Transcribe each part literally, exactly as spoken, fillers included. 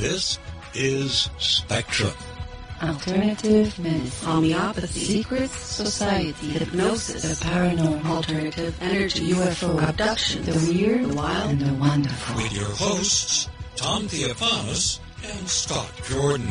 This is Spectrum. Alternative medicine, homeopathy, secrets, society, hypnosis, the paranormal, alternative energy, U F O, abduction, the weird, the wild, and the wonderful. With your hosts, Tom Theophanis and Scott Jordan.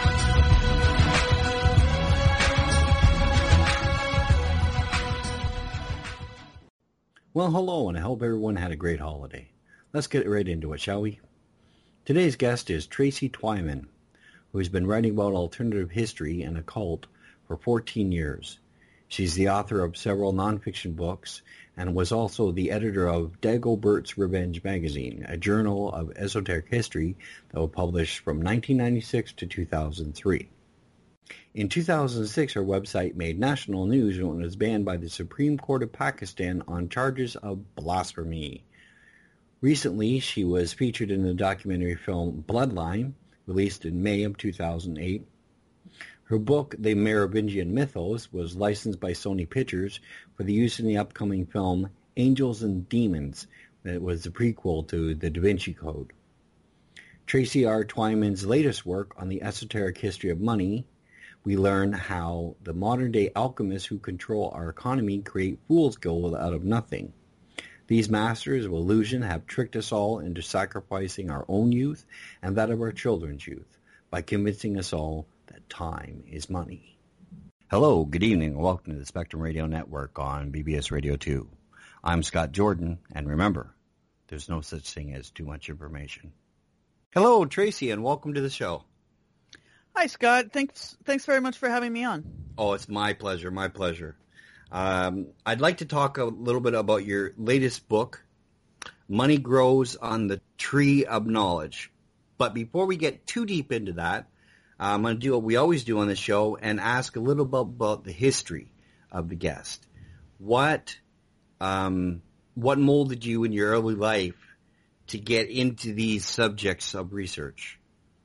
Well, hello, and I hope everyone had a great holiday. Let's get right into it, shall we? Today's guest is Tracy Twyman, who has been writing about alternative history and occult for fourteen years. She's the author of several nonfiction books and was also the editor of Dagobert's Revenge magazine, a journal of esoteric history that was published from nineteen ninety-six to two thousand three. In two thousand six, her website made national news when it was banned by the Supreme Court of Pakistan on charges of blasphemy. Recently, she was featured in the documentary film Bloodline, released in May of two thousand eight. Her book, The Merovingian Mythos, was licensed by Sony Pictures for the use in the upcoming film Angels and Demons, that was the prequel to The Da Vinci Code. Tracy R. Twyman's latest work on the esoteric history of money, we learn how the modern-day alchemists who control our economy create fool's gold out of nothing. These masters of illusion have tricked us all into sacrificing our own youth and that of our children's youth by convincing us all that time is money. Hello, good evening, and welcome to the Spectrum Radio Network on B B S Radio two. I'm Scott Jordan, and remember, there's no such thing as too much information. Hello, Tracy, and welcome to the show. Hi, Scott. Thanks thanks very much for having me on. Oh, it's my pleasure, my pleasure. Um, I'd like to talk a little bit about your latest book, Money Grows on the Tree of Knowledge. But before we get too deep into that, uh, I'm going to do what we always do on the show and ask a little bit about the history of the guest. What um, what molded you in your early life to get into these subjects of research?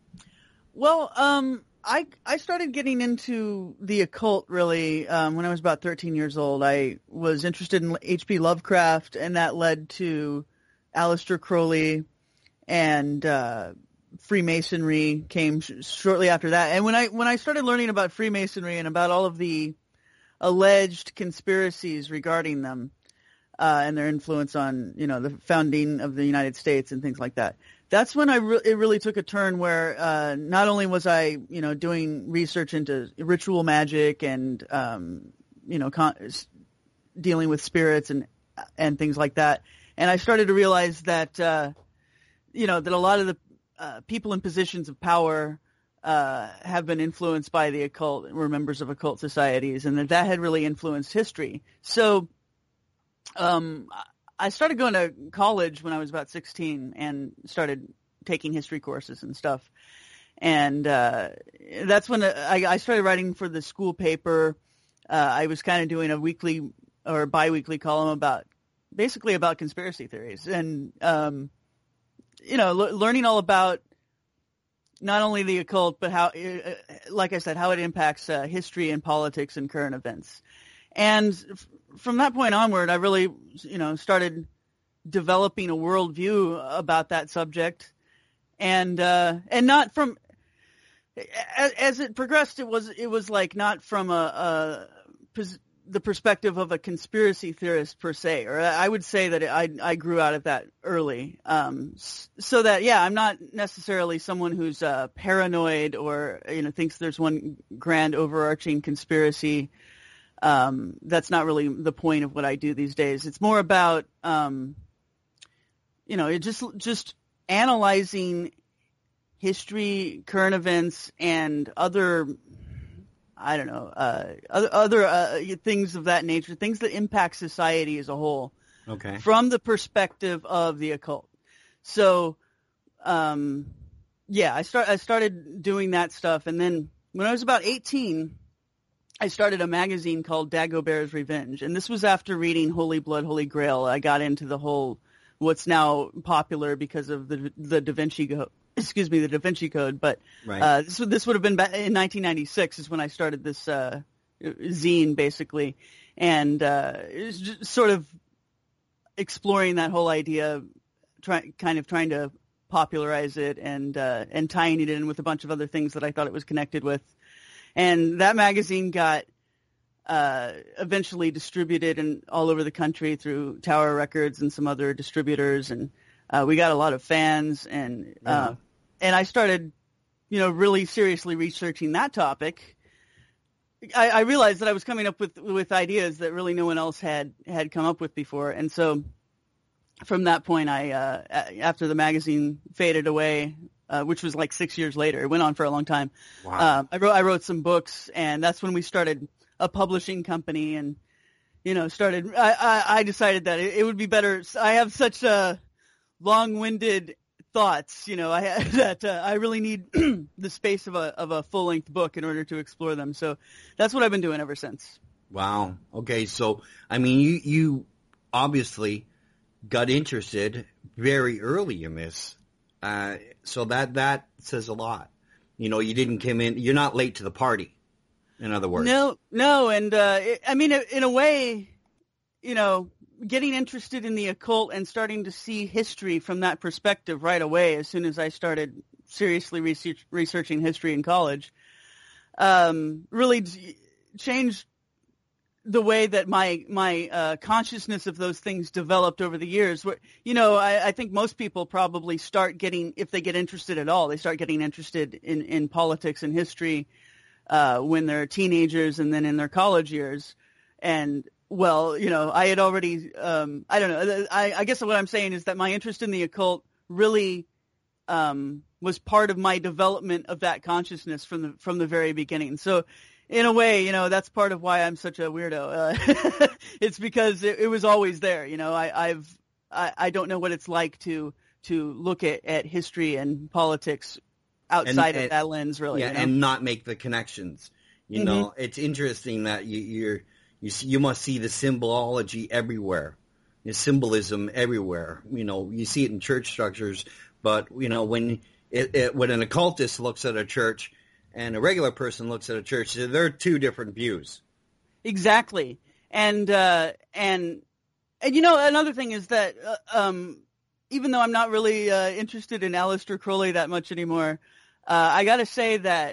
Well, um, I I started getting into the occult really um, when I was about thirteen years old. I was interested in H P Lovecraft, and that led to Aleister Crowley, and uh, Freemasonry came sh- shortly after that. And when I when I started learning about Freemasonry and about all of the alleged conspiracies regarding them uh, and their influence on, you know, the founding of the United States and things like that, that's when I re- it really took a turn where uh, not only was I, you know, doing research into ritual magic and, um, you know, con- dealing with spirits and and things like that, and I started to realize that, uh, you know, that a lot of the uh, people in positions of power uh, have been influenced by the occult, were members of occult societies, and that that had really influenced history. So, um. I started going to college when I was about sixteen and started taking history courses and stuff. And uh, that's when I, I started writing for the school paper. Uh, I was kind of doing a weekly or biweekly column about, basically about conspiracy theories. And, um, you know, l- learning all about not only the occult, but how, uh, like I said, how it impacts uh, history and politics and current events. And f- from that point onward, I really, you know, started developing a worldview about that subject, and uh, and not from as, as it progressed, it was it was like not from a, a the perspective of a conspiracy theorist per se, or I would say that I I grew out of that early, um, so that yeah, I'm not necessarily someone who's uh, paranoid or you know thinks there's one grand overarching conspiracy. Um, that's not really the point of what I do these days. It's more about, um, you know, it just just analyzing history, current events, and other, I don't know, uh, other, other uh, things of that nature, things that impact society as a whole, okay, from the perspective of the occult. So, um, yeah, I start I started doing that stuff, and then when I was about eighteen. I started a magazine called Dagobert's Revenge, and this was after reading Holy Blood, Holy Grail. I got into the whole, what's now popular because of the the Da Vinci Code, excuse me, the Da Vinci Code. But right. uh, this would this would have been back in nineteen ninety-six is when I started this uh, zine, basically, and uh, it was just sort of exploring that whole idea, try, kind of trying to popularize it and uh, and tying it in with a bunch of other things that I thought it was connected with. And that magazine got uh, eventually distributed in all over the country through Tower Records and some other distributors, and uh, we got a lot of fans. And uh, Yeah. and I started, you know, really seriously researching that topic. I, I realized that I was coming up with with ideas that really no one else had had come up with before, and so from that point, I uh, after the magazine faded away, uh, which was like six years later, it went on for a long time. Wow. Uh, I wrote I wrote some books, and that's when we started a publishing company, and you know started. I I, I decided that it, it would be better. I have such uh, long-winded thoughts, you know, I that uh, I really need the space of a of a full-length book in order to explore them. So that's what I've been doing ever since. Wow. Okay, so I mean, you you obviously got interested very early in this, uh, so that that says a lot. You know, you didn't come in. You're not late to the party. In other words, No, no, and uh, it, I mean, in a way, you know, getting interested in the occult and starting to see history from that perspective right away as soon as I started seriously research, researching history in college um, really d- changed the way that my my uh, consciousness of those things developed over the years. Where, you know, I, I think most people probably start getting, if they get interested at all, they start getting interested in, in politics and history uh, when they're teenagers and then in their college years. And well, you know, I had already, um, I don't know, I, I guess what I'm saying is that my interest in the occult really um, was part of my development of that consciousness from the from the very beginning. So in a way, you know, that's part of why I'm such a weirdo. Uh, it's because it, it was always there. You know, I, I've, I, I don't know what it's like to to look at, at history and politics outside And- of and- that lens, really. yeah, you know? and not make the connections. You Mhm. know, it's interesting that you, you're you see, you must see the symbology everywhere, the symbolism everywhere. You know, you see it in church structures, but you know when it, it, when an occultist looks at a church and a regular person looks at a church, they're two different views. Exactly, and uh, and and you know another thing is that uh, um, even though I'm not really uh, interested in Aleister Crowley that much anymore, uh, I got to say that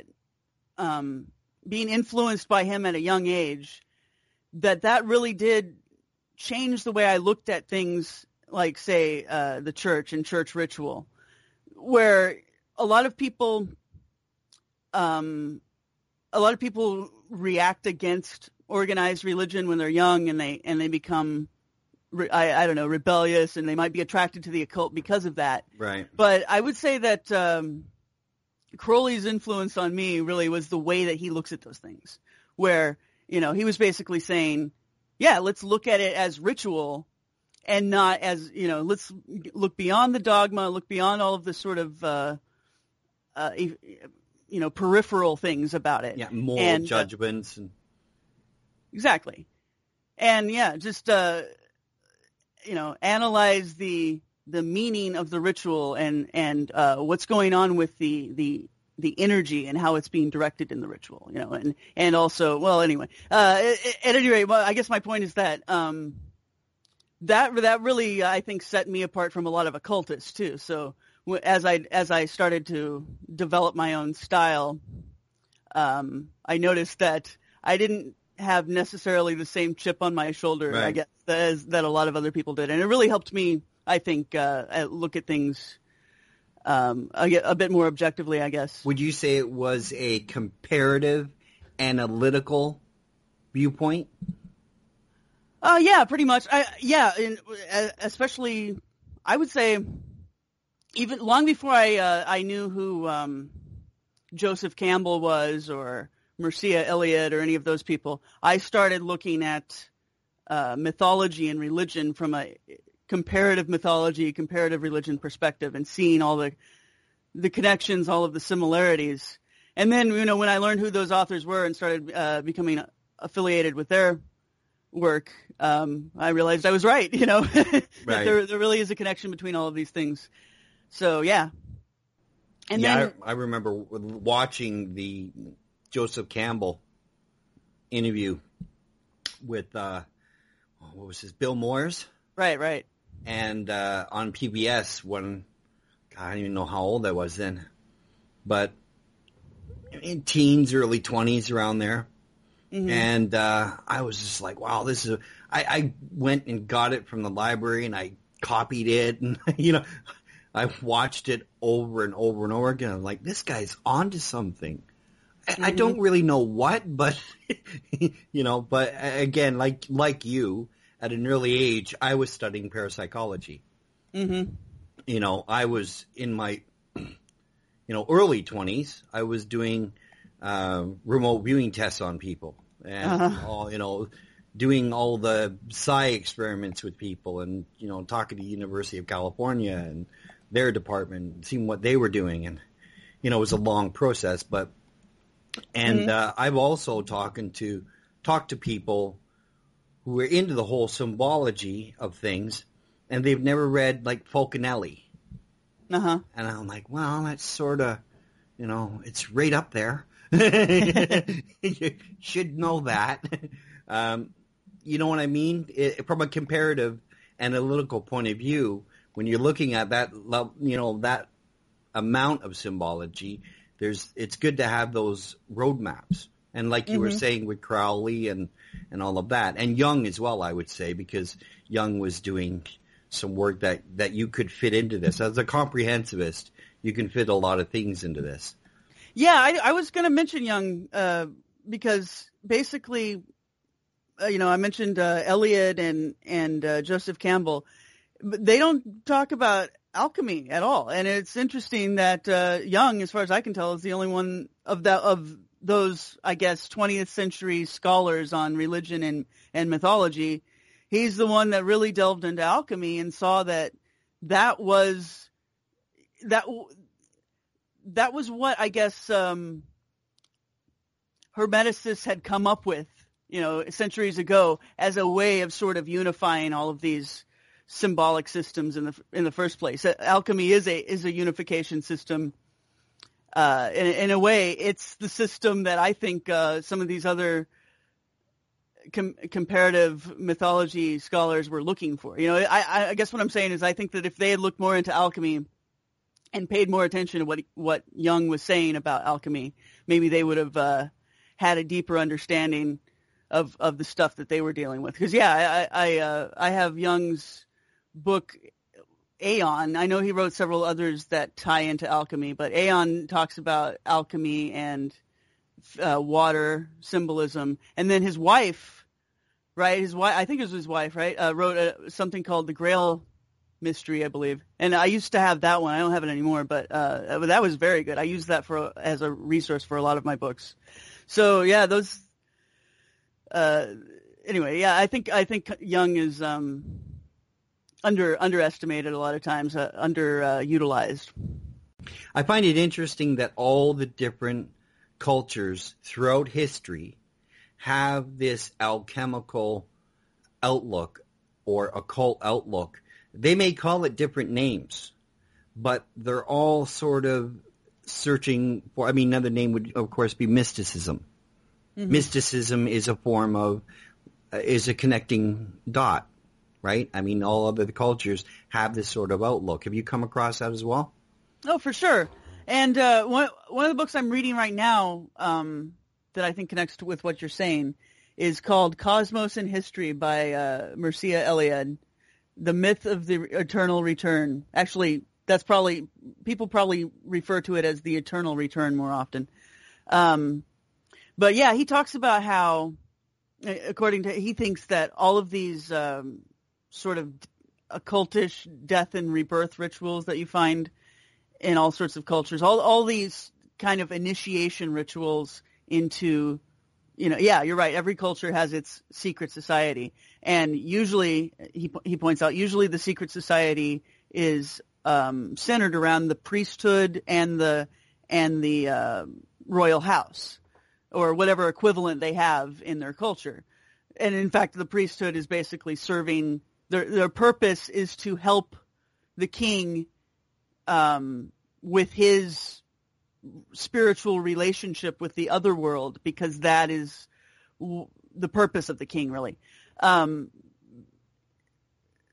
um, being influenced by him at a young age, that that really did change the way I looked at things like, say, uh, the church and church ritual, where a lot of people, um, a lot of people react against organized religion when they're young, and they and they become, re- I, I don't know, rebellious, and they might be attracted to the occult because of that. Right. But I would say that um, Crowley's influence on me really was the way that he looks at those things, where, you know, he was basically saying, yeah, let's look at it as ritual and not as, you know, let's look beyond the dogma, look beyond all of the sort of, uh, uh, you know, peripheral things about it. Yeah, moral and, uh, judgments. And... Exactly. And, yeah, just, uh, you know, analyze the the meaning of the ritual and, and uh, what's going on with the, the the energy and how it's being directed in the ritual, you know, and, and also, well, anyway, uh, at, at any rate, well, I guess my point is that, um, that, that really, I think, set me apart from a lot of occultists too. So w- as I, as I started to develop my own style, um, I noticed that I didn't have necessarily the same chip on my shoulder, Right. I guess, as that a lot of other people did. And it really helped me, I think, uh, at- look at things Um, a, a bit more objectively, I guess. Would you say it was a comparative, analytical viewpoint? Uh, yeah, pretty much. I, yeah, in, uh, especially, I would say, even long before I uh, I knew who um, Joseph Campbell was or Mircea Eliade or any of those people, I started looking at uh, mythology and religion from a comparative mythology, comparative religion perspective, and seeing all the the connections, all of the similarities. And then, you know, when I learned who those authors were and started uh, becoming affiliated with their work, um, I realized I was right, you know, that Right. there there really is a connection between all of these things. So, yeah. And yeah, then, I, I remember watching the Joseph Campbell interview with, uh, what was his, Bill Moyers? right, right. And uh, on P B S, when I don't even know how old I was then, but in teens, early twenties, around there. Mm-hmm. And uh, I was just like, wow, this is a, I, I went and got it from the library and I copied it and, you know, I watched it over and over and over again. I'm like, this guy's onto something. Mm-hmm. I, I don't really know what, but, you know, but again, like, like you, at an early age, I was studying parapsychology. Mm-hmm. You know, I was in my, you know, early twenties, I was doing uh, remote viewing tests on people and, uh-huh. all, you know, doing all the psi experiments with people and, you know, talking to the University of California and their department, seeing what they were doing. And, you know, it was a long process, but, and mm-hmm. uh, I've also talking to, talked to people who are into the whole symbology of things, and they've never read, like, Fulcanelli. Uh-huh. And I'm like, well, that's sort of, you know, it's right up there. You should know that. Um, you know what I mean? It, from a comparative analytical point of view, when you're looking at that, you know, that amount of symbology, there's it's good to have those roadmaps. And like you mm-hmm. were saying with Crowley and, and all of that, and Jung as well, I would say, because Jung was doing some work that, that you could fit into this. As a comprehensivist, you can fit a lot of things into this. Yeah, I, I was going to mention Jung uh, because basically, uh, you know, I mentioned uh, Eliot and and uh, Joseph Campbell, but they don't talk about alchemy at all. And it's interesting that uh, Jung, as far as I can tell, is the only one of that of those, I guess, twentieth century scholars on religion and, and mythology. He's the one that really delved into alchemy and saw that that was that that was what I guess um, Hermeticists had come up with, you know, centuries ago as a way of sort of unifying all of these symbolic systems in the in the first place. Alchemy is a is a unification system. Uh, in, in a way, it's the system that I think uh, some of these other com- comparative mythology scholars were looking for. You know, I, I guess what I'm saying is I think that if they had looked more into alchemy and paid more attention to what what Jung was saying about alchemy, maybe they would have uh, had a deeper understanding of, of the stuff that they were dealing with. Because yeah, I I, uh, I have Jung's book Aeon. I know he wrote several others that tie into alchemy, but Aeon talks about alchemy and uh, water symbolism. And then his wife, right? His wife, I think it was his wife, right? Uh, wrote a, something called the Grail Mystery, I believe. And I used to have that one. I don't have it anymore, but uh, that was very good. I used that for as a resource for a lot of my books. So yeah, those. Uh, anyway, yeah, I think I think Jung is. Um, Under underestimated a lot of times, uh, underutilized. Uh, I find it interesting that all the different cultures throughout history have this alchemical outlook or occult outlook. They may call it different names, but they're all sort of searching for, I mean, another name would, of course, be mysticism. Mm-hmm. Mysticism is a form of, uh, is a connecting dot. Right? I mean, all other cultures have this sort of outlook. Have you come across that as well? Oh, for sure. And uh, one one of the books I'm reading right now um, that I think connects to, with what you're saying is called Cosmos and History by uh, Mircea Eliade, The Myth of the Eternal Return. Actually, that's probably, people probably refer to it as the Eternal Return more often. Um, but yeah, he talks about how, according to, he thinks that all of these um, sort of occultish death and rebirth rituals that you find in all sorts of cultures, all all these kind of initiation rituals into, you know, yeah, you're right. Every culture has its secret society, and usually, he he points out, usually the secret society is um, centered around the priesthood and the and the uh, royal house, or whatever equivalent they have in their culture. And in fact, the priesthood is basically serving. Their their purpose is to help the king um, with his spiritual relationship with the other world, because that is w- the purpose of the king, really. Um,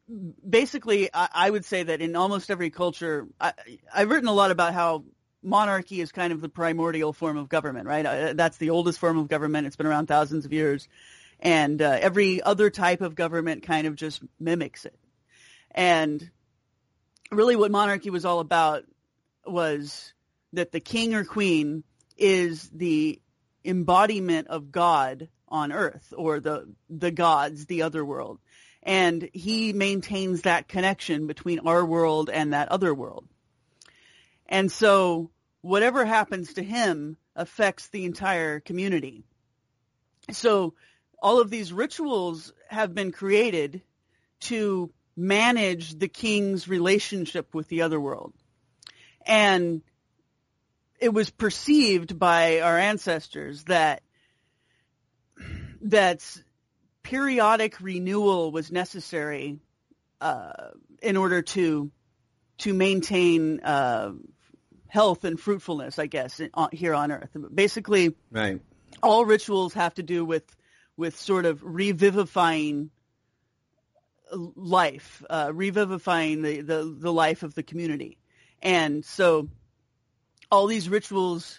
basically, I, I would say that in almost every culture, I, I've written a lot about how monarchy is kind of the primordial form of government, right? Uh, that's the oldest form of government. It's been around thousands of years. And uh, every other type of government kind of just mimics it. And really what monarchy was all about was that the king or queen is the embodiment of God on earth, or the the gods, the other world. And he maintains that connection between our world and that other world. And so whatever happens to him affects the entire community. So all of these rituals have been created to manage the king's relationship with the other world. And it was perceived by our ancestors that that periodic renewal was necessary uh, in order to to maintain uh, health and fruitfulness, I guess, in, uh, here on Earth. Basically, right. all rituals have to do with with sort of revivifying life, uh, revivifying the, the, the life of the community. And so all these rituals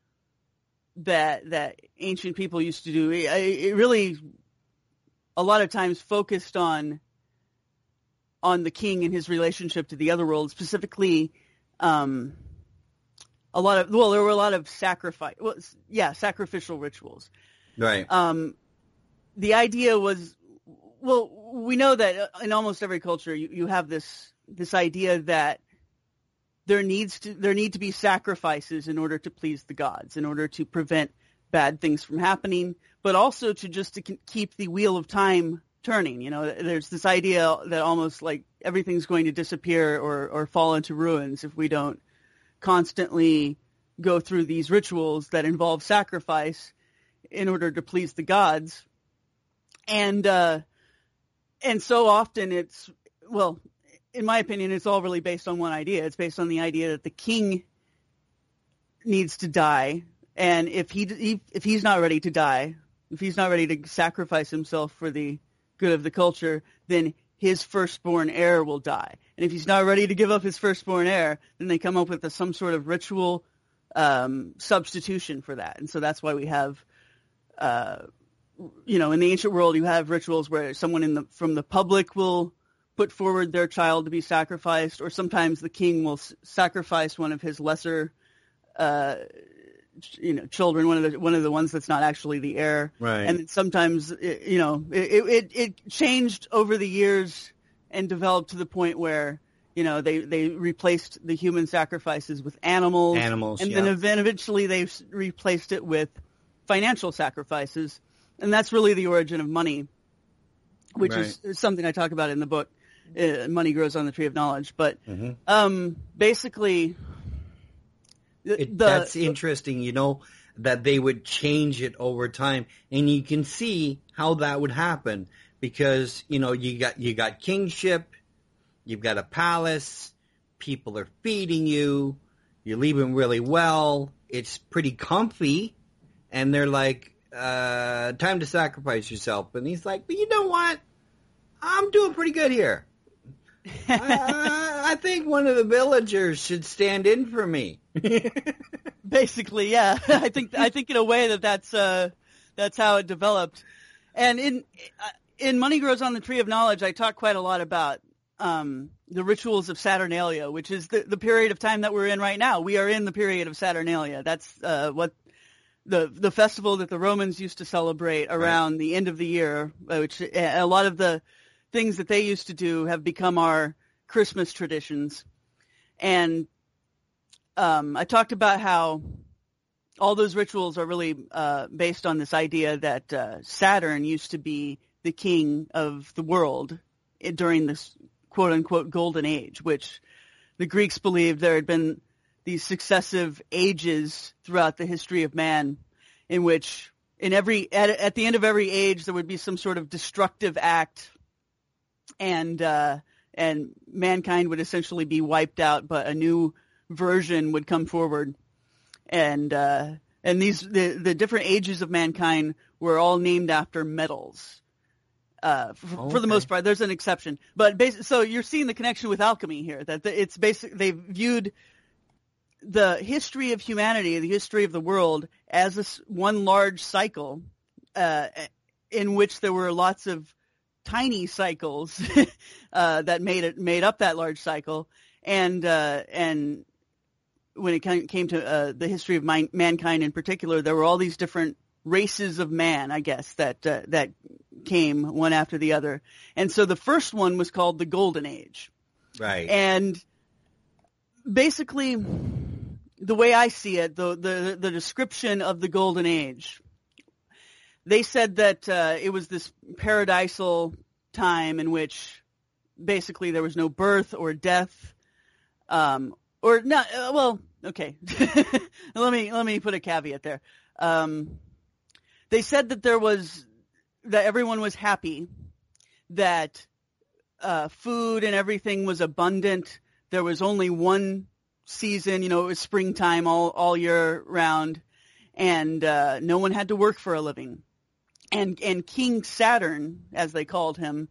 that that ancient people used to do, it, it really a lot of times focused on on the king and his relationship to the other world, specifically um, a lot of, well, there were a lot of sacrifice, well, yeah, sacrificial rituals. Right. Um, the idea was, well, we know that in almost every culture you, you have this this idea that there needs to there need to be sacrifices in order to please the gods, in order to prevent bad things from happening, but also to just to keep the wheel of time turning. You know, there's this idea that almost like everything's going to disappear or or fall into ruins if we don't constantly go through these rituals that involve sacrifice in order to please the gods. And uh, and so often it's, well, in my opinion, it's all really based on one idea. It's based on the idea that the king needs to die, and if he if he's not ready to die, if he's not ready to sacrifice himself for the good of the culture, then his firstborn heir will die. And if he's not ready to give up his firstborn heir, then they come up with a, some sort of ritual um, substitution for that. And so that's why we have, uh, you know, in the ancient world, you have rituals where someone in the from the public will put forward their child to be sacrificed, or sometimes the king will s- sacrifice one of his lesser, uh, you know, children, one of the one of the ones that's not actually the heir. Right. And sometimes, it, you know, it, it it changed over the years and developed to the point where, you know, they they replaced the human sacrifices with animals. Animals, and yeah. then then eventually they replaced it with financial sacrifices, and that's really the origin of money, which Right. is something I talk about in the book. Uh, money grows on the tree of knowledge, but Mm-hmm. um, basically, the, It, the that's interesting, you know, that they would change it over time, and you can see how that would happen because, you know, you got you got kingship, you've got a palace, people are feeding you, you're living really well, it's pretty comfy, and they're like, uh, time to sacrifice yourself, and he's like, but you know what? I'm doing pretty good here. I, I, I think one of the villagers should stand in for me. Basically, yeah. I think I think in a way that that's uh, that's how it developed. And in in Money Grows on the Tree of Knowledge, I talk quite a lot about um, the rituals of Saturnalia, which is the, the period of time that we're in right now. We are in the period of Saturnalia. That's uh, what the the festival that the Romans used to celebrate around right. the end of the year, which a lot of the things that they used to do have become our Christmas traditions. And um, I talked about how all those rituals are really uh, based on this idea that uh, Saturn used to be the king of the world during this quote-unquote golden age, which the Greeks believed there had been these successive ages throughout the history of man in which in every at, at the end of every age there would be some sort of destructive act, and uh, and mankind would essentially be wiped out, but a new version would come forward. And uh, and these the, the different ages of mankind were all named after metals. Uh, for, Oh, for the okay. most part, there's an exception, but basi- so you're seeing the connection with alchemy here. That the, it's basic. They viewed the history of humanity, the history of the world, as a, s- one large cycle, uh, in which there were lots of tiny cycles uh, that made it made up that large cycle, and uh, and when it came came to uh, the history of min- mankind in particular, there were all these different races of man, I guess, that uh, that came one after the other. And so the first one was called the Golden Age. Right. And basically, the way I see it, the the, the description of the Golden Age, they said that uh, it was this paradisal time in which basically there was no birth or death, um, or not. Uh, well, okay. let me let me put a caveat there. Um, they said that there was that everyone was happy, that uh, food and everything was abundant. There was only one season, you know, it was springtime all all year round, and uh, no one had to work for a living. And and King Saturn, as they called him,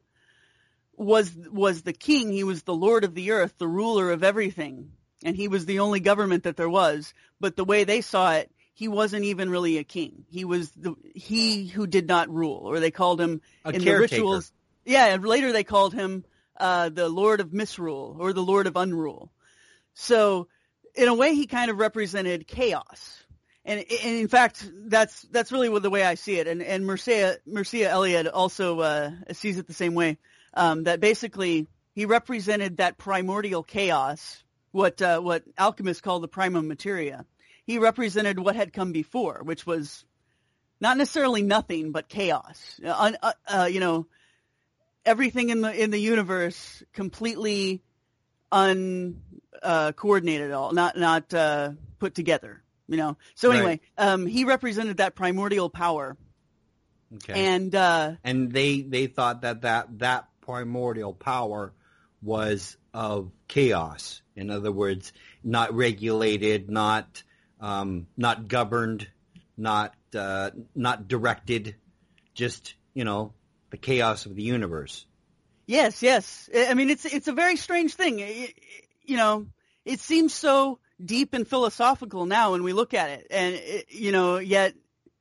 was was the king. He was the lord of the earth, the ruler of everything, and he was the only government that there was. But the way they saw it, he wasn't even really a king. He was the he who did not rule, or they called him A in caretaker. the rituals. Yeah, and later they called him uh, the Lord of Misrule or the Lord of Unrule. So, in a way, he kind of represented chaos. And, and in fact, that's that's really what, the way I see it. And and Mircea Mircea Eliade also uh, sees it the same way. Um, that basically he represented that primordial chaos, what uh, what alchemists call the primum materia. He represented what had come before, which was not necessarily nothing, but chaos. Uh, uh, uh, you know, everything in the in the universe completely uncoordinated uh, at all, not not uh, put together. You know. So anyway, Right. um, he represented that primordial power, Okay. and uh, And they, they thought that, that that primordial power was of chaos. In other words, not regulated, not um, not governed, not uh, not directed, just, you know, the chaos of the universe. yes, yes. I I mean, it's it's a very strange thing. It- it- you know, it seems so deep and philosophical now when we look at it, and it, you know, yet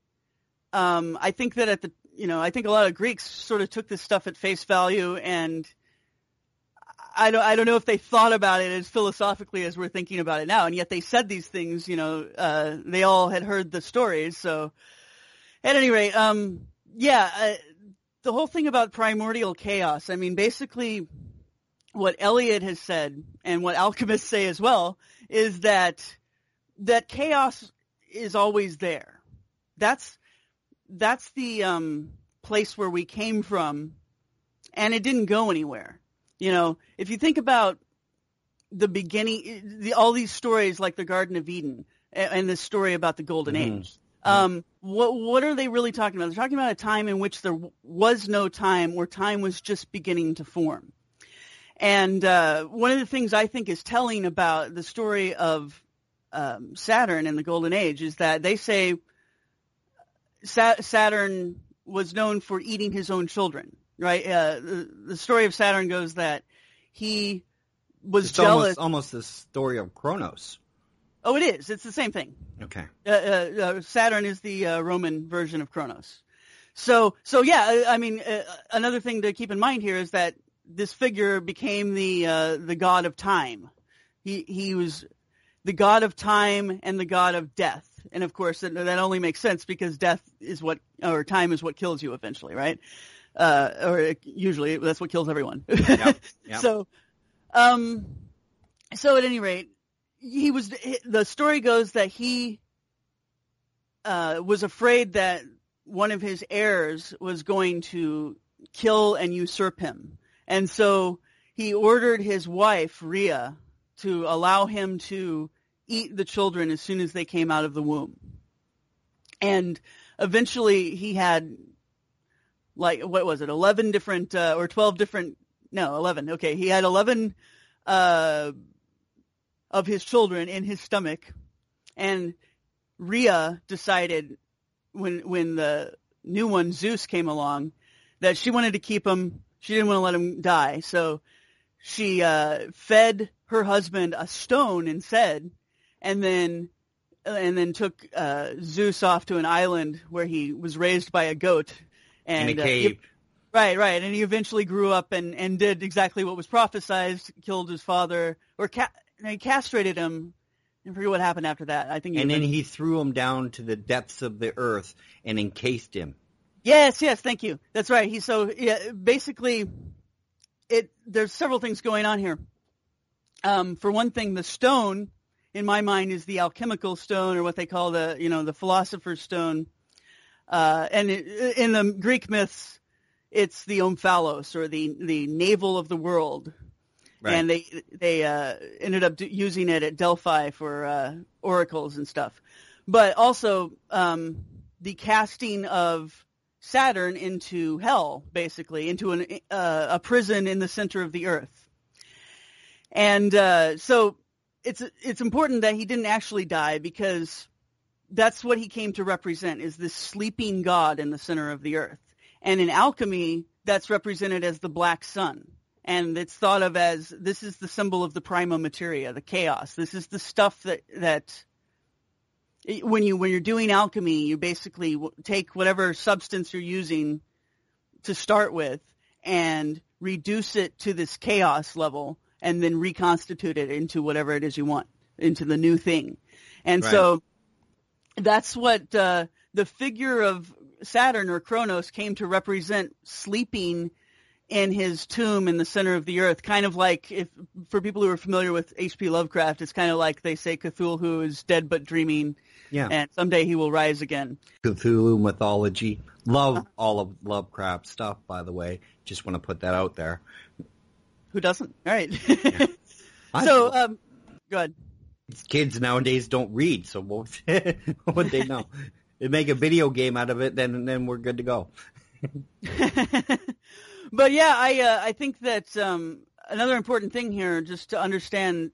um, I think that at the you know, I think a lot of Greeks sort of took this stuff at face value, and I don't I don't know if they thought about it as philosophically as we're thinking about it now, and yet they said these things. You know, uh, they all had heard the stories. So, at any rate, um, yeah, uh, the whole thing about primordial chaos. I mean, basically, what Eliade has said, and what alchemists say as well, is that that chaos is always there. That's that's the um, place where we came from, and it didn't go anywhere. You know, if you think about the beginning, the, all these stories like the Garden of Eden and, and this story about the Golden Mhm. Age, um, what what are they really talking about? They're talking about a time in which there was no time, where time was just beginning to form. And uh, one of the things I think is telling about the story of um, Saturn and the Golden Age is that they say Sa- Saturn was known for eating his own children, right? Uh, the, the story of Saturn goes that he was It's jealous. almost almost the story of Kronos. Oh, it is. It's the same thing. Okay. Uh, uh, uh, Saturn is the uh, Roman version of Kronos. So, so yeah, I, I mean, uh, another thing to keep in mind here is that this figure became the uh, the god of time. He he was the god of time and the god of death. And of course, that, that only makes sense because death is what, or time is what kills you eventually, right? Uh, or usually that's what kills everyone. Yep, yep. So, um, so at any rate, he was. The story goes that he uh, was afraid that one of his heirs was going to kill and usurp him, and so he ordered his wife Rhea to allow him to eat the children as soon as they came out of the womb. And eventually he had, like, what was it, eleven different, uh, or twelve different, no, eleven, okay. He had eleven uh, of his children in his stomach. And Rhea decided, when when the new one, Zeus, came along, that she wanted to keep him. She didn't want to let him die. So she uh, fed her husband a stone instead, and then and then took uh, Zeus off to an island where he was raised by a goat. And, in a cave. Uh, he, right, right. And he eventually grew up and, and did exactly what was prophesized, killed his father, or ca- he castrated him. I forget what happened after that. I think. He and then been... he threw him down to the depths of the earth and encased him. Yes, yes, thank you. That's right. He so yeah, basically, it. There's several things going on here. Um, for one thing, the stone, in my mind, is the alchemical stone, or what they call the you know the philosopher's stone. Uh, and it, in the Greek myths, it's the omphalos, or the the navel of the world. Right. And they they uh, ended up d- using it at Delphi for uh, oracles and stuff. But also um, the casting of Saturn into hell, basically, into an, uh, a prison in the center of the earth. And uh, so it's it's important that he didn't actually die, because that's what he came to represent, is this sleeping god in the center of the earth. And in alchemy, that's represented as the black sun. And it's thought of as, this is the symbol of the prima materia, the chaos. This is the stuff that, that when you, when you're doing alchemy, you basically take whatever substance you're using to start with and reduce it to this chaos level, and then reconstitute it into whatever it is you want, into the new thing. And right. so that's what uh, the figure of Saturn, or Kronos, came to represent, sleeping in his tomb in the center of the earth. Kind of like, if for people who are familiar with H P Lovecraft, it's kind of like they say Cthulhu is dead but dreaming, yeah. and someday he will rise again. Cthulhu mythology. Love uh-huh. all of Lovecraft stuff, by the way. Just want to put that out there. Who doesn't? All right. Yeah. so, um, go ahead. Kids nowadays don't read, so what would they know? They make a video game out of it, then then we're good to go. But yeah, I uh, I think that um, another important thing here, just to understand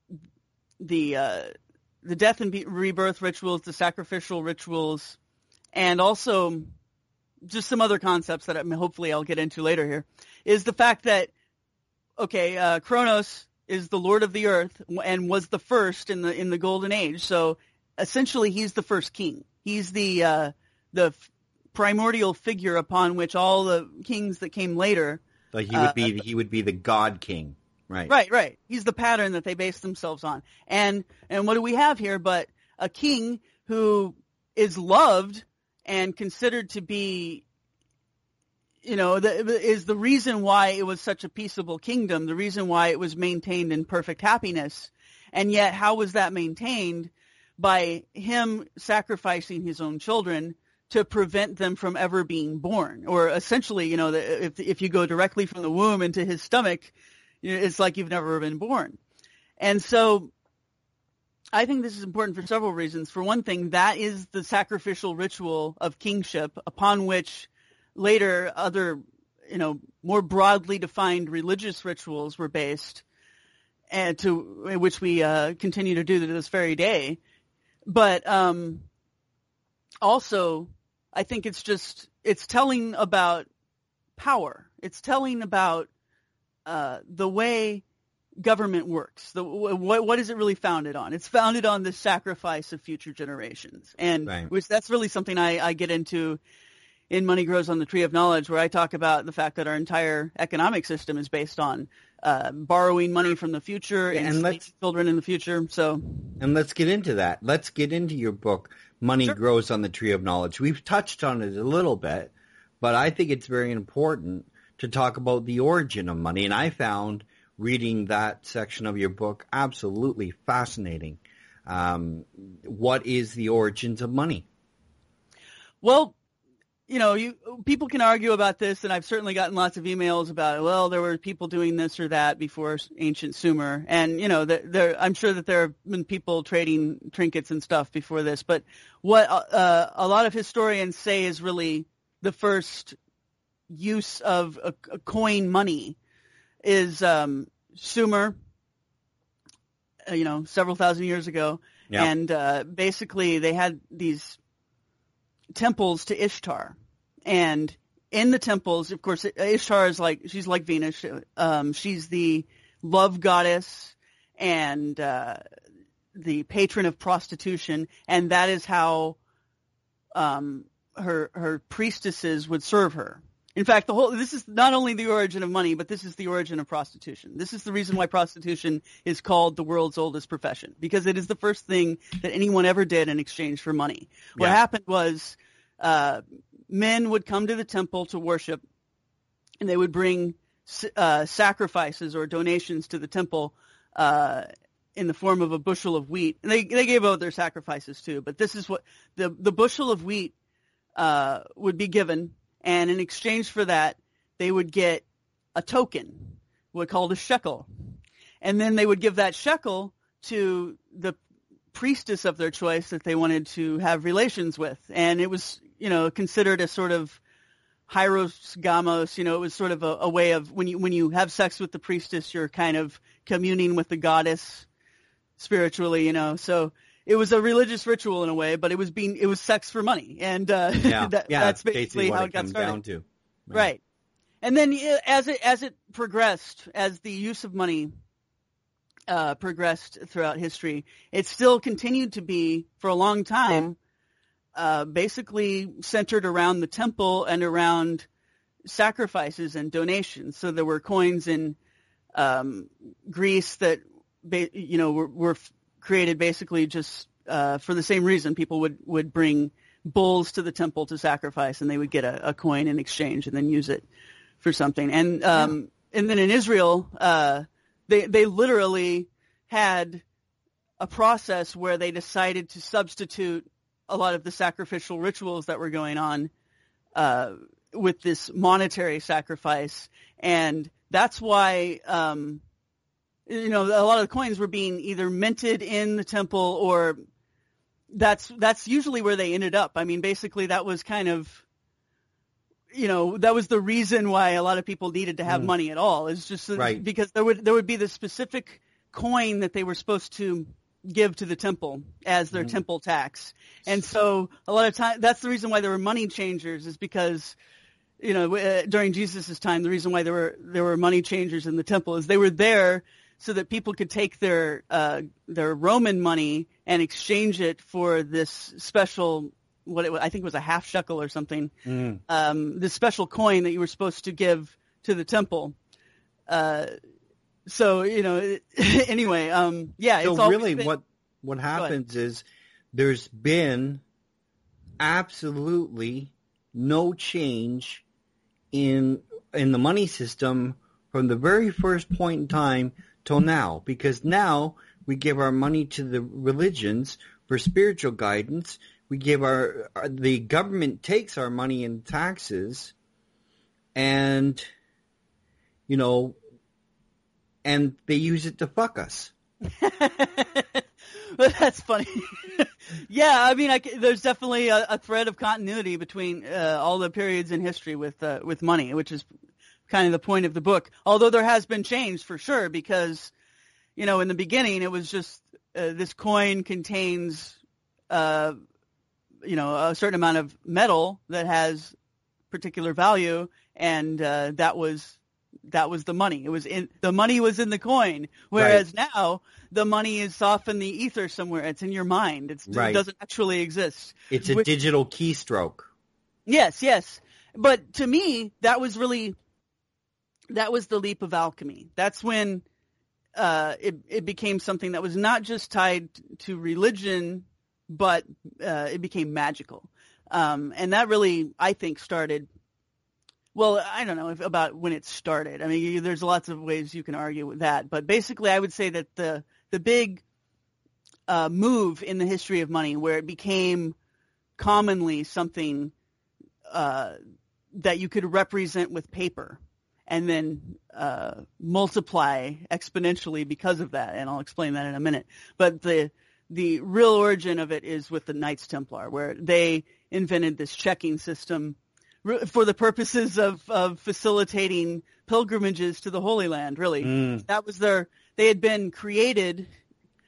the uh, the death and be- rebirth rituals, the sacrificial rituals, and also just some other concepts that I mean, hopefully I'll get into later here, is the fact that okay, uh, Kronos is the lord of the earth and was the first in the in the golden age. So essentially, he's the first king. He's the uh, the primordial figure upon which all the kings that came later. But he would be uh, he would be the god king, right? Right, right. He's the pattern that they base themselves on. And and what do we have here but a king who is loved and considered to be, you know, the, is the reason why it was such a peaceable kingdom, the reason why it was maintained in perfect happiness. And yet, how was that maintained? By him sacrificing his own children to prevent them from ever being born. Or essentially, you know, if if you go directly from the womb into his stomach, it's like you've never been born. And so I think this is important for several reasons. For one thing, that is the sacrificial ritual of kingship upon which later other, you know, more broadly defined religious rituals were based, and to which we uh, continue to do to this very day. But um, also, I think it's just, it's telling about power. It's telling about uh, the way government works. The, what, what is it really founded on? It's founded on the sacrifice of future generations. And right. which that's really something I, I get into in Money Grows on the Tree of Knowledge, where I talk about the fact that our entire economic system is based on uh, borrowing money from the future and, and let's, children in the future. So, and let's get into that. Let's get into your book, Money sure. Grows on the Tree of Knowledge. We've touched on it a little bit, but I think it's very important to talk about the origin of money. And I found reading that section of your book absolutely fascinating. Um, what is the origins of money? Well, you know, you people can argue about this, and I've certainly gotten lots of emails about, well, there were people doing this or that before ancient Sumer, and you know, there, there, I'm sure that there have been people trading trinkets and stuff before this. But what uh, a lot of historians say is really the first use of a, a coin money is um, Sumer, uh, you know, several thousand years ago, yeah. and uh, basically they had these temples to Ishtar, and in the temples, of course, Ishtar is like, she's like Venus. Um, she's the love goddess and uh, the patron of prostitution, and that is how um, her her priestesses would serve her. In fact, the whole this is not only the origin of money, but this is the origin of prostitution. This is the reason why prostitution is called the world's oldest profession, because it is the first thing that anyone ever did in exchange for money. What Yeah. happened was uh, men would come to the temple to worship, and they would bring uh, sacrifices or donations to the temple uh, in the form of a bushel of wheat. And they they gave out their sacrifices too, but this is what the the bushel of wheat uh, would be given. And in exchange for that, they would get a token, what called a shekel. And then they would give that shekel to the priestess of their choice that they wanted to have relations with. And it was, you know, considered a sort of hieros gamos, you know, it was sort of a, a way of when you when you have sex with the priestess, you're kind of communing with the goddess spiritually, you know. So it was a religious ritual in a way, but it was being it was sex for money, and uh, Yeah, that, yeah, that's basically what how it it got comes started. down to. Yeah. Right, and then uh, as it as it progressed, as the use of money uh, progressed throughout history, it still continued to be for a long time, uh, basically centered around the temple and around sacrifices and donations. So there were coins in um, Greece that ba- you know were, were created basically just uh, for the same reason. People would, would bring bulls to the temple to sacrifice, and they would get a, a coin in exchange and then use it for something. And um, yeah. and then in Israel, uh, they they literally had a process where they decided to substitute a lot of the sacrificial rituals that were going on uh, with this monetary sacrifice, and that's why. Um, You know, a lot of the coins were being either minted in the temple, or that's that's usually where they ended up. I mean, basically, that was kind of, you know, that was the reason why a lot of people needed to have mm. money at all. Is just right. because there would there would be the specific coin that they were supposed to give to the temple as their mm. temple tax, and so a lot of time that's the reason why there were money changers, is because. You know, uh, during Jesus' time, the reason why there were there were money changers in the temple is they were there so that people could take their uh, their Roman money and exchange it for this special, what it, I think was a half shekel or something, mm. um, this special coin that you were supposed to give to the temple. Uh, so you know, anyway, um, yeah. So it's really, been, what what happens is there's been absolutely no change in in the money system from the very first point in time till now, because now we give our money to the religions for spiritual guidance. We give our, our the government takes our money in taxes, and you know, and they use it to fuck us. But that's funny. Yeah, I mean, I, there's definitely a, a thread of continuity between uh, all the periods in history with uh, with money, which is kind of the point of the book. Although there has been change for sure, because you know, in the beginning it was just uh, this coin contains, uh, you know, a certain amount of metal that has particular value, and uh, that was. That was the money. It was in the money was in the coin. Whereas right. now the money is off in the ether somewhere. It's in your mind. It's, right. It doesn't actually exist. It's a Which, digital keystroke. Yes, yes. But to me, that was really that was the leap of alchemy. That's when uh, it it became something that was not just tied to religion, but uh, it became magical. Um, and that really, I think, started. Well, I don't know if, about when it started. I mean, you, there's lots of ways you can argue with that. But basically, I would say that the the big uh, move in the history of money, where it became commonly something uh, that you could represent with paper and then uh, multiply exponentially because of that, and I'll explain that in a minute. But the the real origin of it is with the Knights Templar, where they invented this checking system for the purposes of, of facilitating pilgrimages to the Holy Land, really. Mm. That was their, they had been created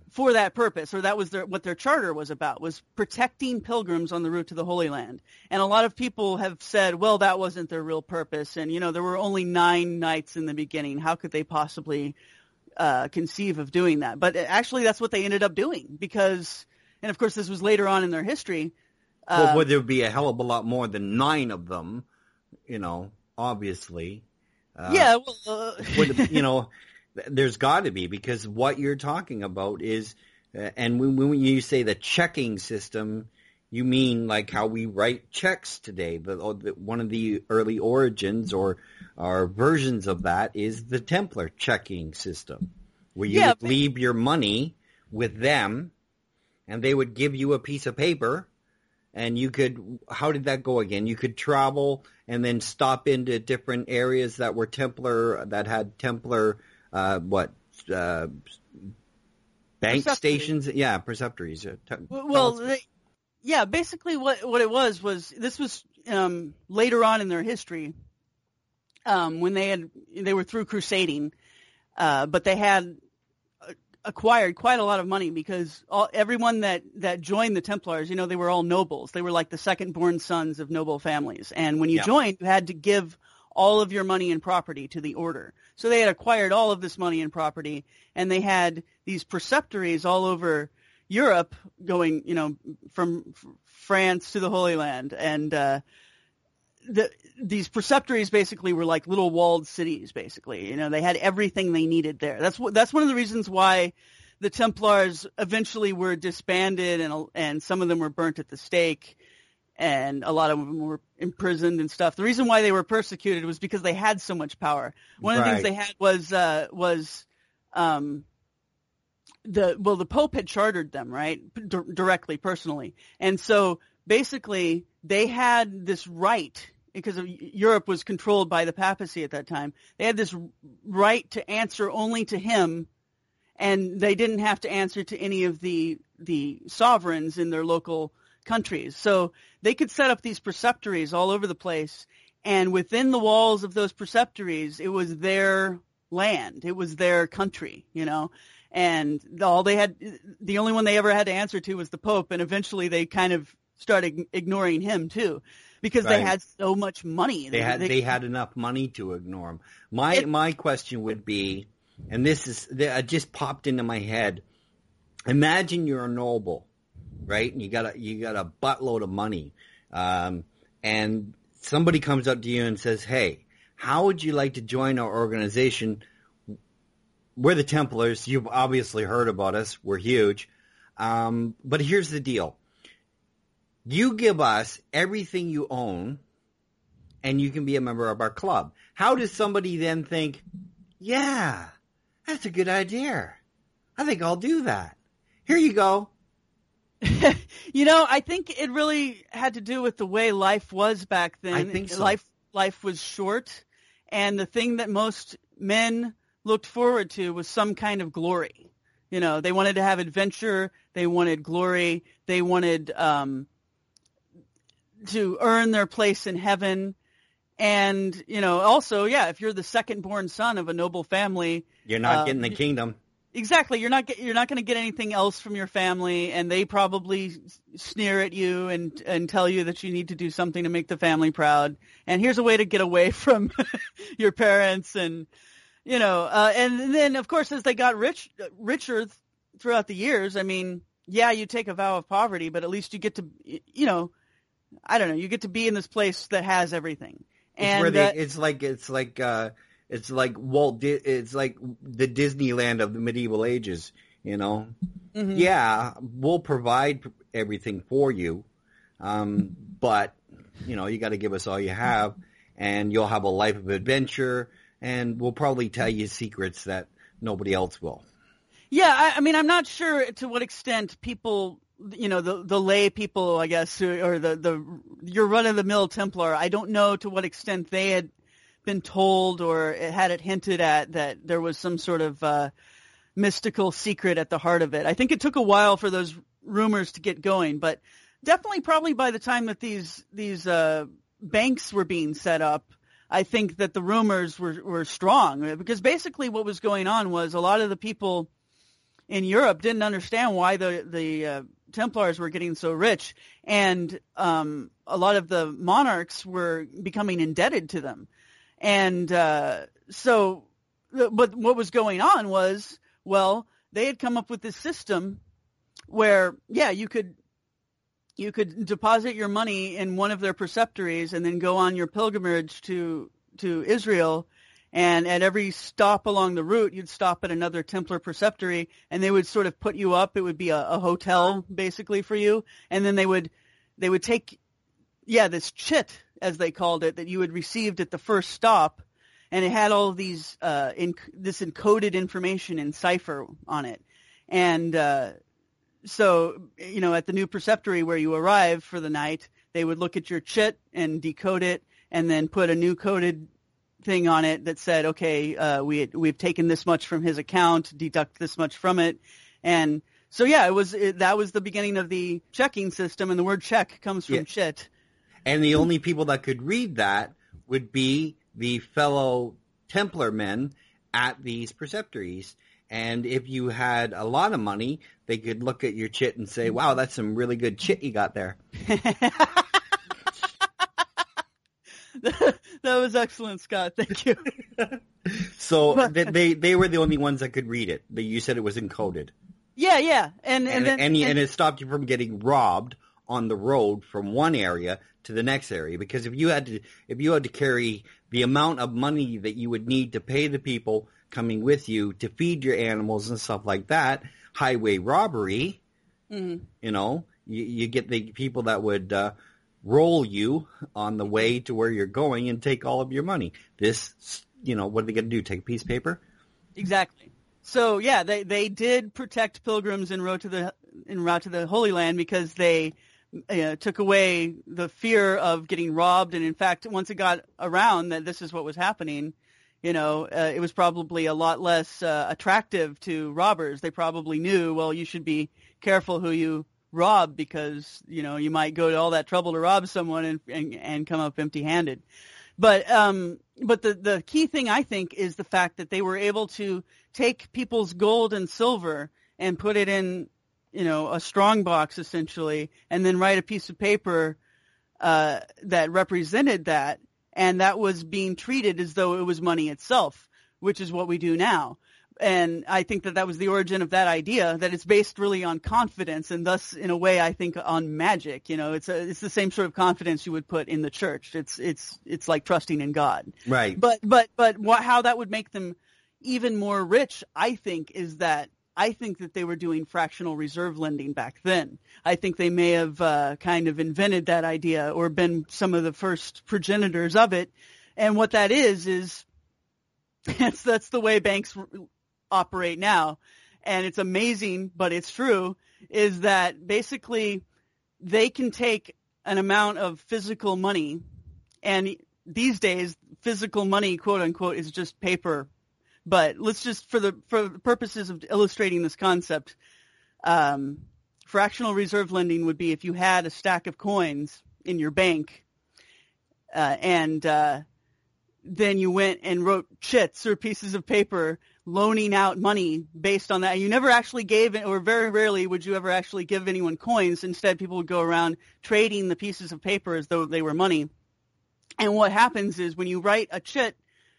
for that purpose, or that was their, what their charter was about, was protecting pilgrims on the route to the Holy Land. And a lot of people have said, well, that wasn't their real purpose. And, you know, there were only nine knights in the beginning. How could they possibly uh, conceive of doing that? But actually, that's what they ended up doing because, and of course, this was later on in their history. Uh, well, would um, there be a hell of a lot more than nine of them, you know, obviously. Uh, yeah, well, uh, would, you know, there's got to be, because what you're talking about is, uh, and when, when you say the checking system, you mean like how we write checks today. But one of the early origins or, or versions of that is the Templar checking system, where you yeah, would leave your money with them, and they would give you a piece of paper, and you could, how did that go again? You could travel and then stop into different areas that were Templar, that had Templar Uh, what, uh, bank stations? Yeah, preceptories. Uh, t- well, they, yeah, basically what, what it was, was this was, um, later on in their history, um, when they had, they were through crusading, uh, but they had acquired quite a lot of money because all, everyone that, that joined the Templars, you know, they were all nobles. They were like the second born sons of noble families. And when you yeah. joined, you had to give all of your money and property to the order. So they had acquired all of this money and property, and they had these preceptories all over Europe going, you know, from France to the Holy Land. And uh, the, these preceptories basically were like little walled cities, basically. You know, they had everything they needed there. That's that's one of the reasons why the Templars eventually were disbanded, and and some of them were burnt at the stake. And a lot of them were imprisoned and stuff. The reason why they were persecuted was because they had so much power. One of the right. things they had was uh, was um, the well, the Pope had chartered them, right, D- directly, personally, and so basically they had this right, because of, Europe was controlled by the papacy at that time. They had this right to answer only to him, and they didn't have to answer to any of the the sovereigns in their local countries. So they could set up these preceptories all over the place, and within the walls of those preceptories, it was their land. It was their country, you know, and all they had, the only one they ever had to answer to was the Pope, and eventually they kind of started ignoring him too, because right. they had so much money. They had, they, they had enough money to ignore him. My, it, my question would be, and this is, it just popped into my head, imagine you're a noble, right? And you got a you got a buttload of money, um, and somebody comes up to you and says, "Hey, how would you like to join our organization? We're the Templars. You've obviously heard about us. We're huge, um, but here's the deal: you give us everything you own, and you can be a member of our club." How does somebody then think, "Yeah, that's a good idea. I think I'll do that. Here you go." You know, I think it really had to do with the way life was back then. I think so. Life, life was short, and the thing that most men looked forward to was some kind of glory. You know, they wanted to have adventure, they wanted glory, they wanted um, to earn their place in heaven. And, you know, also, yeah, if you're the second-born son of a noble family, you're not uh, getting the kingdom. Exactly. You're not get, you're not going to get anything else from your family, and they probably sneer at you and and tell you that you need to do something to make the family proud. And here's a way to get away from your parents, and you know, uh, and then of course as they got rich richer th- throughout the years, I mean, yeah, you take a vow of poverty, but at least you get to, you know, I don't know, you get to be in this place that has everything. It's and where they, uh, it's like it's like. Uh, It's like Walt. Di- it's like the Disneyland of the medieval ages. You know, mm-hmm. Yeah, we'll provide everything for you, um, but you know, you got to give us all you have, and you'll have a life of adventure, and we'll probably tell you secrets that nobody else will. Yeah, I, I mean, I'm not sure to what extent people, you know, the the lay people, I guess, or the the your run of the mill Templar. I don't know to what extent they had been told or had it hinted at that there was some sort of uh, mystical secret at the heart of it. I think it took a while for those rumors to get going, but definitely probably by the time that these these uh, banks were being set up, I think that the rumors were, were strong, because basically what was going on was a lot of the people in Europe didn't understand why the the uh, Templars were getting so rich, and um, a lot of the monarchs were becoming indebted to them. And uh, so, but what was going on was, well, they had come up with this system where, yeah, you could you could deposit your money in one of their preceptories and then go on your pilgrimage to to Israel. And at every stop along the route, you'd stop at another Templar preceptory, and they would sort of put you up. It would be a, a hotel, basically, for you. And then they would they would take, yeah, this chit, as they called it, that you had received at the first stop, and it had all of these uh, in, this encoded information in cipher on it. And uh, so, you know, at the new preceptory where you arrive for the night, they would look at your chit and decode it, and then put a new coded thing on it that said, okay, uh, we had, we've taken this much from his account, deduct this much from it, and so yeah, it was it, that was the beginning of the checking system, and the word check comes from yeah. chit. And the only people that could read that would be the fellow Templar men at these preceptories. And if you had a lot of money, they could look at your chit and say, wow, that's some really good chit you got there. That was excellent, Scott. Thank you. So they they were the only ones that could read it. You said it was encoded. Yeah, yeah, and and and, then, and, and, and it stopped you from getting robbed on the road from one area to the next area. Because if you had to if you had to carry the amount of money that you would need to pay the people coming with you to feed your animals and stuff like that, highway robbery. Mm-hmm. You know, you, you get the people that would. Uh, roll you on the way to where you're going and take all of your money. This, you know, what are they going to do? Take a piece of paper? Exactly. So yeah, they they did protect pilgrims en route to the en route to the Holy Land because they uh, took away the fear of getting robbed. And in fact, once it got around that this is what was happening, you know, uh, it was probably a lot less uh, attractive to robbers. They probably knew, well, you should be careful who you rob because, you know, you might go to all that trouble to rob someone and and, and come up empty-handed. But um, but the, the key thing, I think, is the fact that they were able to take people's gold and silver and put it in, you know, a strong box, essentially, and then write a piece of paper uh, that represented that, and that was being treated as though it was money itself, which is what we do now. And I think that that was the origin of that idea, that it's based really on confidence, and thus, in a way, I think on magic. You know, it's a, it's the same sort of confidence you would put in the church. It's it's it's like trusting in God. Right. But but but what, how that would make them even more rich, I think, is that I think that they were doing fractional reserve lending back then. I think they may have uh, kind of invented that idea or been some of the first progenitors of it. And what that is is that's that's the way banks operate now, and it's amazing, but it's true, is that basically they can take an amount of physical money, and these days physical money, quote unquote, is just paper. But let's just, for the for the purposes of illustrating this concept, um, fractional reserve lending would be if you had a stack of coins in your bank, uh, and uh, then you went and wrote chits or pieces of paper loaning out money based on that. You never actually gave it, or very rarely would you ever actually give anyone coins. Instead, people would go around trading the pieces of paper as though they were money. And what happens is when you write a chit,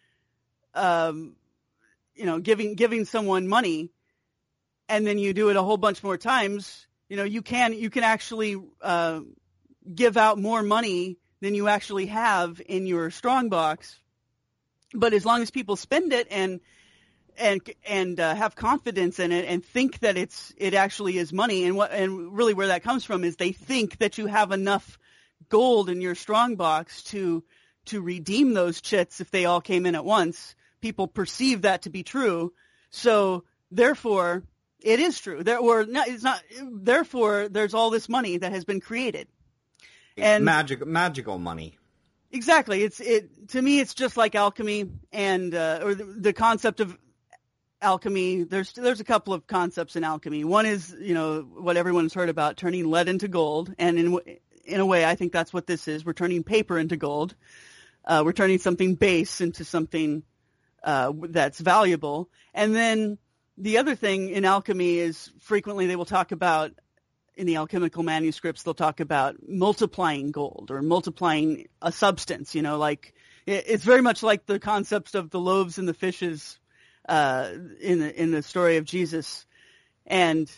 um, you know, giving giving someone money, and then you do it a whole bunch more times, you know, you can you can actually uh, give out more money than you actually have in your strong box. But as long as people spend it and and and uh, have confidence in it and think that it's it actually is money, and what and really where that comes from is they think that you have enough gold in your strong box to to redeem those chits if they all came in at once. People perceive that to be true, so therefore it is true. There or no, it's not. Therefore, there's all this money that has been created, and magic magical money. Exactly. It's it to me. It's just like alchemy, and uh, or the, the concept of alchemy. There's there's a couple of concepts in alchemy. One is, you know, what everyone's heard about, turning lead into gold, and in in a way, I think that's what this is. We're turning paper into gold. Uh, we're turning something base into something uh, that's valuable, and then the other thing in alchemy is frequently they will talk about, in the alchemical manuscripts, they'll talk about multiplying gold or multiplying a substance, you know, like it, it's very much like the concepts of the loaves and the fishes uh, in the, in the story of Jesus. And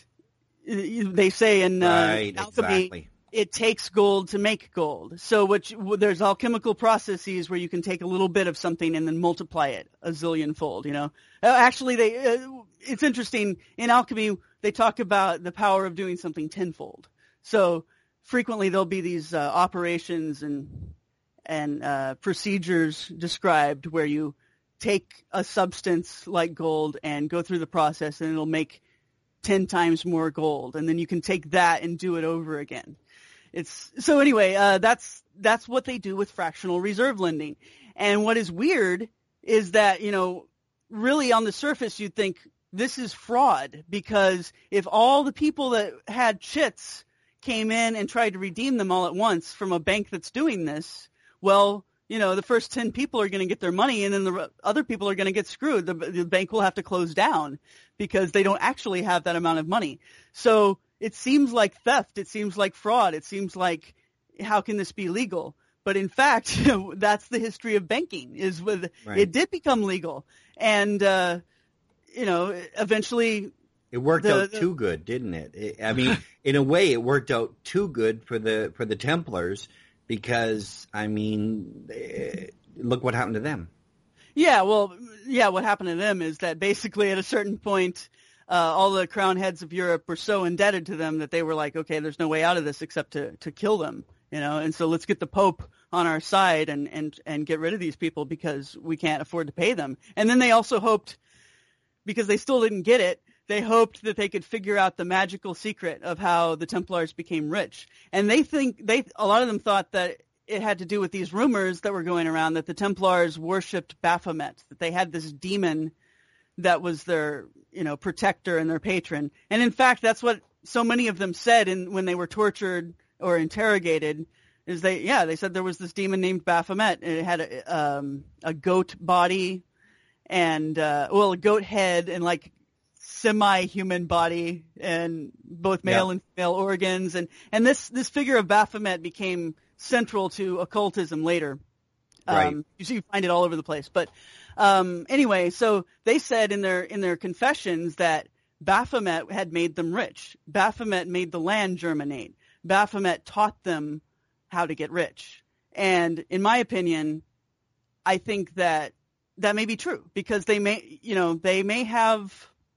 they say in uh, right, alchemy, exactly. It takes gold to make gold. So what you, there's alchemical processes where you can take a little bit of something and then multiply it a zillion fold, you know. Uh, actually, they uh, it's interesting. In alchemy, they talk about the power of doing something tenfold. So frequently there'll be these uh, operations and and uh, procedures described where you take a substance like gold and go through the process, and it'll make ten times more gold. And then you can take that and do it over again. It's so anyway, uh, that's, that's what they do with fractional reserve lending. And what is weird is that, you know, really on the surface, you'd think this is fraud, because if all the people that had chits came in and tried to redeem them all at once from a bank that's doing this, well, you know, the first ten people are going to get their money, and then the other people are going to get screwed. The, the bank will have to close down because they don't actually have that amount of money. So it seems like theft. It seems like fraud. It seems like, how can this be legal? But in fact, that's the history of banking, is with right. It did become legal. And, uh, you know, eventually it worked the, out the, too good, didn't it? it? I mean, in a way, it worked out too good for the for the Templars, because, I mean, look what happened to them. Yeah, well, yeah, what happened to them is that basically at a certain point, uh, all the crown heads of Europe were so indebted to them that they were like, okay, there's no way out of this except to, to kill them, you know, and so let's get the Pope on our side and, and, and get rid of these people because we can't afford to pay them. And then they also hoped, because they still didn't get it, they hoped that they could figure out the magical secret of how the Templars became rich. And they think, they, a lot of them thought that it had to do with these rumors that were going around that the Templars worshipped Baphomet, that they had this demon that was their, you know, protector and their patron. And in fact, that's what so many of them said in, when they were tortured or interrogated, is they, yeah, they said there was this demon named Baphomet, and it had a, um, a goat body and, uh, well, a goat head and like semi-human body and both male yeah. and female organs. And, and this, this figure of Baphomet became central to occultism later. Right. Um, you see, you find it all over the place. But um, anyway, so they said in their in their confessions that Baphomet had made them rich. Baphomet made the land germinate. Baphomet taught them how to get rich. And in my opinion, I think that that may be true, because they may, you know, they may have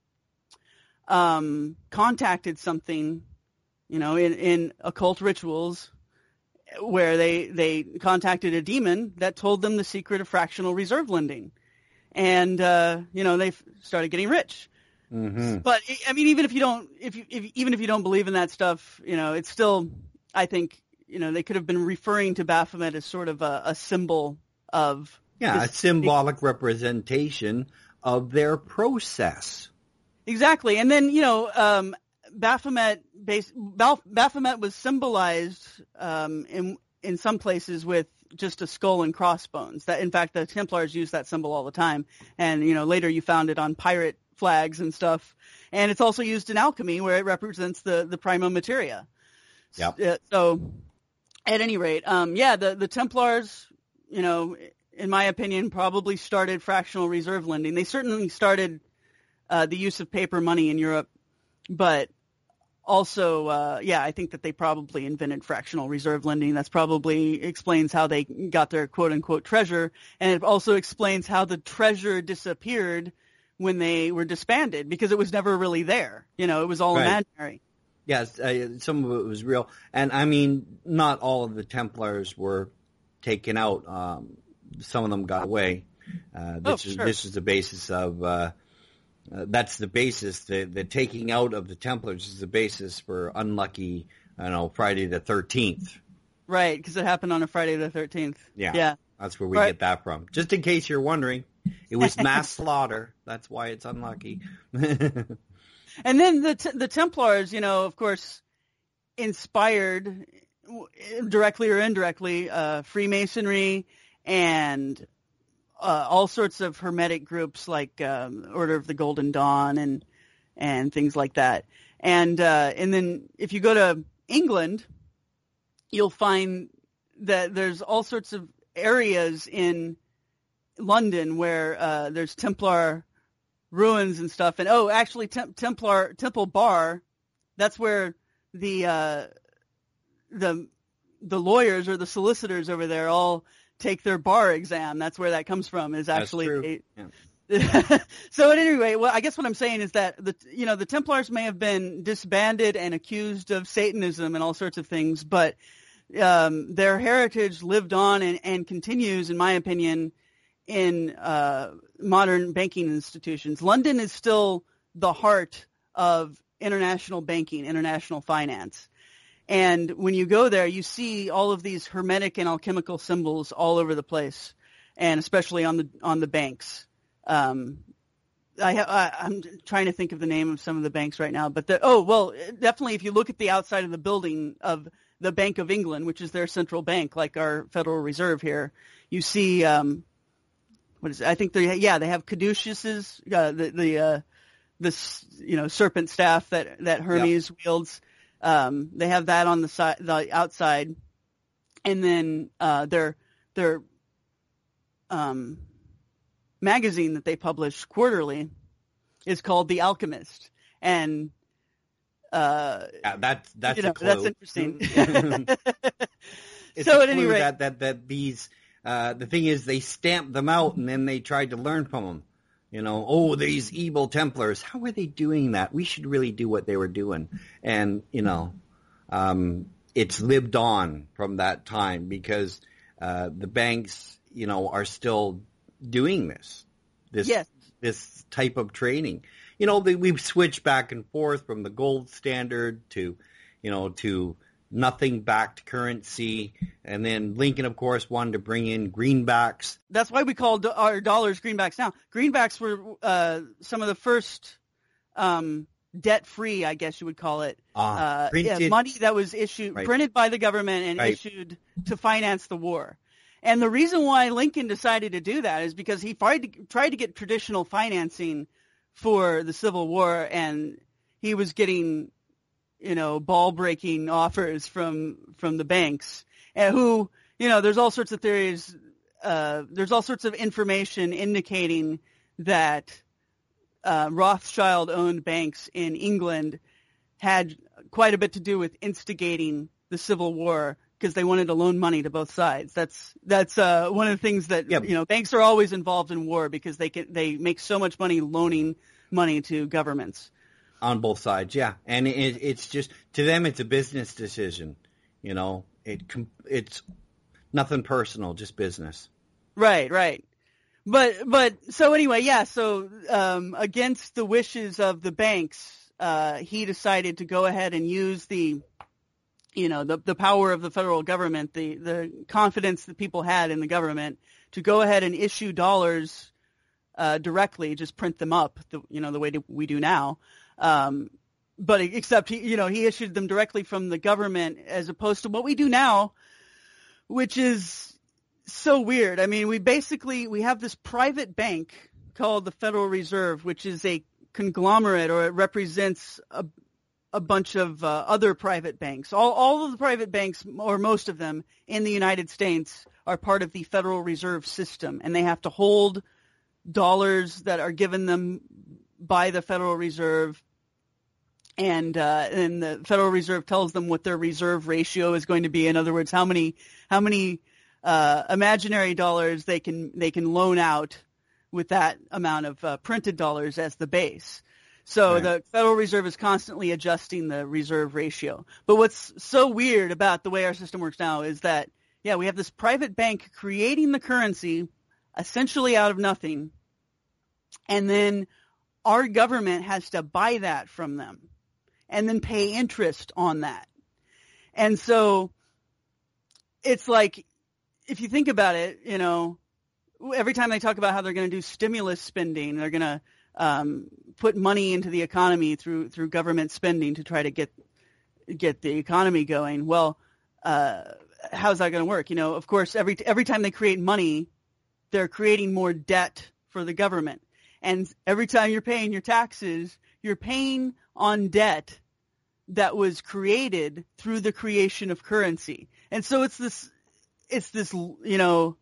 um, contacted something, you know, in, in occult rituals, where they, they contacted a demon that told them the secret of fractional reserve lending. And, uh, you know, they started getting rich. Mm-hmm. But, I mean, even if you don't, if you, if, even if you don't believe in that stuff, you know, it's still, I think, you know, they could have been referring to Baphomet as sort of a, a symbol of. Yeah, a symbolic representation of their process. Exactly. And then, you know, um, Baphomet, base, Baphomet was symbolized um, in in some places with just a skull and crossbones. That, in fact, the Templars use that symbol all the time. And, you know, later you found it on pirate flags and stuff. And it's also used in alchemy, where it represents the, the prima materia. Yep. Uh, so, at any rate, um, yeah, the, the Templars, you know, in my opinion, probably started fractional reserve lending. They certainly started uh, the use of paper money in Europe, but also, uh, yeah, I think that they probably invented fractional reserve lending. That's probably explains how they got their quote-unquote treasure, and it also explains how the treasure disappeared when they were disbanded, because it was never really there. You know, it was all right. imaginary. Yes, uh, some of it was real. And, I mean, not all of the Templars were taken out. Um, some of them got away. Uh, this, oh, is, sure. this is the basis of... Uh, Uh, that's the basis. The, the taking out of the Templars is the basis for unlucky, I know, Friday the thirteenth. Right, because it happened on a Friday the thirteenth. Yeah, yeah. That's where we right. get that from. Just in case you're wondering, it was mass slaughter. That's why it's unlucky. And then the t- the Templars, you know, of course, inspired directly or indirectly uh, Freemasonry and Uh, all sorts of Hermetic groups like um, Order of the Golden Dawn and and things like that. And uh, and then if you go to England, you'll find that there's all sorts of areas in London where uh, there's Templar ruins and stuff. And oh, actually, Tem- Templar Temple Bar, that's where the uh, the the lawyers or the solicitors over there all take their bar exam. That's where that comes from. Is actually. That's true. A, yeah. So at any rate, well, I guess what I'm saying is that the you know the Templars may have been disbanded and accused of Satanism and all sorts of things, but um, their heritage lived on and, and continues, in my opinion, in uh, modern banking institutions. London is still the heart of international banking, international finance. And when you go there, you see all of these hermetic and alchemical symbols all over the place, and especially on the on the banks. Um, I, ha- I, I'm trying to think of the name of some of the banks right now, but the, oh, well, definitely if you look at the outside of the building of the Bank of England, which is their central bank, like our Federal Reserve here, you see, um, what is it? I think they, yeah, they have caduceus's, uh, the, the, uh, this, you know, serpent staff that, that Hermes yep. wields. Um, they have that on the side, the outside, and then, uh, their, their, um, magazine that they publish quarterly is called The Alchemist, and uh, yeah, that's that's you know, a clue. That's interesting. It's so a at any clue rate, that that that these uh, the thing is they stamped them out and then they tried to learn from them. You know, oh, these evil Templars. How were they doing that? We should really do what they were doing, and you know, um, it's lived on from that time because uh, the banks, you know, are still doing this, this, yes. this type of training. You know, they, we've switched back and forth from the gold standard to, you know, to nothing backed currency. And then Lincoln, of course, wanted to bring in greenbacks. That's why we call do- our dollars greenbacks now. Greenbacks were uh, some of the first um, debt-free, I guess you would call it, Ah, uh, yeah, money that was issued, right. printed by the government and right. issued to finance the war. And the reason why Lincoln decided to do that is because he tried to, tried to get traditional financing for the Civil War, and he was getting, you know, ball-breaking offers from from the banks, and who, you know, there's all sorts of theories, uh, there's all sorts of information indicating that uh, Rothschild-owned banks in England had quite a bit to do with instigating the Civil War, because they wanted to loan money to both sides. That's that's uh, one of the things that yep. you know banks are always involved in war because they can they make so much money loaning money to governments on both sides. Yeah, and it, it's just to them it's a business decision. You know, it it's nothing personal, just business. Right, right. But but so anyway, yeah. So um, against the wishes of the banks, uh, he decided to go ahead and use the. You know, the the power of the federal government, the, the confidence that people had in the government to go ahead and issue dollars uh, directly, just print them up, the, you know, the way we do now. Um, but except, he, you know, he issued them directly from the government as opposed to what we do now, which is so weird. I mean, we basically, we have this private bank called the Federal Reserve, which is a conglomerate, or it represents a a bunch of uh, other private banks. All, all of the private banks, or most of them, in the United States are part of the Federal Reserve System, and they have to hold dollars that are given them by the Federal Reserve, and uh, and the Federal Reserve tells them what their reserve ratio is going to be. In other words, how many how many uh, imaginary dollars they can they can loan out with that amount of uh, printed dollars as the base. So right. The Federal Reserve is constantly adjusting the reserve ratio. But what's so weird about the way our system works now is that, yeah, we have this private bank creating the currency essentially out of nothing, and then our government has to buy that from them and then pay interest on that. And so it's like, if you think about it, you know, every time they talk about how they're going to do stimulus spending, they're going to Um, put money into the economy through through government spending to try to get get the economy going. Well, uh, how's that going to work? You know, of course, every every time they create money, they're creating more debt for the government, and every time you're paying your taxes, you're paying on debt that was created through the creation of currency. And so it's this, it's this, you know,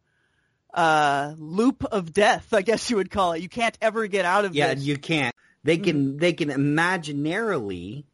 uh, loop of death, I guess you would call it. You can't ever get out of yeah, this. Yeah, you can't. They can, mm-hmm. they can imaginarily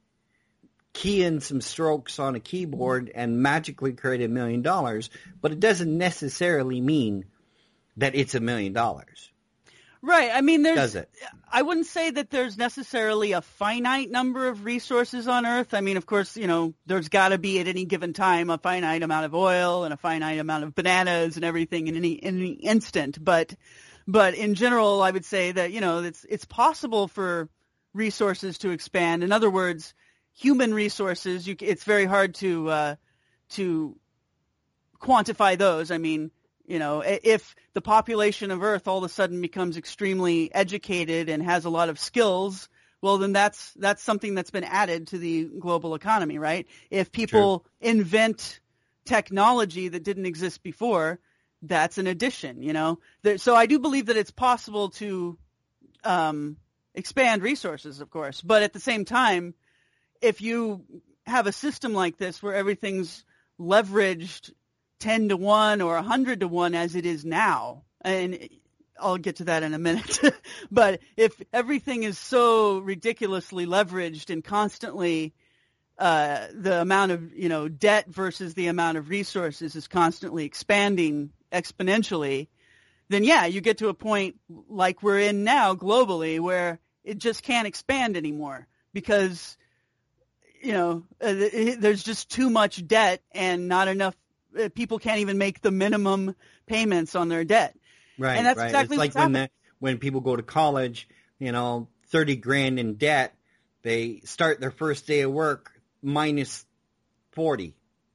key in some strokes on a keyboard and magically create a million dollars, but it doesn't necessarily mean that it's a million dollars. Right. I mean, there's, Does it? I wouldn't say that there's necessarily a finite number of resources on Earth. I mean, of course, you know, there's got to be at any given time a finite amount of oil and a finite amount of bananas and everything in any, in any instant. But, but in general, I would say that, you know, it's, it's possible for resources to expand. In other words, human resources, you, it's very hard to, uh, to quantify those. I mean, you know, if the population of Earth all of a sudden becomes extremely educated and has a lot of skills, well, then that's that's something that's been added to the global economy, right? If people True. invent technology that didn't exist before, that's an addition, you know? There, so I do believe that it's possible to um, expand resources, of course. But at the same time, if you have a system like this where everything's leveraged ten to one or one hundred to one as it is now, and I'll get to that in a minute, but if everything is so ridiculously leveraged and constantly uh, the amount of, you know, debt versus the amount of resources is constantly expanding exponentially, then yeah, you get to a point like we're in now globally where it just can't expand anymore because, you know, uh, there's just too much debt and not enough. People can't even make the minimum payments on their debt. Right, and that's right. exactly it's like what's when happening. the, when people go to college, you know, thirty grand in debt, they start their first day of work minus forty.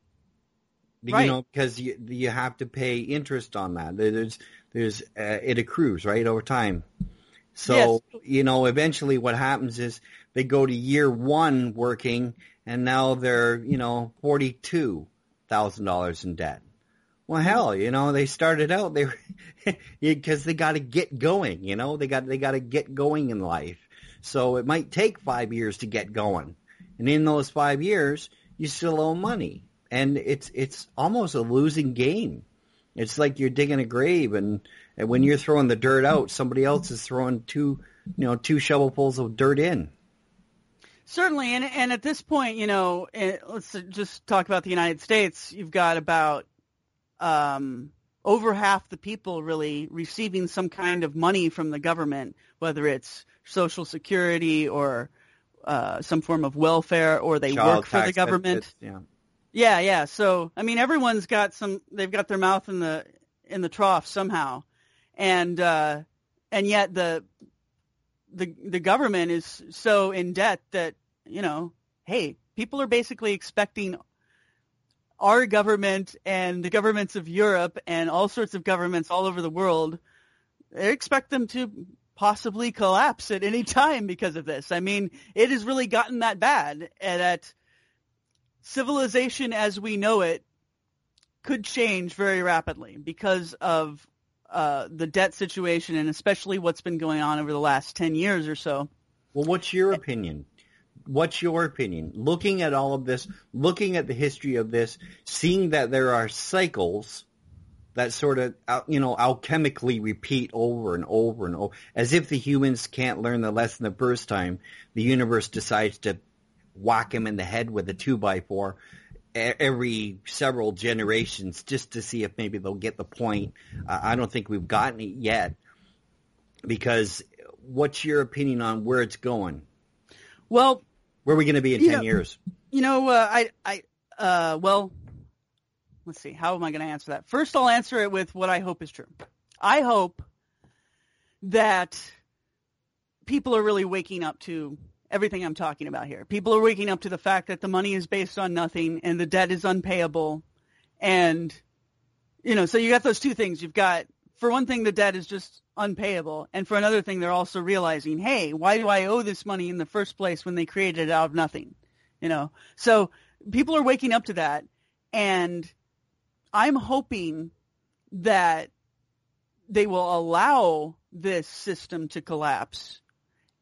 Right. You know, because you you have to pay interest on that. There's there's uh, it accrues, right, over time. So, yes. you know, eventually what happens is they go to year one working and now they're, you know, forty-two thousand dollars in debt. Well, hell, you know, they started out they because they got to get going. You know, they got they got to get going in life. So it might take five years to get going, and in those five years, you still owe money, and it's it's almost a losing game. It's like you're digging a grave, and, and when you're throwing the dirt out, somebody else is throwing two, you know, two shovelfuls of dirt in. Certainly, and and at this point, you know, let's just talk about the United States. You've got about um, over half the people really receiving some kind of money from the government, whether it's Social Security or uh, some form of welfare, or they Child work for the government. Benefits, yeah, yeah, yeah. So, I mean, everyone's got some. They've got their mouth in the in the trough somehow, and uh, and yet the the the government is so in debt that, you know, hey, people are basically expecting our government and the governments of Europe and all sorts of governments all over the world, they expect them to possibly collapse at any time because of this. I mean, it has really gotten that bad, and that civilization as we know it could change very rapidly because of uh, the debt situation, and especially what's been going on over the last ten years or so. Well, what's your opinion? What's your opinion? Looking at all of this, looking at the history of this, seeing that there are cycles that sort of, you know, alchemically repeat over and over and over, as if the humans can't learn the lesson the first time, the universe decides to whack them in the head with a two by four every several generations just to see if maybe they'll get the point. Uh, I don't think we've gotten it yet, because what's your opinion on where it's going? Well, where are we going to be in you ten know, years? You know, uh, I, I, uh, well, let's see. How am I going to answer that? First, I'll answer it with what I hope is true. I hope that people are really waking up to everything I'm talking about here. People are waking up to the fact that the money is based on nothing and the debt is unpayable. And, you know, so you got those two things. You've got, for one thing, the debt is just unpayable. And for another thing, they're also realizing, hey, why do I owe this money in the first place when they created it out of nothing? You know, so people are waking up to that. And I'm hoping that they will allow this system to collapse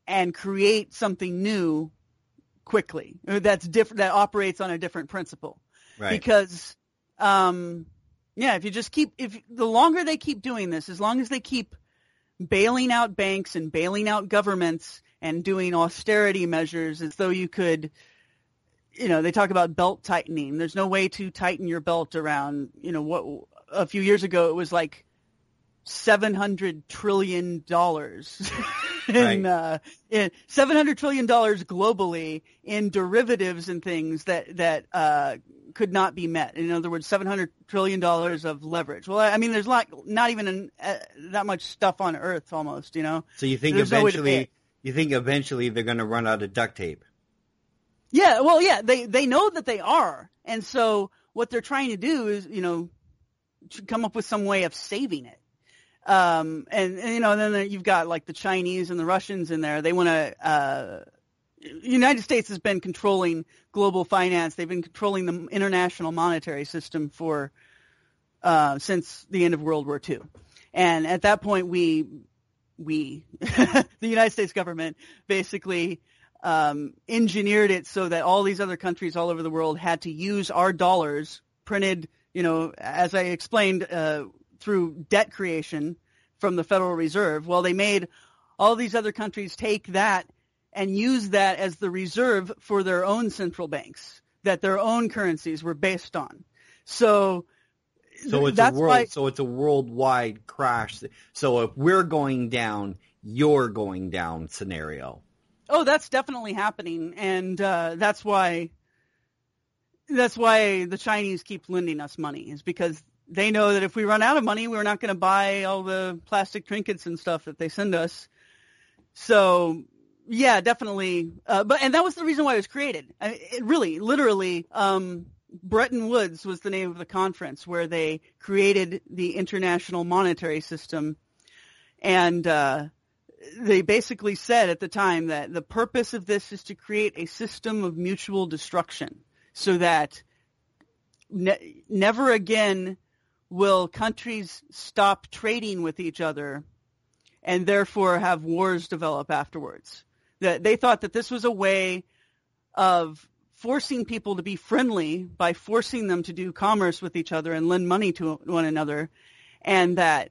and create something new quickly that's different, that operates on a different principle. Right. Because, um, yeah, if you just keep, if the longer they keep doing this, as long as they keep bailing out banks and bailing out governments and doing austerity measures as though you could, you know, they talk about belt tightening. There's no way to tighten your belt around, you know, what a few years ago it was like seven hundred trillion dollars in, right. uh, in seven hundred trillion dollars globally in derivatives and things that, that, uh, could not be met. In other words, seven hundred trillion dollars of leverage. Well, I mean, there's like not even an, uh, that much stuff on Earth almost, you know? So you think There's no way to eventually, pay it. you think eventually they're going to run out of duct tape? Yeah, well, yeah, they, they know that they are. And so what they're trying to do is, you know, to come up with some way of saving it. Um, and, and, you know, then you've got like the Chinese and the Russians in there. They want to, uh, the United States has been controlling global finance. They've been controlling the international monetary system for, uh, since the end of World War Two. And at that point, we, we, the United States government basically, um, engineered it so that all these other countries all over the world had to use our dollars printed, you know, as I explained, uh, through debt creation from the Federal Reserve. Well, they made all these other countries take that and use that as the reserve for their own central banks that their own currencies were based on. So, so it's that's a world. why, so it's a worldwide crash. So if we're going down, you're going down scenario. Oh, that's definitely happening, and uh, that's why that's why the Chinese keep lending us money, is because they know that if we run out of money, we're not going to buy all the plastic trinkets and stuff that they send us. So, yeah, definitely. Uh, but and that was the reason why it was created. I, it really, literally, um, Bretton Woods was the name of the conference where they created the international monetary system, and uh, they basically said at the time that the purpose of this is to create a system of mutual destruction, so that ne- never again will countries stop trading with each other and therefore have wars develop afterwards. That they thought that this was a way of forcing people to be friendly by forcing them to do commerce with each other and lend money to one another, and that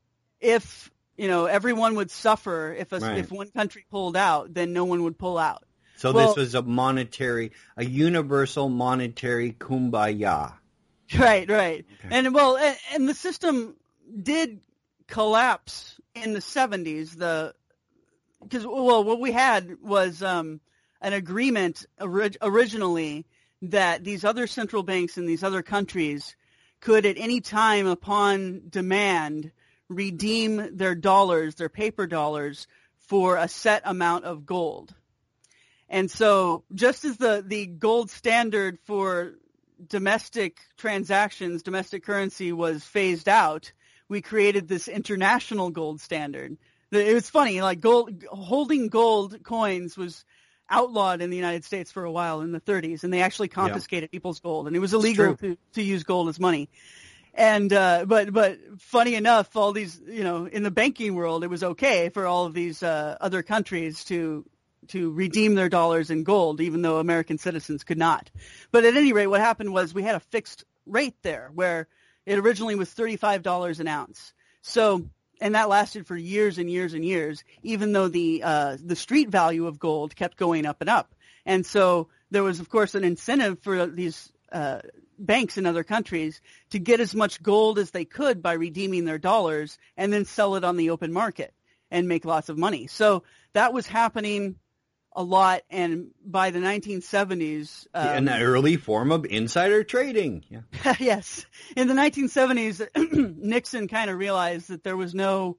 if, you know, everyone would suffer if a, Right. if one country pulled out, then no one would pull out. So Well- this was a monetary, a universal monetary kumbaya. Right, right. Okay. And well, and, and the system did collapse in the seventies. The because well, what we had was um, an agreement orig- originally that these other central banks in these other countries could, at any time upon demand, redeem their dollars, their paper dollars, for a set amount of gold. And so, just as the the gold standard for domestic transactions, domestic currency was phased out, we created this international gold standard. It was funny, like gold, holding gold coins was outlawed in the United States for a while in the thirties, and they actually confiscated yeah. people's gold, and it was illegal to, to use gold as money. And uh, but but funny enough, all these, you know, in the banking world, it was okay for all of these uh, other countries to to redeem their dollars in gold, even though American citizens could not. But at any rate, what happened was we had a fixed rate there, where it originally was thirty-five dollars an ounce. So, and that lasted for years and years and years, even though the uh, the street value of gold kept going up and up. And so there was, of course, an incentive for these uh, banks in other countries to get as much gold as they could by redeeming their dollars and then sell it on the open market and make lots of money. So that was happening a lot, and by the nineteen seventies... Um, and that early form of insider trading. Yeah. Yes. In the nineteen seventies, Nixon kind of realized that there was no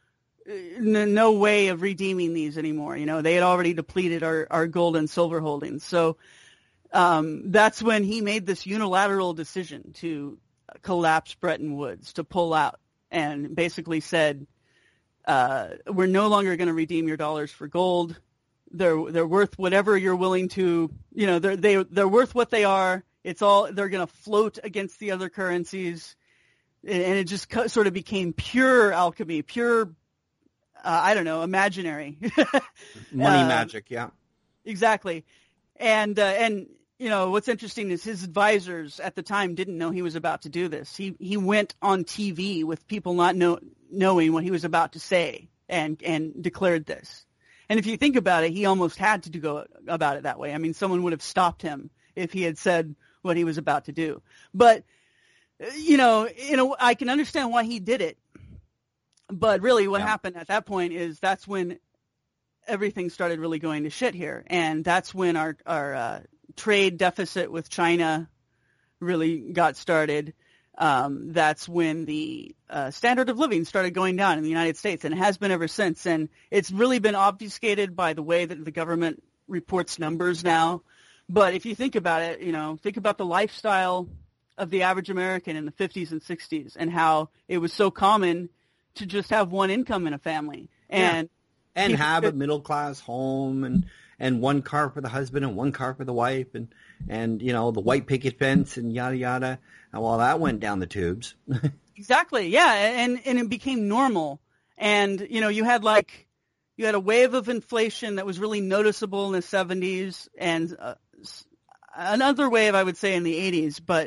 no way of redeeming these anymore. You know, they had already depleted our, our gold and silver holdings. So um, that's when he made this unilateral decision to collapse Bretton Woods, to pull out, and basically said, uh, we're no longer going to redeem your dollars for gold. They're they're worth whatever you're willing to, you know, they're they they're worth what they are. It's all, they're going to float against the other currencies, and it just sort of became pure alchemy, pure I don't know, imaginary. Money uh, magic, yeah. Exactly. And, uh, and, you know, what's interesting is his advisors at the time didn't know he was about to do this. He, he went on T V with people not know, knowing what he was about to say and, and declared this. And if you think about it, he almost had to do go about it that way. I mean, someone would have stopped him if he had said what he was about to do. But, you know, you know, I can understand why he did it. But really what yeah. happened at that point is that's when everything started really going to shit here. And that's when our, our uh, trade deficit with China really got started. Um, that's when the uh, standard of living started going down in the United States, and it has been ever since. And it's really been obfuscated by the way that the government reports numbers now. But if you think about it, you know, think about the lifestyle of the average American in the fifties and sixties and how it was so common to just have one income in a family. And yeah. and have could, a middle-class home and, and one car for the husband and one car for the wife and, and, you know, the white picket fence and yada, yada. And well, that went down the tubes. Exactly. Yeah. And, and it became normal. And, you know, you had like, you had a wave of inflation that was really noticeable in the seventies and uh, another wave, I would say, in the eighties. But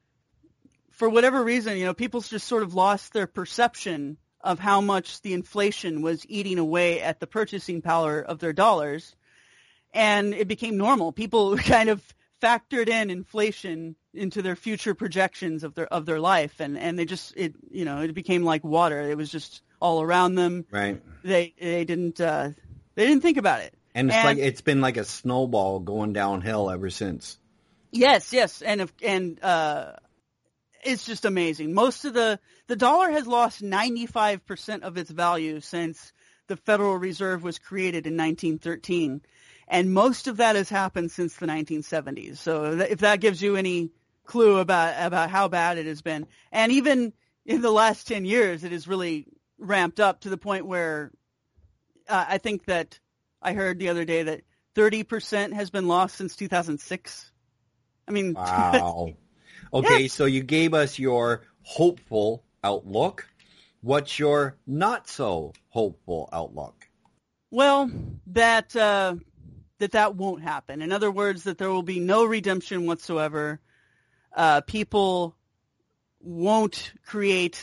for whatever reason, you know, people just sort of lost their perception of how much the inflation was eating away at the purchasing power of their dollars. And it became normal. People kind of factored in inflation into their future projections of their of their life, and, and they just it you know it became like water. It was just all around them. Right. They they didn't uh, they didn't think about it. And it's and, like it's been like a snowball going downhill ever since. Yes, yes, and if, and uh, it's just amazing. Most of the the dollar has lost ninety-five percent of its value since the Federal Reserve was created in nineteen thirteen. And most of that has happened since the nineteen seventies. So if that gives you any clue about about how bad it has been. And even in the last ten years, it has really ramped up to the point where uh, I think that I heard the other day that thirty percent has been lost since two thousand six. I mean, wow. Okay, yeah. So you gave us your hopeful outlook. What's your not so hopeful outlook? Well, that uh, that that won't happen. In other words, that there will be no redemption whatsoever. Uh, people won't create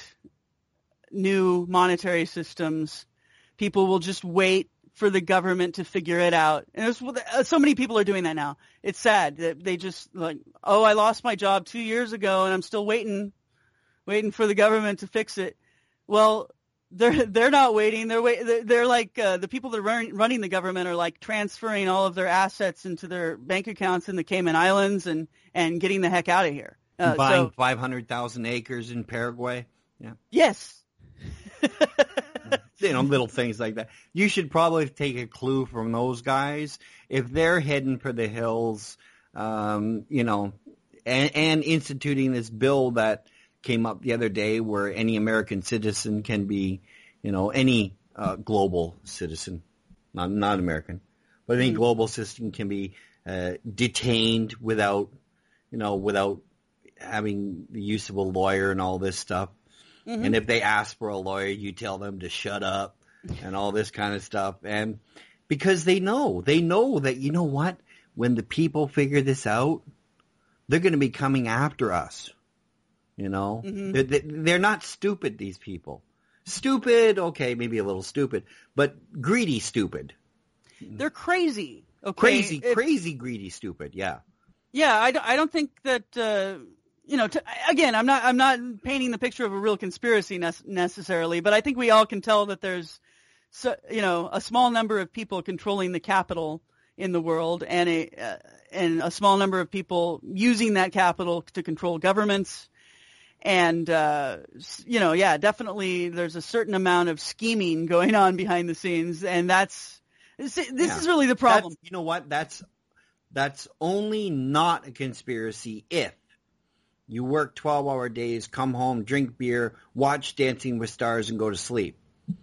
new monetary systems. People will just wait for the government to figure it out. And there's, so many people are doing that now. It's sad that they just like, oh, I lost my job two years ago and I'm still waiting, waiting for the government to fix it. Well, they're they're not waiting. They're wait. They're, they're like uh, the people that are run, running the government are like transferring all of their assets into their bank accounts in the Cayman Islands and, and getting the heck out of here. Uh, Buying so, five hundred thousand acres in Paraguay. Yeah. Yes. You know, little things like that. You should probably take a clue from those guys. If they're heading for the hills, um, you know, and, and instituting this bill that came up the other day where any American citizen can be, you know, any uh, global citizen, not not American, but any mm-hmm. global citizen can be uh, detained without, you know, without having the use of a lawyer and all this stuff. Mm-hmm. And if they ask for a lawyer, you tell them to shut up and all this kind of stuff. And because they know, they know that, you know what, when the people figure this out, they're going to be coming after us. You know, mm-hmm. they're, they're not stupid, these people. Stupid, okay, maybe a little stupid, but greedy stupid. They're crazy. Okay? Crazy, it, crazy, greedy, stupid, yeah. Yeah, I, I don't think that... Uh... You know, to, again, I'm not I'm not painting the picture of a real conspiracy ne- necessarily, but I think we all can tell that there's, so, you know, a small number of people controlling the capital in the world, and a uh, and a small number of people using that capital to control governments, and uh, you know, yeah, definitely, there's a certain amount of scheming going on behind the scenes, and that's this, this yeah. is really the problem. That's, you know what? That's that's only not a conspiracy if you work twelve-hour days, come home, drink beer, watch Dancing with Stars, and go to sleep.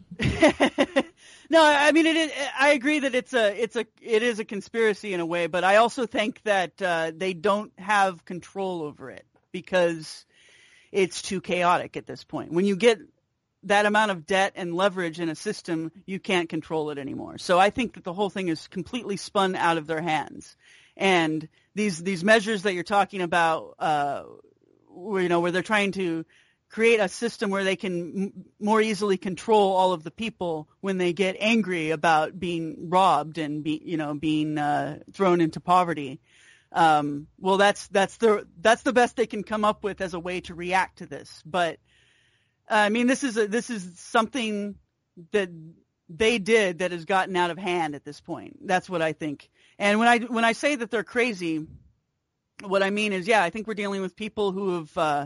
No, I mean, it is, I agree that it's a, it's a, it is a conspiracy in a way, but I also think that uh, they don't have control over it because it's too chaotic at this point. When you get that amount of debt and leverage in a system, you can't control it anymore. So I think that the whole thing is completely spun out of their hands. And these these measures that you're talking about, uh, where, you know, where they're trying to create a system where they can m- more easily control all of the people when they get angry about being robbed and be, you know, being uh, thrown into poverty. Um, well, that's that's the that's the best they can come up with as a way to react to this. But uh, I mean, this is a, this is something that they did that has gotten out of hand at this point. That's what I think. And when I when I say that they're crazy, what I mean is, yeah, I think we're dealing with people who have uh,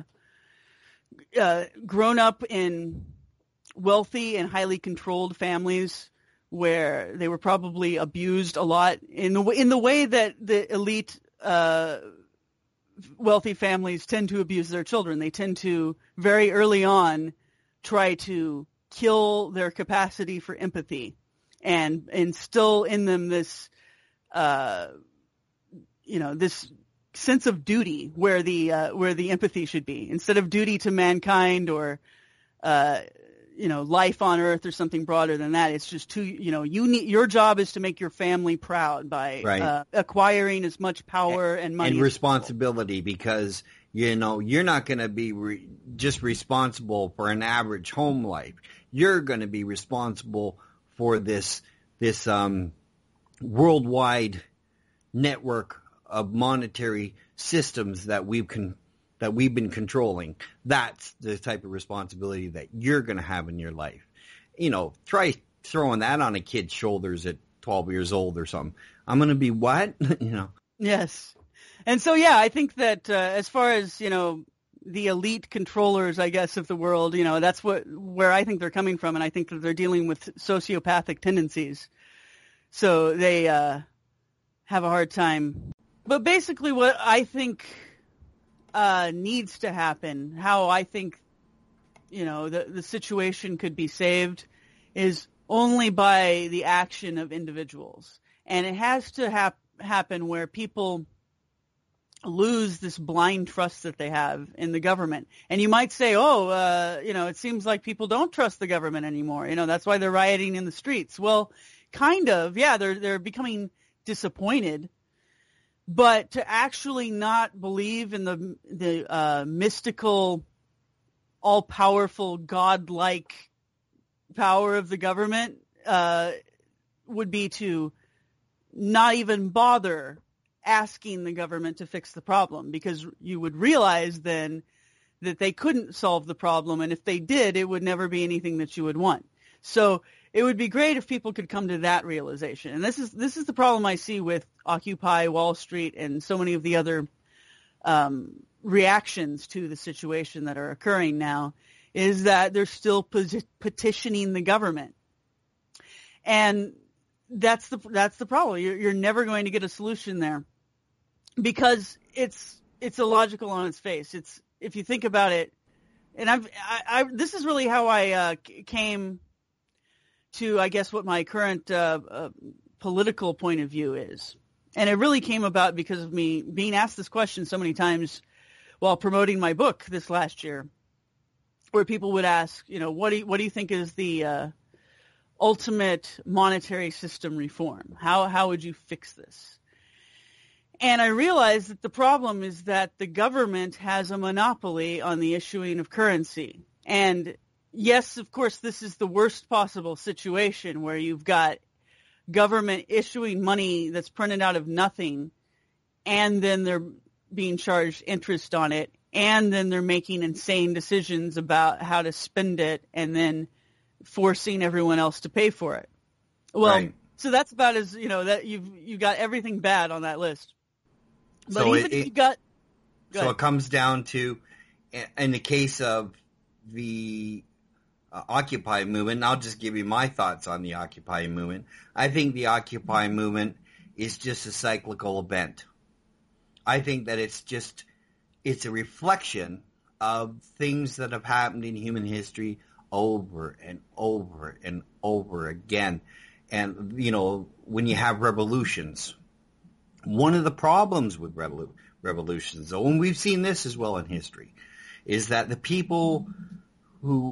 uh, grown up in wealthy and highly controlled families where they were probably abused a lot in the in the way that the elite uh, wealthy families tend to abuse their children. They tend to very early on try to kill their capacity for empathy and instill in them this, uh, you know, this sense of duty where the uh, where the empathy should be, instead of duty to mankind or uh, you know, life on Earth or something broader than that. It's just too, you know, you need, your job is to make your family proud by right. uh, acquiring as much power and, and money and responsibility, because you know you're not going to be re- just responsible for an average home life. You're going to be responsible for this this um, worldwide network of monetary systems that we've con- that we've been controlling. That's the type of responsibility that you're going to have in your life. You know, try throwing that on a kid's shoulders at twelve years old or something. I'm going to be what? you know. Yes. And so, yeah, I think that uh, as far as, you know, the elite controllers, I guess, of the world, you know, that's what where I think they're coming from. And I think that they're dealing with sociopathic tendencies. So they uh, have a hard time. But basically what I think uh, needs to happen, how I think, you know, the, the situation could be saved, is only by the action of individuals. And it has to hap- happen where people lose this blind trust that they have in the government. And you might say, oh, uh, you know, it seems like people don't trust the government anymore. You know, that's why they're rioting in the streets. Well, kind of, yeah, they're they're becoming disappointed. But to actually not believe in the the uh, mystical, all-powerful, godlike power of the government uh, would be to not even bother asking the government to fix the problem, because you would realize then that they couldn't solve the problem, and if they did, it would never be anything that you would want. So it would be great if people could come to that realization. And this is this is the problem I see with Occupy Wall Street and so many of the other um, reactions to the situation that are occurring now, is that they're still peti- petitioning the government. And that's the that's the problem. You're, you're never going to get a solution there, because it's it's illogical on its face. It's, if you think about it, and I've I, I this is really how I uh, came to, I guess, what my current uh, uh, political point of view is. And it really came about because of me being asked this question so many times while promoting my book this last year, where people would ask, you know, what do you, what do you think is the uh, ultimate monetary system reform? How how would you fix this? And I realized that the problem is that the government has a monopoly on the issuing of currency. And yes, of course, this is the worst possible situation, where you've got government issuing money that's printed out of nothing, and then they're being charged interest on it, and then they're making insane decisions about how to spend it, and then forcing everyone else to pay for it. Well, right. So that's about as, you know, that you've you've got everything bad on that list. But so even it, if you got, go so ahead. it comes down to, in the case of the uh, Occupy movement, and I'll just give you my thoughts on the Occupy movement. I think the Occupy movement is just a cyclical event. I think that it's just, it's a reflection of things that have happened in human history over and over and over again. And, you know, when you have revolutions, one of the problems with revolu- revolutions, though, and we've seen this as well in history, is that the people who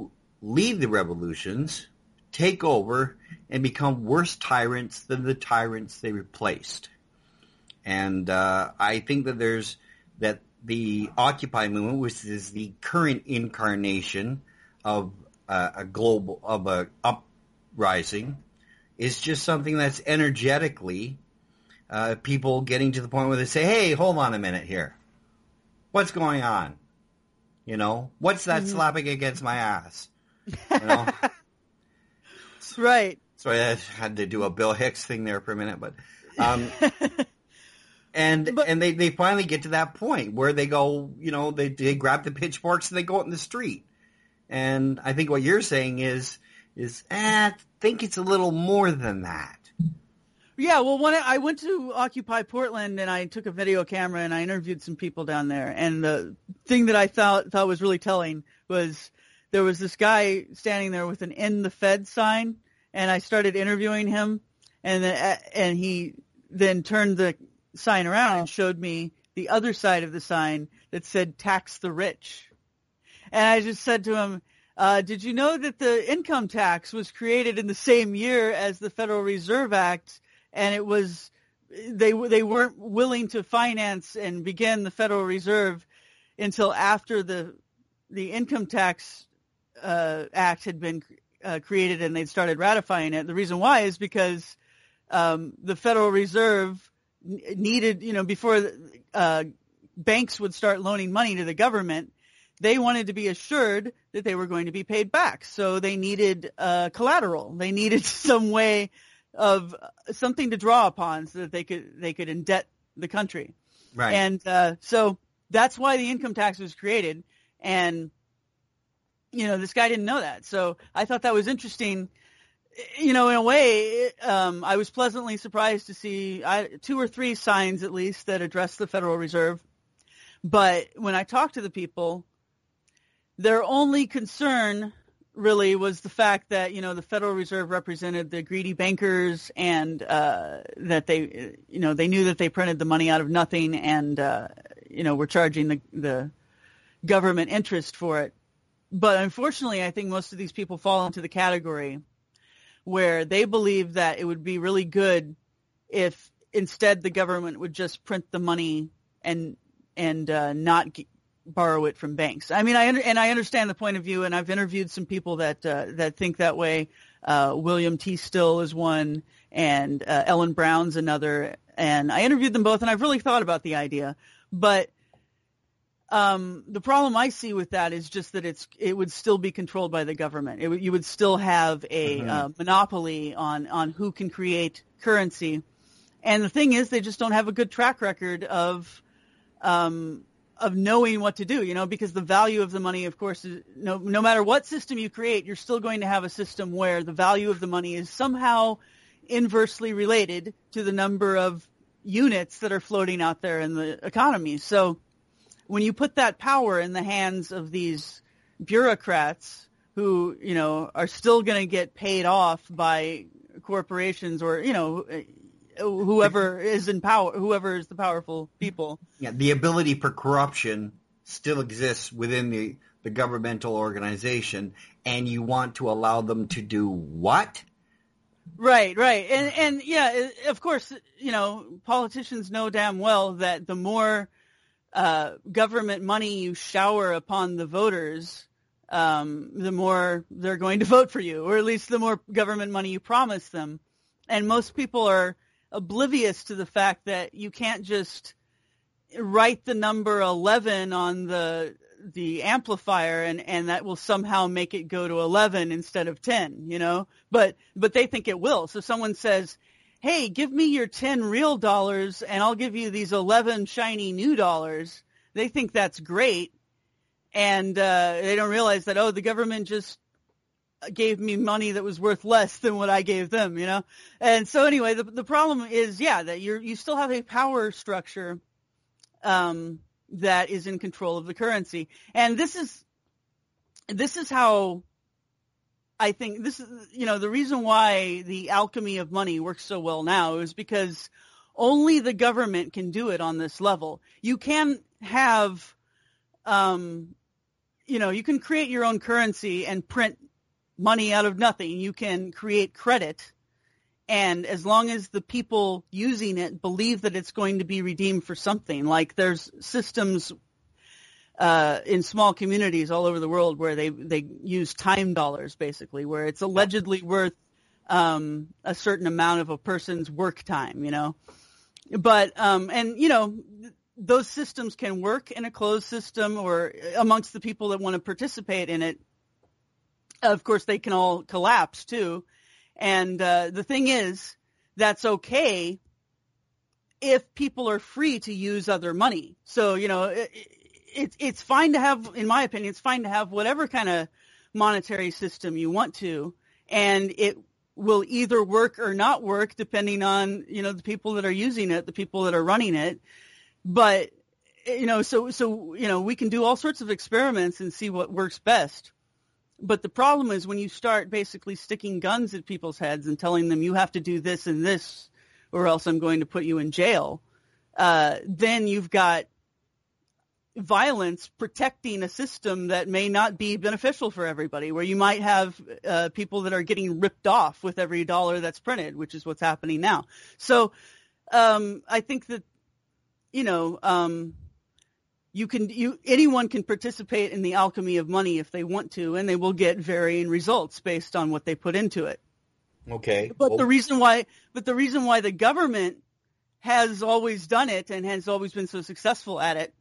lead the revolutions, take over, and become worse tyrants than the tyrants they replaced. And uh, I think that there's that the Occupy movement, which is the current incarnation of uh, a global of a uprising, is just something that's energetically uh, people getting to the point where they say, "Hey, hold on a minute here, what's going on? You know, what's that mm-hmm. slapping against my ass?" You know, right. So I had to do a Bill Hicks thing there for a minute, but. Um, And but, and they, they finally get to that point where they go, you know, they they grab the pitchforks and they go out in the street. And I think what you're saying is, is eh, I think it's a little more than that. Yeah, well, when I, I went to Occupy Portland and I took a video camera and I interviewed some people down there. And the thing that I thought thought was really telling was there was this guy standing there with an "End the Fed" sign, and I started interviewing him, and then, and he then turned the sign around and showed me the other side of the sign that said "Tax the Rich." And I just said to him, uh, did you know that the income tax was created in the same year as the Federal Reserve Act, and it was they they weren't willing to finance and begin the Federal Reserve until after the the income tax uh, act had been uh, created and they'd started ratifying it. The reason why is because um, the Federal Reserve needed, you know, before uh, banks would start loaning money to the government, they wanted to be assured that they were going to be paid back. So they needed uh, collateral. They needed some way of uh, something to draw upon so that they could they could indebt the country. Right. And uh, so that's why the income tax was created. And you know, this guy didn't know that. So I thought that was interesting. You know, in a way, um, I was pleasantly surprised to see I, two or three signs, at least, that address the Federal Reserve. But when I talked to the people, their only concern really was the fact that, you know, the Federal Reserve represented the greedy bankers and uh, that they, you know, they knew that they printed the money out of nothing and, uh, you know, were charging the, the government interest for it. But unfortunately, I think most of these people fall into the category where they believe that it would be really good if instead the government would just print the money and and uh, not g- borrow it from banks. I mean, I under, and I understand the point of view, and I've interviewed some people that uh, that think that way. Uh, William T. Still is one, and uh, Ellen Brown's another. And I interviewed them both, and I've really thought about the idea. But Um, the problem I see with that is just that it's it would still be controlled by the government. It, you would still have a mm-hmm. uh, monopoly on, on who can create currency. And the thing is, they just don't have a good track record of um, of knowing what to do, you know, because the value of the money, of course, is no, no matter what system you create, you're still going to have a system where the value of the money is somehow inversely related to the number of units that are floating out there in the economy. So when you put that power in the hands of these bureaucrats who, you know, are still going to get paid off by corporations or, you know, whoever is in power, whoever is the powerful people. Yeah, the ability for corruption still exists within the, the governmental organization, and you want to allow them to do what? Right, right. And, and yeah, of course, you know, politicians know damn well that the more Uh, government money you shower upon the voters, um, the more they're going to vote for you, or at least the more government money you promise them. And most people are oblivious to the fact that you can't just write the number eleven on the the amplifier and, and that will somehow make it go to eleven instead of ten, you know? But but they think it will. So someone says, hey, give me your ten real dollars and I'll give you these eleven shiny new dollars. They think that's great. And uh, they don't realize that, oh, the government just gave me money that was worth less than what I gave them, you know? And so anyway, the the problem is, yeah, that you're you still have a power structure um, that is in control of the currency. And this is this is how I think this is, you know, the reason why the alchemy of money works so well now is because only the government can do it on this level. You can have, um, you know, you can create your own currency and print money out of nothing. You can create credit, and as long as the people using it believe that it's going to be redeemed for something, like there's systems uh, in small communities all over the world where they, they use time dollars, basically, where it's allegedly worth um, a certain amount of a person's work time, you know. But, um, and, you know, those systems can work in a closed system or amongst the people that want to participate in it. Of course, they can all collapse too. And uh, the thing is, that's okay if people are free to use other money. So, you know, it, it, it's fine to have, in my opinion, it's fine to have whatever kind of monetary system you want to, and it will either work or not work depending on, you know, the people that are using it, the people that are running it. But, you know, so, so, you know, we can do all sorts of experiments and see what works best. But the problem is when you start basically sticking guns at people's heads and telling them you have to do this and this or else I'm going to put you in jail, uh, then you've got violence protecting a system that may not be beneficial for everybody, where you might have uh, people that are getting ripped off with every dollar that's printed, which is what's happening now. So um, I think that, you know, um, you can, you, anyone can participate in the alchemy of money if they want to, and they will get varying results based on what they put into it. Okay. But well, the reason why, but the reason why the government has always done it and has always been so successful at it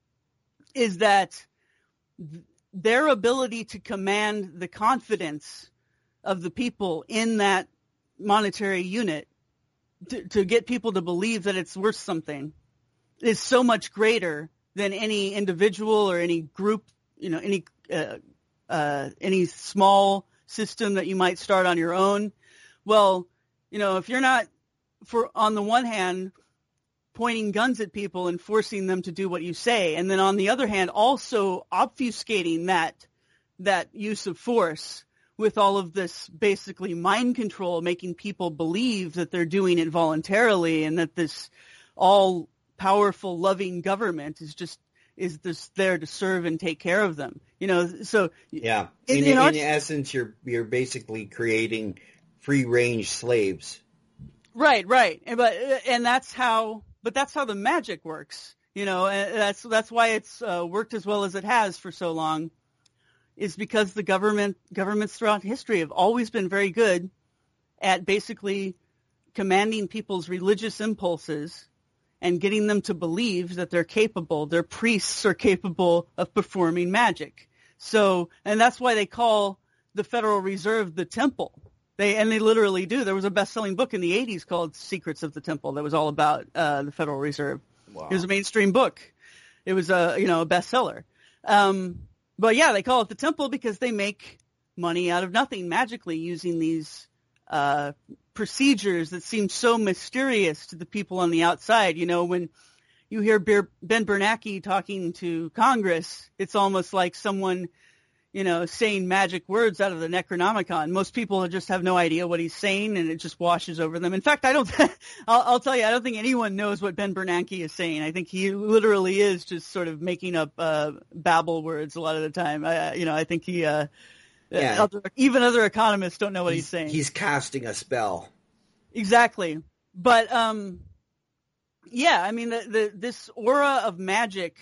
is that th- their ability to command the confidence of the people in that monetary unit to, to get people to believe that it's worth something is so much greater than any individual or any group, you know, any uh, uh, any small system that you might start on your own. Well, you know, if you're not, for on the one hand, pointing guns at people and forcing them to do what you say, and then on the other hand, also obfuscating that that use of force with all of this basically mind control, making people believe that they're doing it voluntarily and that this all powerful, loving government is just is just there to serve and take care of them. You know, so yeah. In, in, in, in our, essence, you're you're basically creating free range slaves. Right, right, and but and that's how, but that's how the magic works. You know, and that's that's why it's uh, worked as well as it has for so long, is because the government governments throughout history have always been very good at basically commanding people's religious impulses and getting them to believe that they're capable, their priests are capable of performing magic. So, and that's why they call the Federal Reserve the temple. They, and they literally do. There was a best-selling book in the eighties called Secrets of the Temple that was all about uh, the Federal Reserve. Wow. It was a mainstream book. It was a, you know, a bestseller. Um, but yeah, they call it the temple because they make money out of nothing magically using these uh procedures that seem so mysterious to the people on the outside. You know, when you hear Ben Bernanke talking to Congress, it's almost like someone, you know, saying magic words out of the Necronomicon. Most people just have no idea what he's saying, and it just washes over them. In fact, I don't, I'll, I'll tell you, I don't think anyone knows what Ben Bernanke is saying. I think he literally is just sort of making up uh, babble words a lot of the time. I, you know, I think he, uh, Yeah. Other, even other economists don't know what he's, he's saying. He's casting a spell. Exactly. But, um, yeah, I mean, the, the, this aura of magic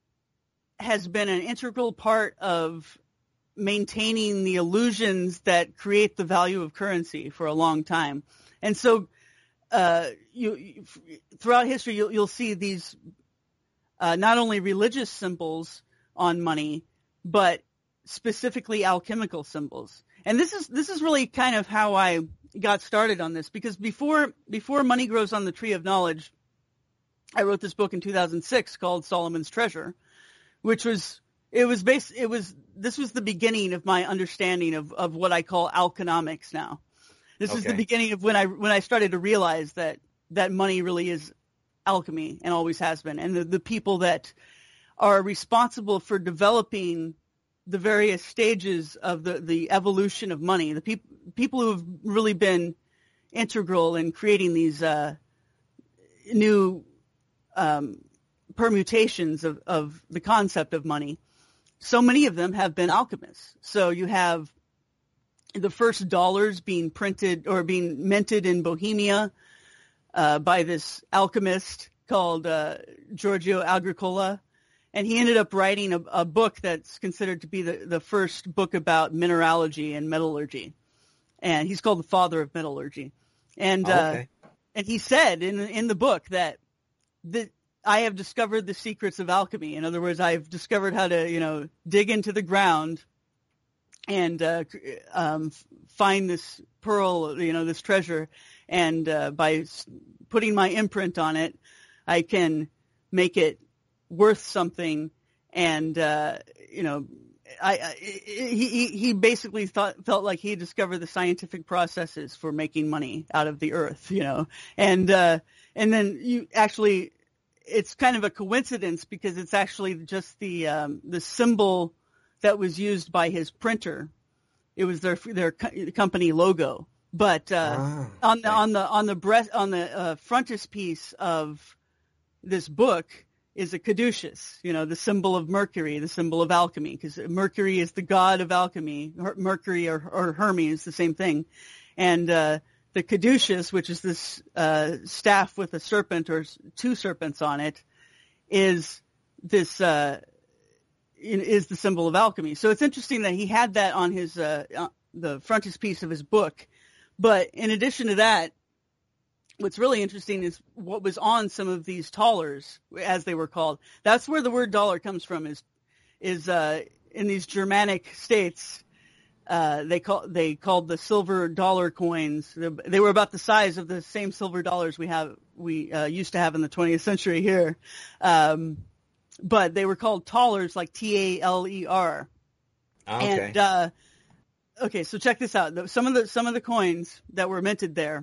has been an integral part of maintaining the illusions that create the value of currency for a long time. And so uh, you, you throughout history, you'll, you'll see these uh, not only religious symbols on money, but specifically alchemical symbols. And this is this is really kind of how I got started on this, because before before Money Grows on the Tree of Knowledge, I wrote this book in two thousand six called Solomon's Treasure, which was it was based it was this was the beginning of my understanding of, of what I call alchonomics now. This is Okay. the beginning of when I when I started to realize that that money really is alchemy and always has been, and the, the people that are responsible for developing the various stages of the, the evolution of money, the people people who have really been integral in creating these uh, new um, permutations of, of the concept of money, so many of them have been alchemists. So you have the first dollars being printed or being minted in Bohemia uh, by this alchemist called uh, Giorgio Agricola. And he ended up writing a, a book that's considered to be the, the first book about mineralogy and metallurgy. And he's called the father of metallurgy. And Oh, uh, okay. and he said in in the book that the, I have discovered the secrets of alchemy. In other words, I've discovered how to, you know, dig into the ground and uh, um, find this pearl, you know, this treasure. And uh, by putting my imprint on it, I can make it worth something. And, uh, you know, I, I he he basically thought felt like he discovered the scientific processes for making money out of the earth, you know, and uh, and then you actually, it's kind of a coincidence because it's actually just the um, the symbol that was used by his printer. It was their their co- company logo, but uh, Ah, on the okay. on the on the breast on the uh, frontispiece of this book is a caduceus, you know, the symbol of Mercury, the symbol of alchemy, because Mercury is the god of alchemy. Her- Mercury or, or Hermes, the same thing. And uh, the caduceus, which is this uh, staff with a serpent or s- two serpents on it, is this uh, in- is the symbol of alchemy. So it's interesting that he had that on his uh, uh, the frontispiece of his book. But in addition to that, what's really interesting is what was on some of these thalers, as they were called. That's where the word dollar comes from. Is is uh, in these Germanic states, uh, they call they called the silver dollar coins. They were about the size of the same silver dollars we have we uh, used to have in the twentieth century here, um, but they were called thalers, like T A L E R. Okay. And uh, okay, so check this out. The- Some of the some of the coins that were minted there.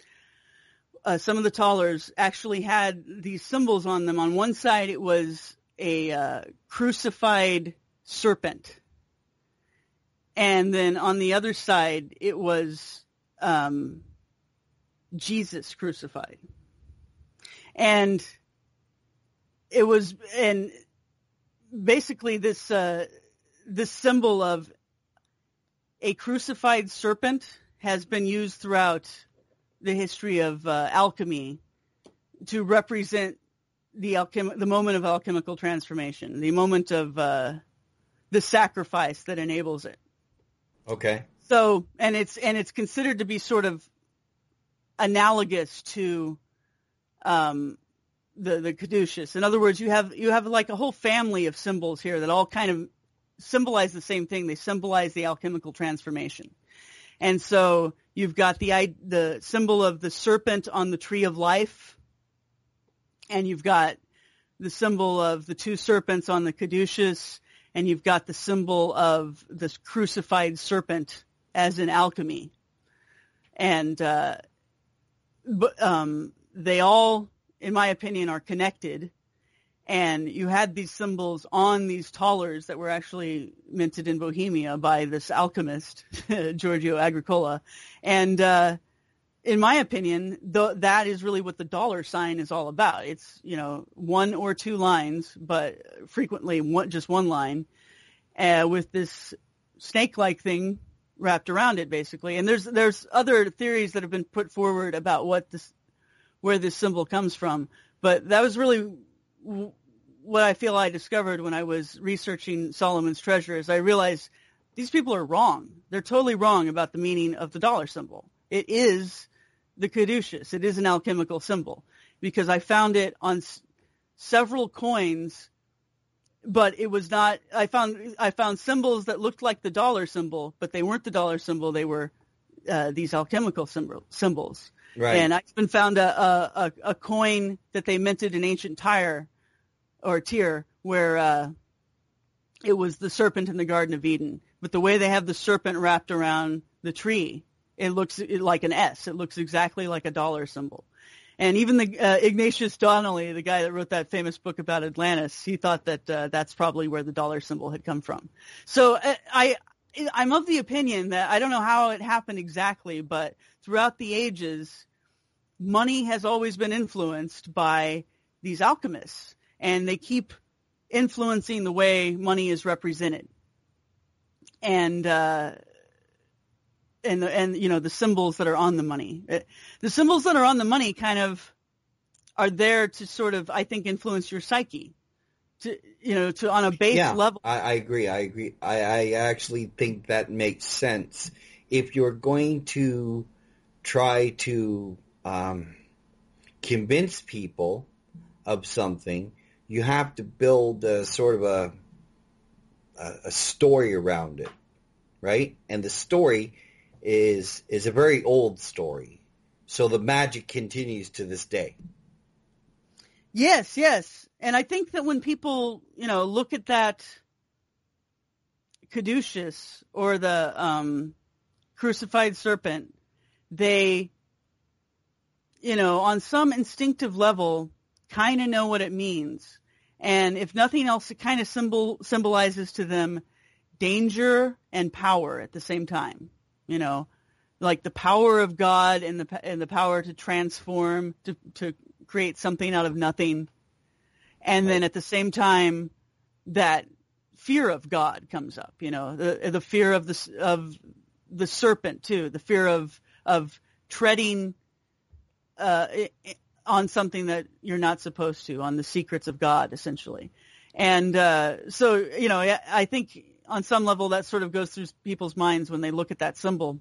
Uh, some of the thalers actually had these symbols on them. On one side, it was a uh, crucified serpent. And then on the other side, it was um, Jesus crucified. And it was, and basically this, uh, this symbol of a crucified serpent has been used throughout the history of uh, alchemy to represent the alchem- the moment of alchemical transformation, the moment of uh, the sacrifice that enables it. Okay. So, and it's and it's considered to be sort of analogous to um, the the caduceus. In other words, you have you have like a whole family of symbols here that all kind of symbolize the same thing. They symbolize the alchemical transformation. And so you've got the the symbol of the serpent on the tree of life, and you've got the symbol of the two serpents on the caduceus, and you've got the symbol of this crucified serpent as in alchemy. And uh, but, um, they all, in my opinion, are connected. And you had these symbols on these thalers that were actually minted in Bohemia by this alchemist, Giorgio Agricola. And uh, in my opinion, th- that is really what the dollar sign is all about. It's, you know, one or two lines, but frequently one, just one line, uh, with this snake-like thing wrapped around it, basically. And there's there's other theories that have been put forward about what this, where this symbol comes from. But that was really what I feel I discovered when I was researching Solomon's Treasure. Is I realized these people are wrong. They're totally wrong about the meaning of the dollar symbol. It is the caduceus. It is an alchemical symbol because I found it on s- several coins, but it was not. I found I found symbols that looked like the dollar symbol, but they weren't the dollar symbol. They were uh, these alchemical symbol, symbols. Right. And I even found a, a, a, a coin that they minted in ancient Tyre or Tyre where uh, it was the serpent in the Garden of Eden. But the way they have the serpent wrapped around the tree, it looks like an S. It looks exactly like a dollar symbol. And even the uh, Ignatius Donnelly, the guy that wrote that famous book about Atlantis, he thought that uh, that's probably where the dollar symbol had come from. So uh, I, I'm of the opinion that I don't know how it happened exactly, but throughout the ages, money has always been influenced by these alchemists, and they keep influencing the way money is represented. And uh, and the, and you know the symbols that are on the money. It, the symbols that are on the money kind of are there to sort of, I think, influence your psyche, to you know, to on a base yeah, level. I, I agree. I agree. I, I actually think that makes sense. If you're going to try to um, convince people of something, you have to build a sort of a, a a story around it, right? And the story is is a very old story, so the magic continues to this day. Yes, yes, and I think that when people, you know, look at that caduceus or the um, crucified serpent, they, you know, on some instinctive level, kind of know what it means. And if nothing else, it kind of symbol symbolizes to them danger and power at the same time. You know, like the power of God and the and the power to transform, to to create something out of nothing. And then at the same time, that fear of God comes up. You know, the the fear of the of the serpent too, the fear of of treading uh, on something that you're not supposed to, on the secrets of God, essentially. And uh, so, you know, I think on some level that sort of goes through people's minds when they look at that symbol.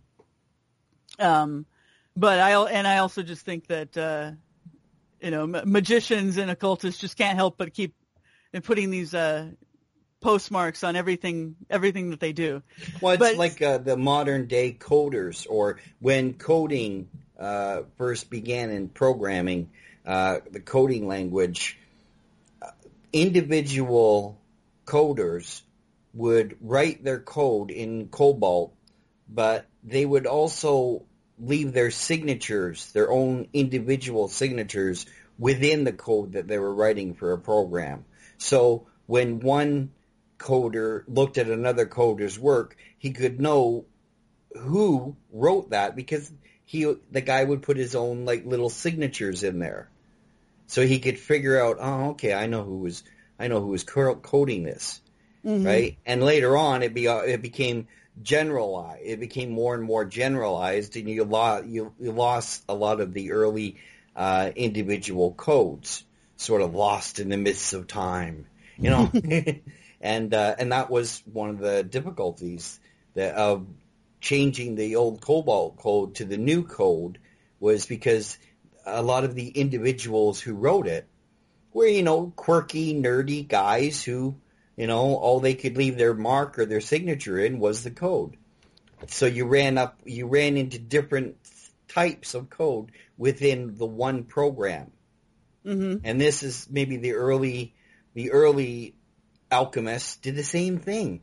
Um, but I and I also just think that uh, you know, ma- magicians and occultists just can't help but keep putting these uh, postmarks on everything everything that they do. Well, it's but, like uh, the modern day coders, or when coding uh, first began in programming, uh, the coding language, uh, individual coders would write their code in COBOL, but they would also leave their signatures, their own individual signatures, within the code that they were writing for a program. So when one coder looked at another coder's work, he could know who wrote that, because he the guy would put his own like little signatures in there, so he could figure out, oh, okay, I know who was I know who was coding this, mm-hmm. right? And later on, it be it became generalized. It became more and more generalized, and you lost you, you lost a lot of the early uh, individual codes, sort of lost in the mists of time, you know. And uh, and that was one of the difficulties that of changing the old COBOL code to the new code, was because a lot of the individuals who wrote it were, you know, quirky, nerdy guys who, you know, all they could leave their mark or their signature in was the code. So you ran up, you ran into different types of code within the one program. Mm-hmm. And this is maybe the early, the early alchemists did the same thing.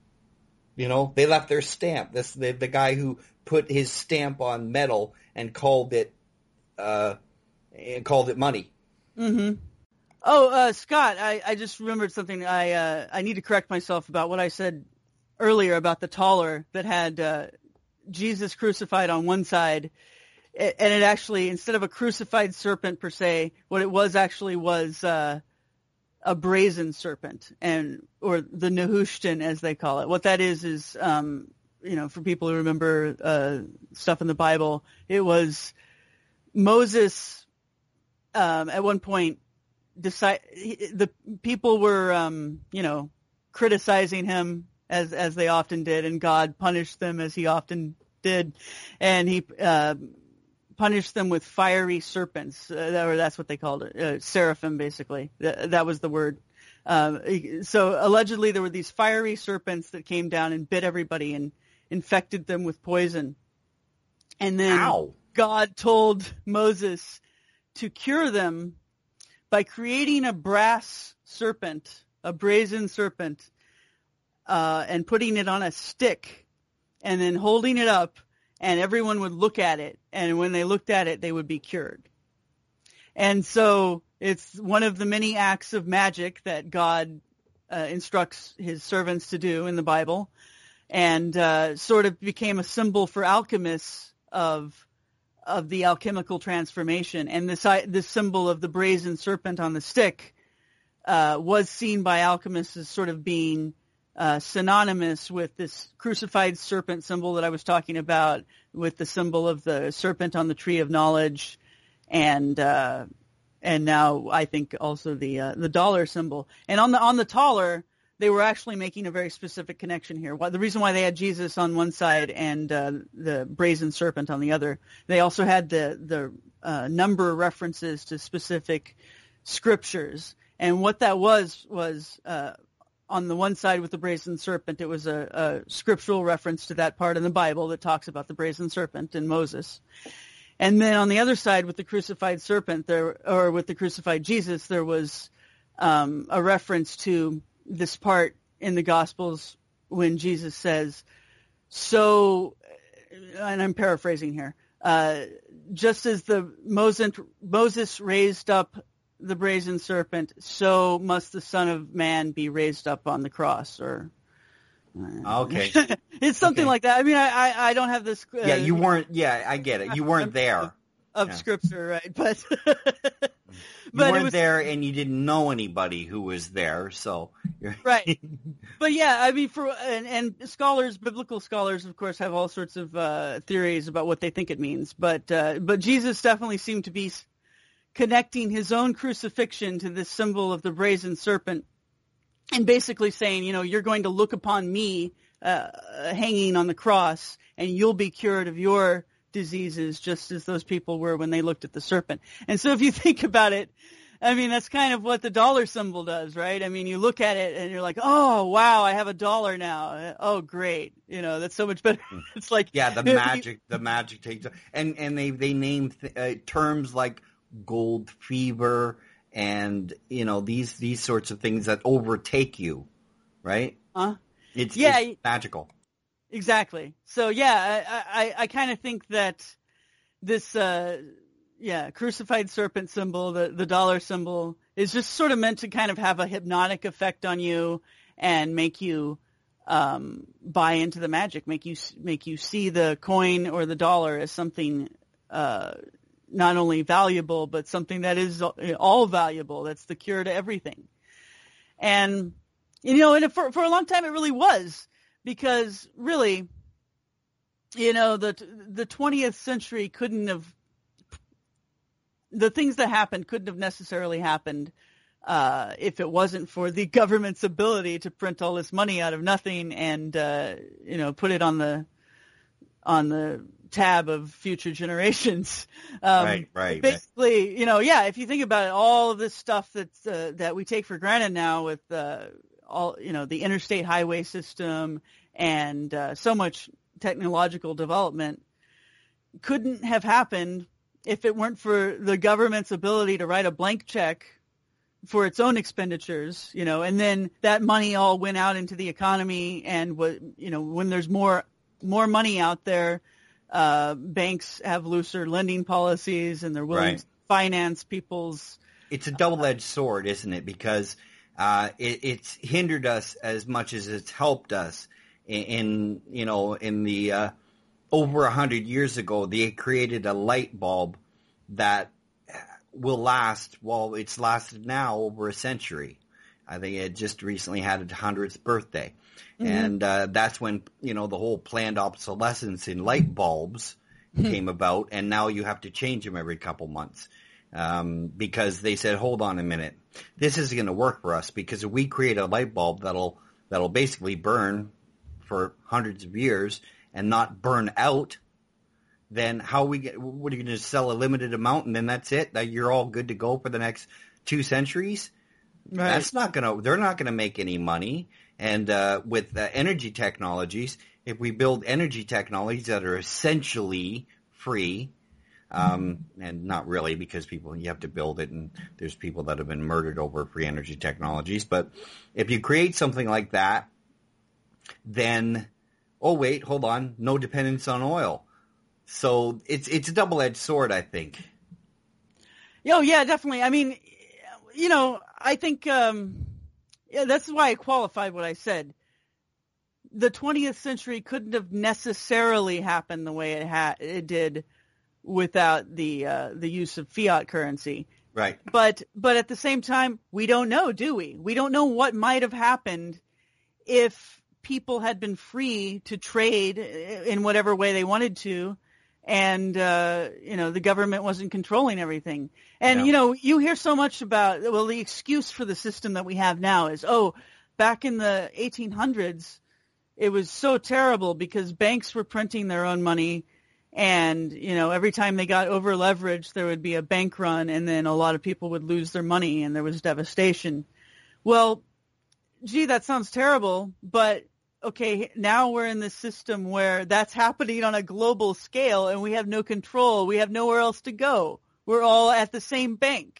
You know, they left their stamp. This the, the guy who put his stamp on metal and called it, uh, and called it money. Mm-hmm. Oh, uh, Scott, I, I just remembered something. I uh, I need to correct myself about what I said earlier about the taller that had uh, Jesus crucified on one side, and it actually, instead of a crucified serpent per se, what it was actually was uh, a brazen serpent, and or the Nehushtan, as they call it. What that is is, um, you know, for people who remember uh, stuff in the Bible, it was Moses um, at one point. Decide the people were, um, you know, criticizing him as as they often did, and God punished them as He often did, and He uh, punished them with fiery serpents, uh, or that's what they called it, uh, seraphim, basically. That, that was the word. Um, so allegedly, there were these fiery serpents that came down and bit everybody and infected them with poison, and then Ow. God told Moses to cure them by creating a brass serpent, a brazen serpent, uh, and putting it on a stick, and then holding it up, and everyone would look at it, and when they looked at it, they would be cured. And so it's one of the many acts of magic that God uh, instructs His servants to do in the Bible, and uh, sort of became a symbol for alchemists of of the alchemical transformation. And this this symbol of the brazen serpent on the stick uh, was seen by alchemists as sort of being uh, synonymous with this crucified serpent symbol that I was talking about, with the symbol of the serpent on the tree of knowledge, and uh, and now I think also the uh, the dollar symbol. And on the on the taller, they were actually making a very specific connection here. Why, the reason why they had Jesus on one side and uh, the brazen serpent on the other, they also had the the uh, number references to specific scriptures. And what that was was uh, on the one side with the brazen serpent, it was a, a scriptural reference to that part in the Bible that talks about the brazen serpent and Moses. And then on the other side with the crucified serpent, there, or with the crucified Jesus, there was um, a reference to this part in the Gospels when Jesus says, so, and I'm paraphrasing here, uh, just as the Moses, Moses raised up the brazen serpent, so must the Son of Man be raised up on the cross, or okay, it's something okay. like that. I mean, I I, I don't have this. Uh, yeah, you weren't. Yeah, I get it. You weren't there of yeah. scripture, right? But you but weren't it was, there, and you didn't know anybody who was there, so you're right. But yeah, I mean, for and, and scholars, biblical scholars, of course, have all sorts of uh, theories about what they think it means. But uh, but Jesus definitely seemed to be connecting his own crucifixion to this symbol of the brazen serpent, and basically saying, you know, you're going to look upon me uh, hanging on the cross, and you'll be cured of your diseases, just as those people were when they looked at the serpent. And so if you think about it, I mean, that's kind of what the dollar symbol does, right? I mean, you look at it and you're like, oh, wow, I have a dollar now. Oh, great. You know, that's so much better. It's like, yeah, the magic, the magic takes, and, and they, they name th- uh, terms like gold fever and, you know, these these sorts of things that overtake you, right? Huh? It's, yeah, it's magical. Exactly. So yeah, I I, I kind of think that this uh, yeah crucified serpent symbol, the the dollar symbol, is just sort of meant to kind of have a hypnotic effect on you and make you um, buy into the magic, make you make you see the coin or the dollar as something uh, not only valuable, but something that is all valuable. That's the cure to everything. And, you know, and for, for a long time it really was, because really, you know, the, the twentieth century couldn't have, the things that happened couldn't have necessarily happened uh, if it wasn't for the government's ability to print all this money out of nothing and, uh, you know, put it on the, on the tab of future generations. Um, right, right. Basically, right. You know, yeah, if you think about it, all of this stuff that's, uh, that we take for granted now with uh, all, you know, the interstate highway system and uh, so much technological development couldn't have happened if it weren't for the government's ability to write a blank check for its own expenditures, you know, and then that money all went out into the economy, and what, you know, when there's more more money out there, uh, banks have looser lending policies, and they're willing right. to finance people's. It's a double-edged sword, isn't it? Because uh, it, it's hindered us as much as it's helped us. In, in you know, in the uh, over a hundred years ago, they created a light bulb that will last. Well, it's lasted now over a century. I think it just recently had its hundredth birthday. Mm-hmm. And uh, that's when, you know, the whole planned obsolescence in light bulbs came about, and now you have to change them every couple months um, because they said, hold on a minute, this isn't going to work for us, because if we create a light bulb that'll that'll basically burn for hundreds of years and not burn out, then how we get? What are you going to sell a limited amount and then that's it? That you're all good to go for the next two centuries? Right. That's not going to. They're not going to make any money. And uh, with uh, energy technologies, if we build energy technologies that are essentially free, um, and not really, because people, you have to build it, and there's people that have been murdered over free energy technologies. But if you create something like that, then, oh wait, hold on, no dependence on oil. So it's it's a double-edged sword, I think. Oh yeah, definitely. I mean, you know, I think. Um... Yeah, that's why I qualified what I said. The twentieth century couldn't have necessarily happened the way it ha- it did without the uh, the use of fiat currency. Right. But but at the same time, we don't know, do we? We don't know what might have happened if people had been free to trade in whatever way they wanted to, and, uh, you know, the government wasn't controlling everything. And, No. you know, you hear so much about, well, the excuse for the system that we have now is, oh, back in the eighteen hundreds, it was so terrible because banks were printing their own money, and, you know, every time they got over leveraged, there would be a bank run, and then a lot of people would lose their money, and there was devastation. Well, gee, that sounds terrible, but okay, now we're in this system where that's happening on a global scale, and we have no control. We have nowhere else to go. We're all at the same bank.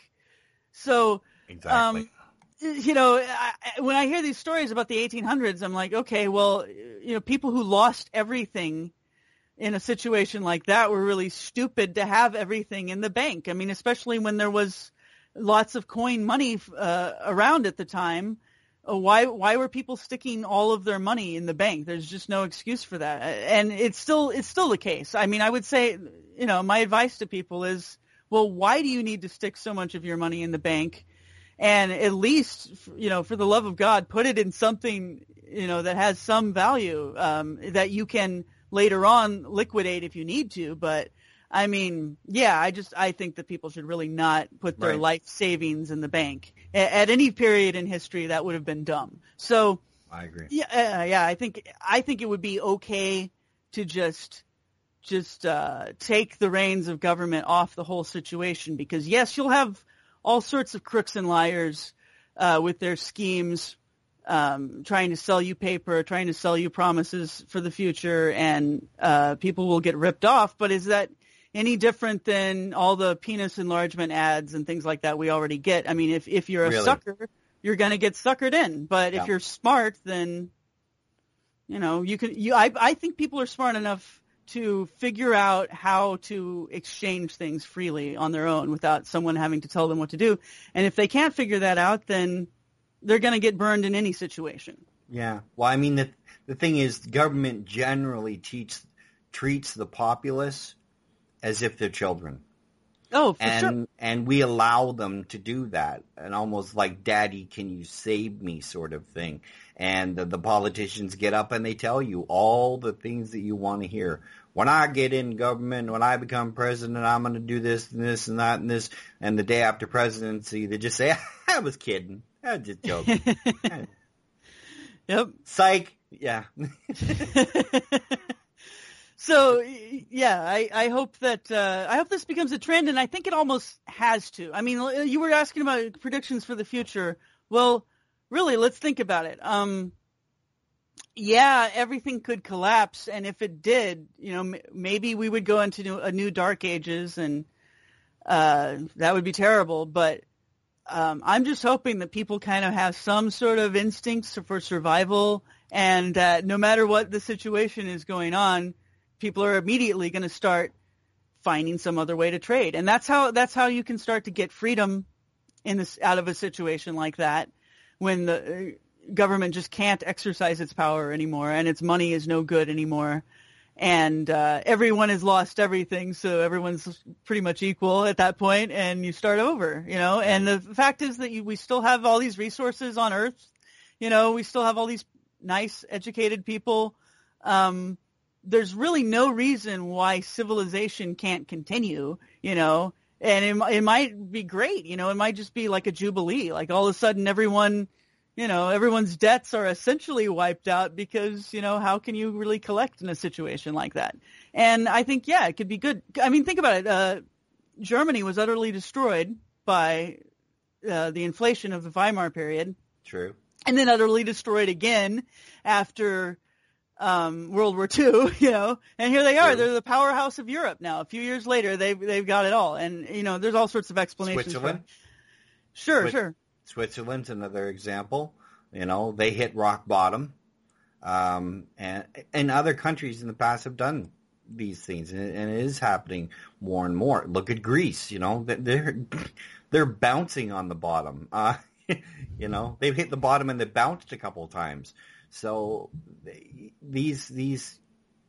So, Exactly. um, you know, I, when I hear these stories about the eighteen hundreds, I'm like, okay, well, you know, people who lost everything in a situation like that were really stupid to have everything in the bank. I mean, especially when there was lots of coin money uh, around at the time. Why why were people sticking all of their money in the bank? There's just no excuse for that. And it's still it's still the case. I mean, I would say, you know, my advice to people is, well, why do you need to stick so much of your money in the bank? And at least, you know, for the love of God, put it in something, you know, that has some value, um, that you can later on liquidate if you need to. But I mean, yeah, I just I think that people should really not put their Right. life savings in the bank. A- At any period in history, that would have been dumb. So, I agree. yeah, uh, yeah, I think I think it would be okay to just just uh, take the reins of government off the whole situation, because yes, you'll have all sorts of crooks and liars uh, with their schemes, um, trying to sell you paper, trying to sell you promises for the future, and uh, people will get ripped off. But is that any different than all the penis enlargement ads and things like that we already get? I mean, if if you're a Really? sucker, you're going to get suckered in. But Yeah. if you're smart, then, you know, you can. You, I I think people are smart enough to figure out how to exchange things freely on their own without someone having to tell them what to do. And if they can't figure that out, then they're going to get burned in any situation. Yeah. Well, I mean, the the thing is, government generally teach, treats the populace as if they're children. Oh, for and sure. and we allow them to do that, and almost like "Daddy, can you save me?" sort of thing. And the, the politicians get up and they tell you all the things that you want to hear. When I get in government, when I become president, I'm going to do this and this and that and this. And the day after presidency, they just say, "I was kidding. I was just joking." Yep. Psych. Yeah. So yeah, I, I hope that uh, I hope this becomes a trend, and I think it almost has to. I mean, you were asking about predictions for the future. Well, really, let's think about it. Um, yeah, everything could collapse, and if it did, you know, m- maybe we would go into a new dark ages, and uh, that would be terrible. But um, I'm just hoping that people kind of have some sort of instincts for survival, and that no matter what the situation is going on, people are immediately going to start finding some other way to trade. And that's how that's how you can start to get freedom in this out of a situation like that, when the uh, government just can't exercise its power anymore and its money is no good anymore, and uh, everyone has lost everything, so everyone's pretty much equal at that point, and you start over, you know. And the fact is that you, we still have all these resources on Earth, you know. We still have all these nice, educated people. Um, there's really no reason why civilization can't continue, you know, and it, it might be great, you know, it might just be like a jubilee, like all of a sudden everyone, you know, everyone's debts are essentially wiped out because, you know, how can you really collect in a situation like that? And I think, yeah, it could be good. I mean, think about it. Uh, Germany was utterly destroyed by uh, the inflation of the Weimar period. True. And then utterly destroyed again after Um, World War Two, you know, and here they are. True. They're the powerhouse of Europe now. A few years later, they've they've got it all, and you know, there's all sorts of explanations. Switzerland. For, sure, Swi- sure. Switzerland's another example. You know, they hit rock bottom, um, and and other countries in the past have done these things, and it, and it is happening more and more. Look at Greece. You know, they're they're bouncing on the bottom. Uh, you know, they've hit the bottom and they bounced a couple of times. So they, these these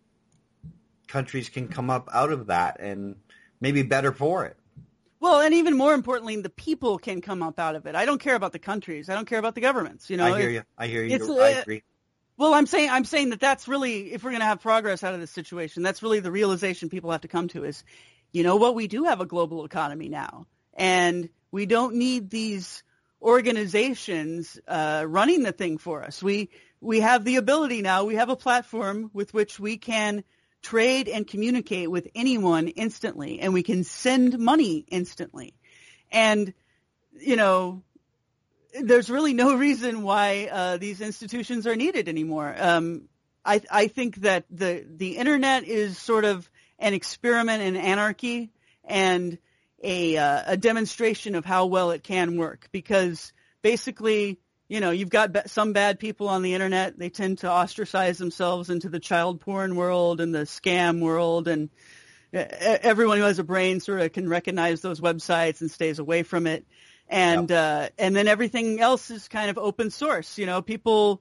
countries can come up out of that and maybe better for it. Well, and even more importantly, the people can come up out of it. I don't care about the countries. I don't care about the governments. You know, I hear It- you. I hear you. it's, I uh, agree. Well, I'm saying I'm saying that that's really, if we're going to have progress out of this situation, that's really the realization people have to come to is, you know what, we do have a global economy now, and we don't need these organizations uh, running the thing for us. We we have the ability now. We have a platform with which we can trade and communicate with anyone instantly, and we can send money instantly. And, you know, there's really no reason why uh, these institutions are needed anymore. Um, I, I think that the the internet is sort of an experiment in anarchy and a uh, a demonstration of how well it can work. Because basically, you know, you've got ba- some bad people on the internet. They tend to ostracize themselves into the child porn world and the scam world, and everyone who has a brain sort of can recognize those websites and stays away from it. And yep. uh, and then everything else is kind of open source. You know, people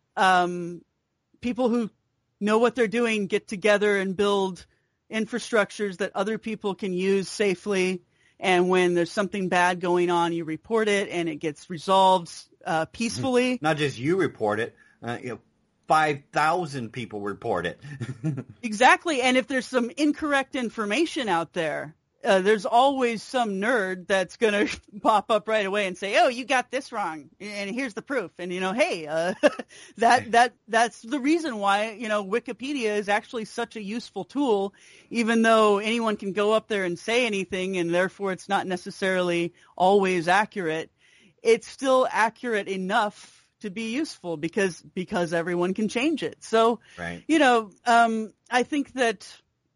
um, people who know what they're doing get together and build infrastructures that other people can use safely. And when there's something bad going on, you report it, and it gets resolved uh, peacefully. Not just you report it. Uh, you know, five thousand people report it. Exactly. And if there's some incorrect information out there, uh, there's always some nerd that's going to pop up right away and say, oh, you got this wrong, and here's the proof. And, you know, hey, uh, that that that's the reason why, you know, Wikipedia is actually such a useful tool, even though anyone can go up there and say anything, and therefore it's not necessarily always accurate. It's still accurate enough to be useful because because everyone can change it. So, right. you know, um, I think that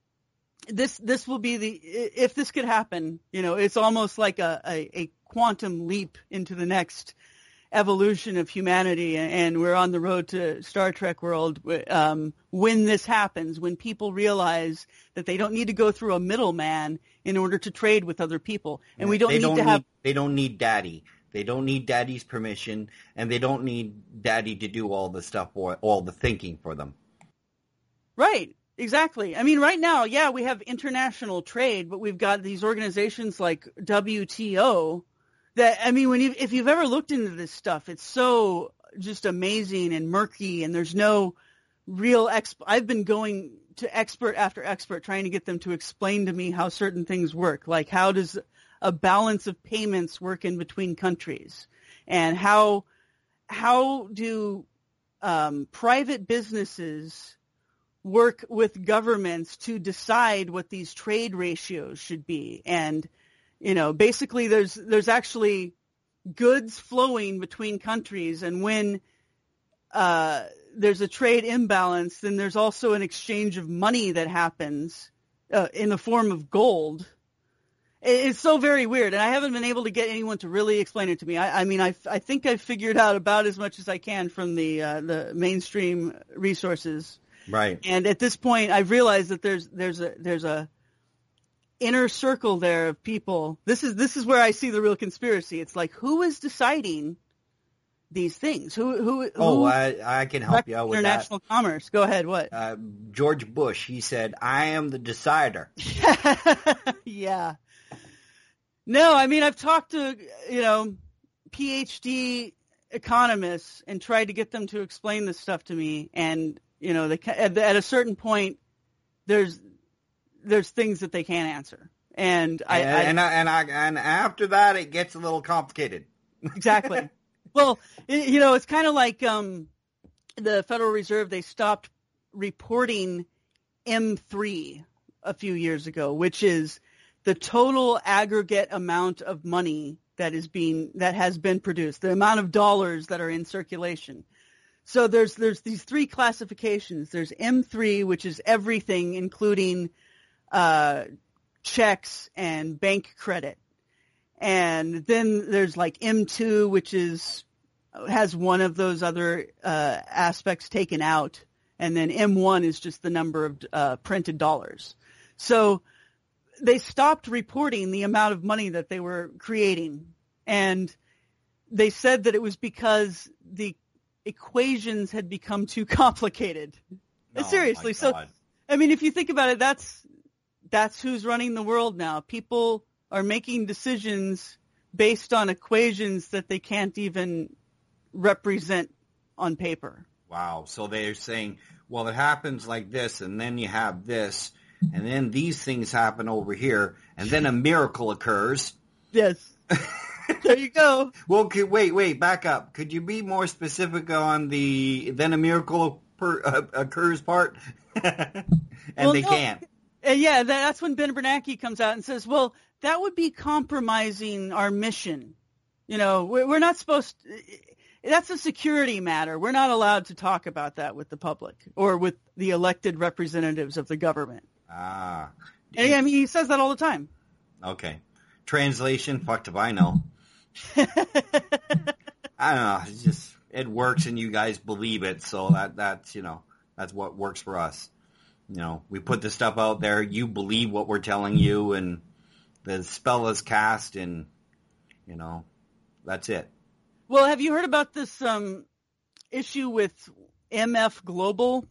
this this will be the, if this could happen, you know, it's almost like a, a, a quantum leap into the next evolution of humanity, and we're on the road to Star Trek world um, when this happens, when people realize that they don't need to go through a middleman in order to trade with other people, and we don't they need don't to have. Need, they don't need daddy. They don't need daddy's permission, and they don't need daddy to do all the stuff or all the thinking for them. Right. Exactly. I mean, right now, yeah, we have international trade, but we've got these organizations like W T O that, I mean, when you, if you've ever looked into this stuff, it's so just amazing and murky, and there's no real exp- I've been going to expert after expert trying to get them to explain to me how certain things work, like how does a balance of payments work in between countries, and how how do um, private businesses work with governments to decide what these trade ratios should be. And, you know, basically there's there's actually goods flowing between countries, and when uh, there's a trade imbalance, then there's also an exchange of money that happens uh, in the form of gold. It's so very weird, and I haven't been able to get anyone to really explain it to me. I, I mean, I, I think I've figured out about as much as I can from the uh, the mainstream resources. Right. And at this point, I've realized that there's there's a there's a inner circle there of people. This is this is where I see the real conspiracy. It's like, who is deciding these things? Who who? who oh, I I can help you out with international that. commerce. Go ahead. What? Uh, George Bush. He said, "I am the decider." Yeah. No, I mean, I've talked to, you know, P H D economists and tried to get them to explain this stuff to me, and you know, they, at, at a certain point, there's there's things that they can't answer, and I and I, I, and I and after that, it gets a little complicated. Exactly. Well, it, you know, it's kind of like um, the Federal Reserve. They stopped reporting M three a few years ago, which is the total aggregate amount of money that is being that has been produced, the amount of dollars that are in circulation. So there's there's these three classifications. There's M three, which is everything, including uh, checks and bank credit. And then there's like M two, which is has one of those other uh, aspects taken out. And then M one is just the number of uh, printed dollars. So they stopped reporting the amount of money that they were creating. And they said that it was because the equations had become too complicated. Oh, Seriously. So, I mean, if you think about it, that's that's who's running the world now. People are making decisions based on equations that they can't even represent on paper. Wow. So they're saying, well, it happens like this, and then you have this, and then these things happen over here, and then a miracle occurs. Yes. There you go. Well, could, wait, wait, back up. Could you be more specific on the then a miracle per, uh, occurs part? and well, they no, can't. Uh, yeah, that's when Ben Bernanke comes out and says, well, that would be compromising our mission. You know, we're, we're not supposed to, that's a security matter. We're not allowed to talk about that with the public or with the elected representatives of the government. Ah. And, I mean, he says that all the time. Okay. Translation, fucked if I know. I don't know. It's just, it works and you guys believe it. So that, that's, you know, that's what works for us. You know, we put the stuff out there. You believe what we're telling you and the spell is cast and, you know, that's it. Well, have you heard about this um, issue with M F Global?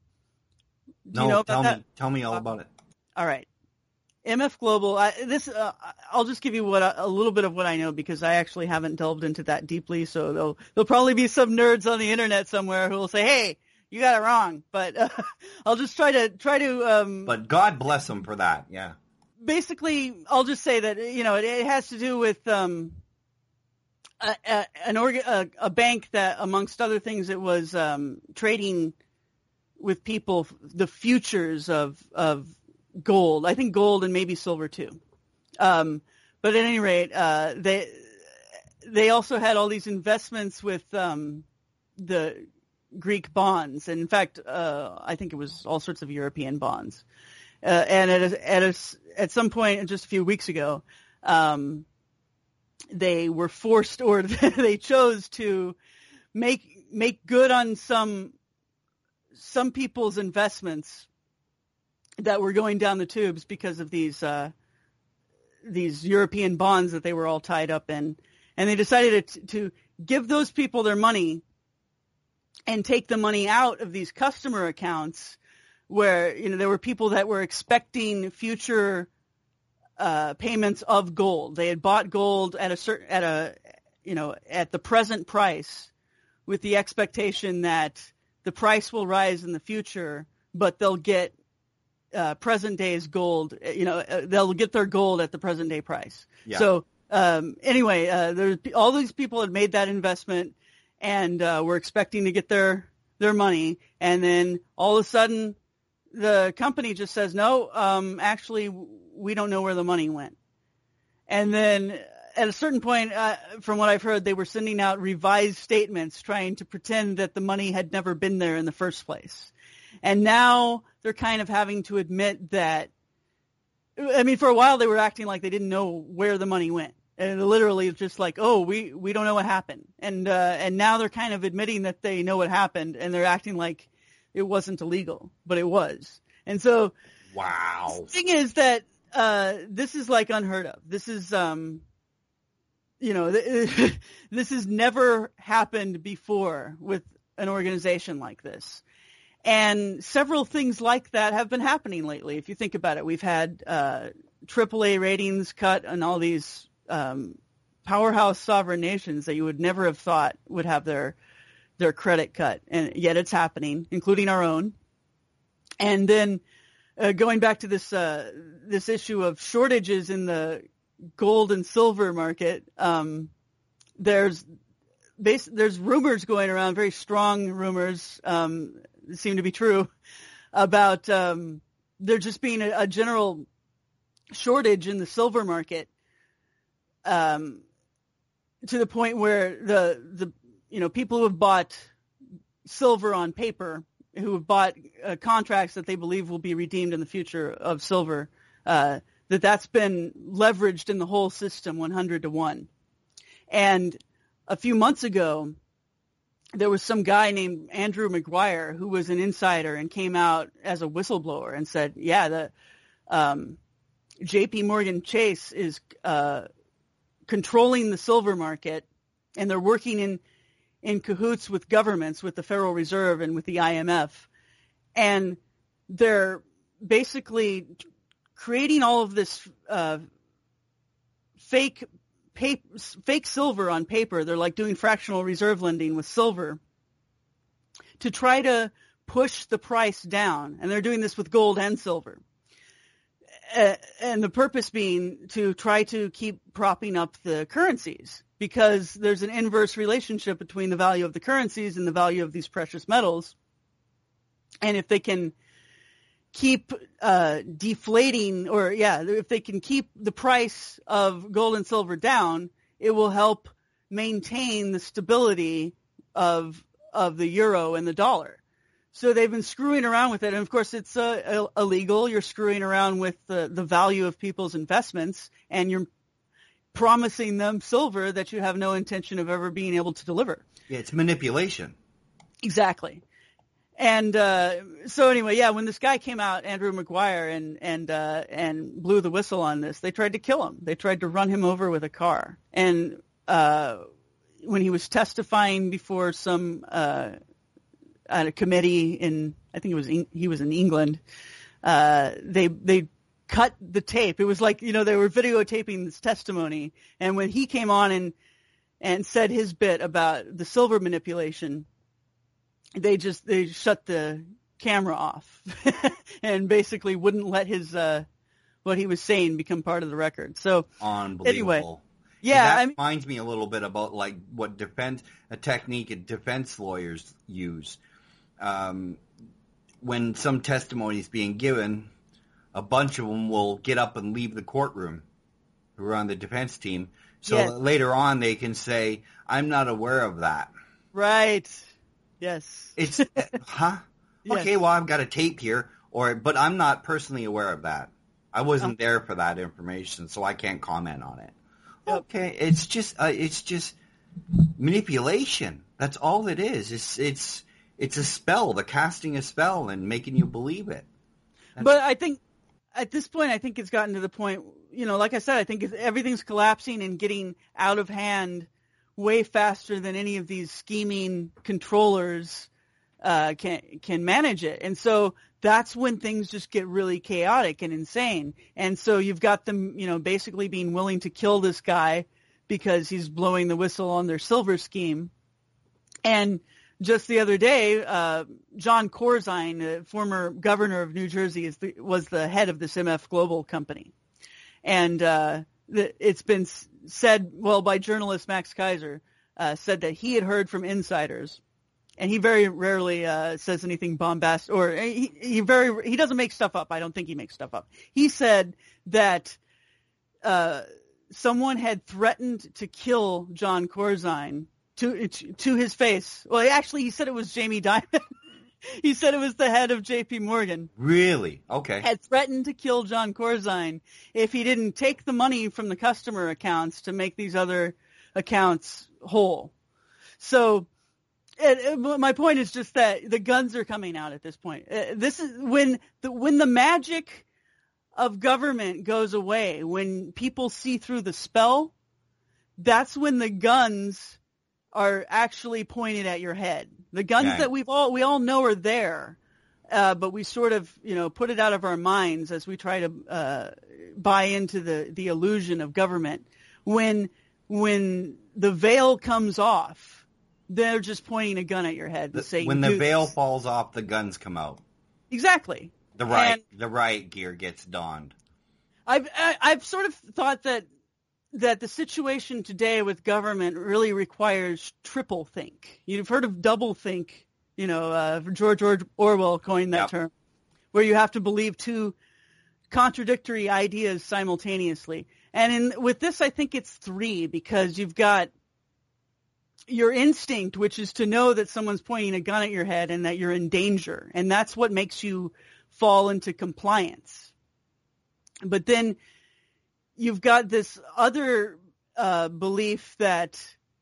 Do no, you know about tell that? me, tell me all about it. All right. M F Global, I, this, uh, I'll just give you what a little bit of what I know because I actually haven't delved into that deeply. So there'll, there'll probably be some nerds on the internet somewhere who will say, hey, you got it wrong. But uh, I'll just try to, try to. Um, but God bless them for that. Yeah. Basically, I'll just say that, you know, it, it has to do with, um, a, a, an org, a, a bank that, amongst other things, it was um, trading with people the futures of of gold. I think gold and maybe silver too. Um, but at any rate, uh, they they also had all these investments with um, the Greek bonds, and in fact, uh, I think it was all sorts of European bonds. Uh, and at a, at a, at some point, just a few weeks ago. Um, they were forced or they chose to make make good on some some people's investments that were going down the tubes because of these uh, these European bonds that they were all tied up in, and they decided to, to give those people their money and take the money out of these customer accounts where, you know, there were people that were expecting future Uh, payments of gold. They had bought gold at a certain, at a, you know, at the present price with the expectation that the price will rise in the future, but they'll get uh, present day's gold, you know, uh, they'll get their gold at the present day price. Yeah. So um, anyway, uh, there's all these people had made that investment and uh, were expecting to get their, their money. And then all of a sudden the company just says, no, um, actually, we don't know where the money went. And then at a certain point, uh, from what I've heard, they were sending out revised statements trying to pretend that the money had never been there in the first place. And now they're kind of having to admit that, I mean, for a while they were acting like they didn't know where the money went. And literally just like, oh, we, we don't know what happened. And, uh, and now they're kind of admitting that they know what happened and they're acting like it wasn't illegal, but it was. And so, wow. The thing is that, Uh, this is like unheard of. This is, um, you know, th- this has never happened before with an organization like this. And several things like that have been happening lately. If you think about it, we've had uh, triple A ratings cut on all these um, powerhouse sovereign nations that you would never have thought would have their their credit cut, and yet it's happening, including our own. And then Uh, going back to this uh, this issue of shortages in the gold and silver market, um, there's bas- there's rumors going around, very strong rumors, um, seem to be true, about um, there just being a, a general shortage in the silver market, um, to the point where the the you know people who have bought silver on paper, who have bought uh, contracts that they believe will be redeemed in the future of silver, uh, that that's been leveraged in the whole system one hundred to one. And a few months ago, there was some guy named Andrew Maguire who was an insider and came out as a whistleblower and said, yeah, the um, J P Morgan Chase is uh, controlling the silver market, and they're working in in cahoots with governments, with the Federal Reserve and with the I M F. And they're basically creating all of this uh, fake paper, fake silver on paper. They're like doing fractional reserve lending with silver to try to push the price down. And they're doing this with gold and silver. Uh, and the purpose being to try to keep propping up the currencies, because there's an inverse relationship between the value of the currencies and the value of these precious metals. And if they can keep uh, deflating, or yeah, if they can keep the price of gold and silver down, it will help maintain the stability of of the euro and the dollar. So they've been screwing around with it, and of course it's uh, illegal. You're screwing around with the, the value of people's investments, and you're promising them silver that you have no intention of ever being able to deliver. Yeah, it's manipulation. Exactly. And uh, so anyway, yeah, when this guy came out, Andrew Maguire, and and uh, and blew the whistle on this, they tried to kill him. They tried to run him over with a car. And uh, when he was testifying before some uh, at a committee in, I think it was he was in England, uh, they they cut the tape. It was like, you know, they were videotaping this testimony. And when he came on and and said his bit about the silver manipulation, they just they shut the camera off and basically wouldn't let his uh, what he was saying become part of the record. So unbelievable. Anyway, yeah, that I mean, reminds me a little bit about like what defense a technique that defense lawyers use. Um, when some testimony is being given, a bunch of them will get up and leave the courtroom who are on the defense team. So yes. later on they can say, "I'm not aware of that." Right. Yes. It's huh? Yes. Okay, well I've got a tape here, or but I'm not personally aware of that. I wasn't oh. there for that information, so I can't comment on it. Yep. Okay, it's just uh, it's just manipulation. That's all it is. It's it's it's a spell. They're casting a spell and making you believe it. That's... But I think at this point, I think it's gotten to the point. You know, like I said, I think everything's collapsing and getting out of hand way faster than any of these scheming controllers uh, can can manage it. And so that's when things just get really chaotic and insane. And so you've got them, you know, basically being willing to kill this guy because he's blowing the whistle on their silver scheme. And just the other day, uh, John Corzine, the former governor of New Jersey, is the, was the head of this M F Global company. And uh, the, it's been said, well, by journalist Max Kaiser, uh, said that he had heard from insiders, and he very rarely uh, says anything bombastic, or he, he very he doesn't make stuff up. I don't think he makes stuff up. He said that uh, someone had threatened to kill John Corzine to to his face. Well, actually, he said it was Jamie Dimon. He said it was the head of J P Morgan. Really? Okay. Had threatened to kill John Corzine if he didn't take the money from the customer accounts to make these other accounts whole. So it, it, my point is just that the guns are coming out at this point. Uh, this is when the when the magic of government goes away, when people see through the spell, that's when the guns are actually pointed at your head. The guns okay. that we've all we all know are there, uh, but we sort of you know put it out of our minds as we try to uh, buy into the, the illusion of government. When when the veil comes off, they're just pointing a gun at your head and the, saying, when the "Do veil this." falls off, the guns come out. Exactly. The right and the right gear gets donned. I've I, I've sort of thought that. that the situation today with government really requires triple think. You've heard of double think, you know, uh, George Orwell coined that yep. term, where you have to believe two contradictory ideas simultaneously. And in, with this, I think it's three, because you've got your instinct, which is to know that someone's pointing a gun at your head and that you're in danger. And that's what makes you fall into compliance. But then you've got this other uh, belief that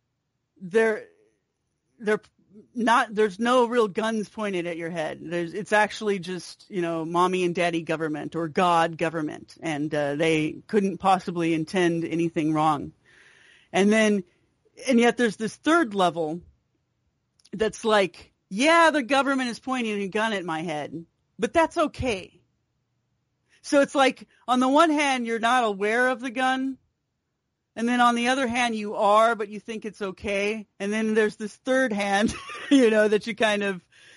there, there, not there's no real guns pointed at your head. There's, it's actually just you know mommy and daddy government or God government, and uh, they couldn't possibly intend anything wrong. And then, and yet there's this third level that's like, yeah, the government is pointing a gun at my head, but that's okay. So it's like, on the one hand, you're not aware of the gun, and then on the other hand, you are, but you think it's okay. And then there's this third hand, you know, that you kind of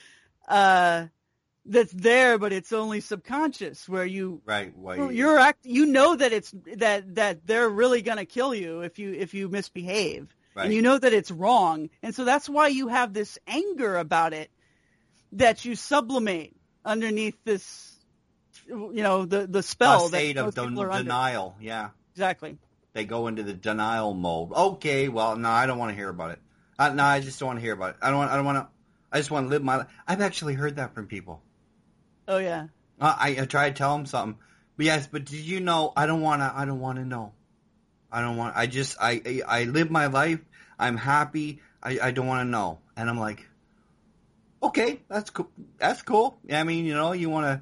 uh, that's there, but it's only subconscious, where you right. Well, well, you're act you know that it's that that they're really gonna kill you if you if you misbehave, right. and you know that it's wrong, and so that's why you have this anger about it that you sublimate underneath this, you know, the the spell a state that of most den- people are under. denial. Yeah, exactly. They go into the denial mode. Okay, well, no, I don't want to hear about it. Uh, no, I just don't want to hear about it. I don't want. I don't want to. I just want to live my life. I've actually heard that from people. Oh yeah. Uh, I, I try to tell them something, but yes. But did you know? I don't want to. I don't want to know. I don't want. I just. I. I, I live my life. I'm happy. I. I don't want to know. And I'm like, okay, that's cool. That's cool. I mean, you know, you want to.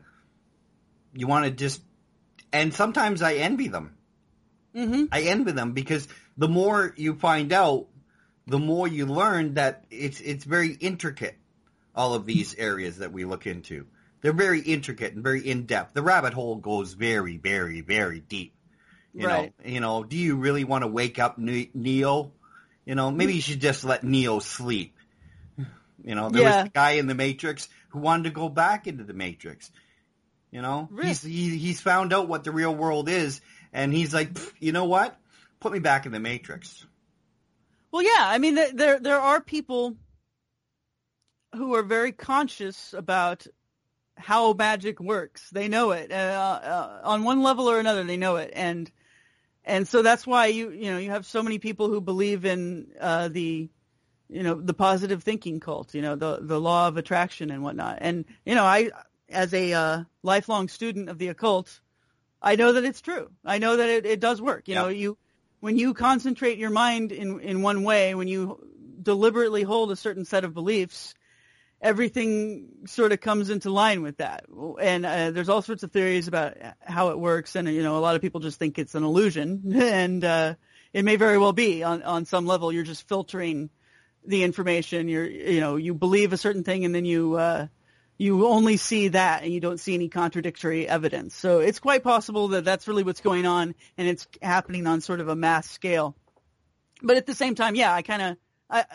You want to just. And sometimes I envy them. Mm-hmm. I envy them because the more you find out, the more you learn that it's it's very intricate. All of these areas that we look into. They're very intricate and very in-depth. The rabbit hole goes very, very, very deep. You right. know, you know, do you really want to wake up ne- Neo? You know, maybe you should just let Neo sleep. You know, there yeah. was a guy in the Matrix who wanted to go back into the Matrix. You know, really? he's he, he's found out what the real world is, and he's like, you know what? Put me back in the Matrix. Well, yeah, I mean, there there are people who are very conscious about how magic works. They know it uh, uh, on one level or another. They know it, and and so that's why you you know you have so many people who believe in uh, the you know the positive thinking cult. You know the the law of attraction and whatnot. And you know I as a uh, lifelong student of the occult, I know that it's true. I know that it, it does work. You yep. know you when you concentrate your mind in in one way, when you deliberately hold a certain set of beliefs, everything sort of comes into line with that. And uh, there's all sorts of theories about how it works. And, you know, a lot of people just think it's an illusion. And uh, it may very well be on, on some level. You're just filtering the information. You're, you know, you believe a certain thing and then you, uh, you only see that and you don't see any contradictory evidence. So it's quite possible that that's really what's going on and it's happening on sort of a mass scale. But at the same time, yeah, I kind of, I,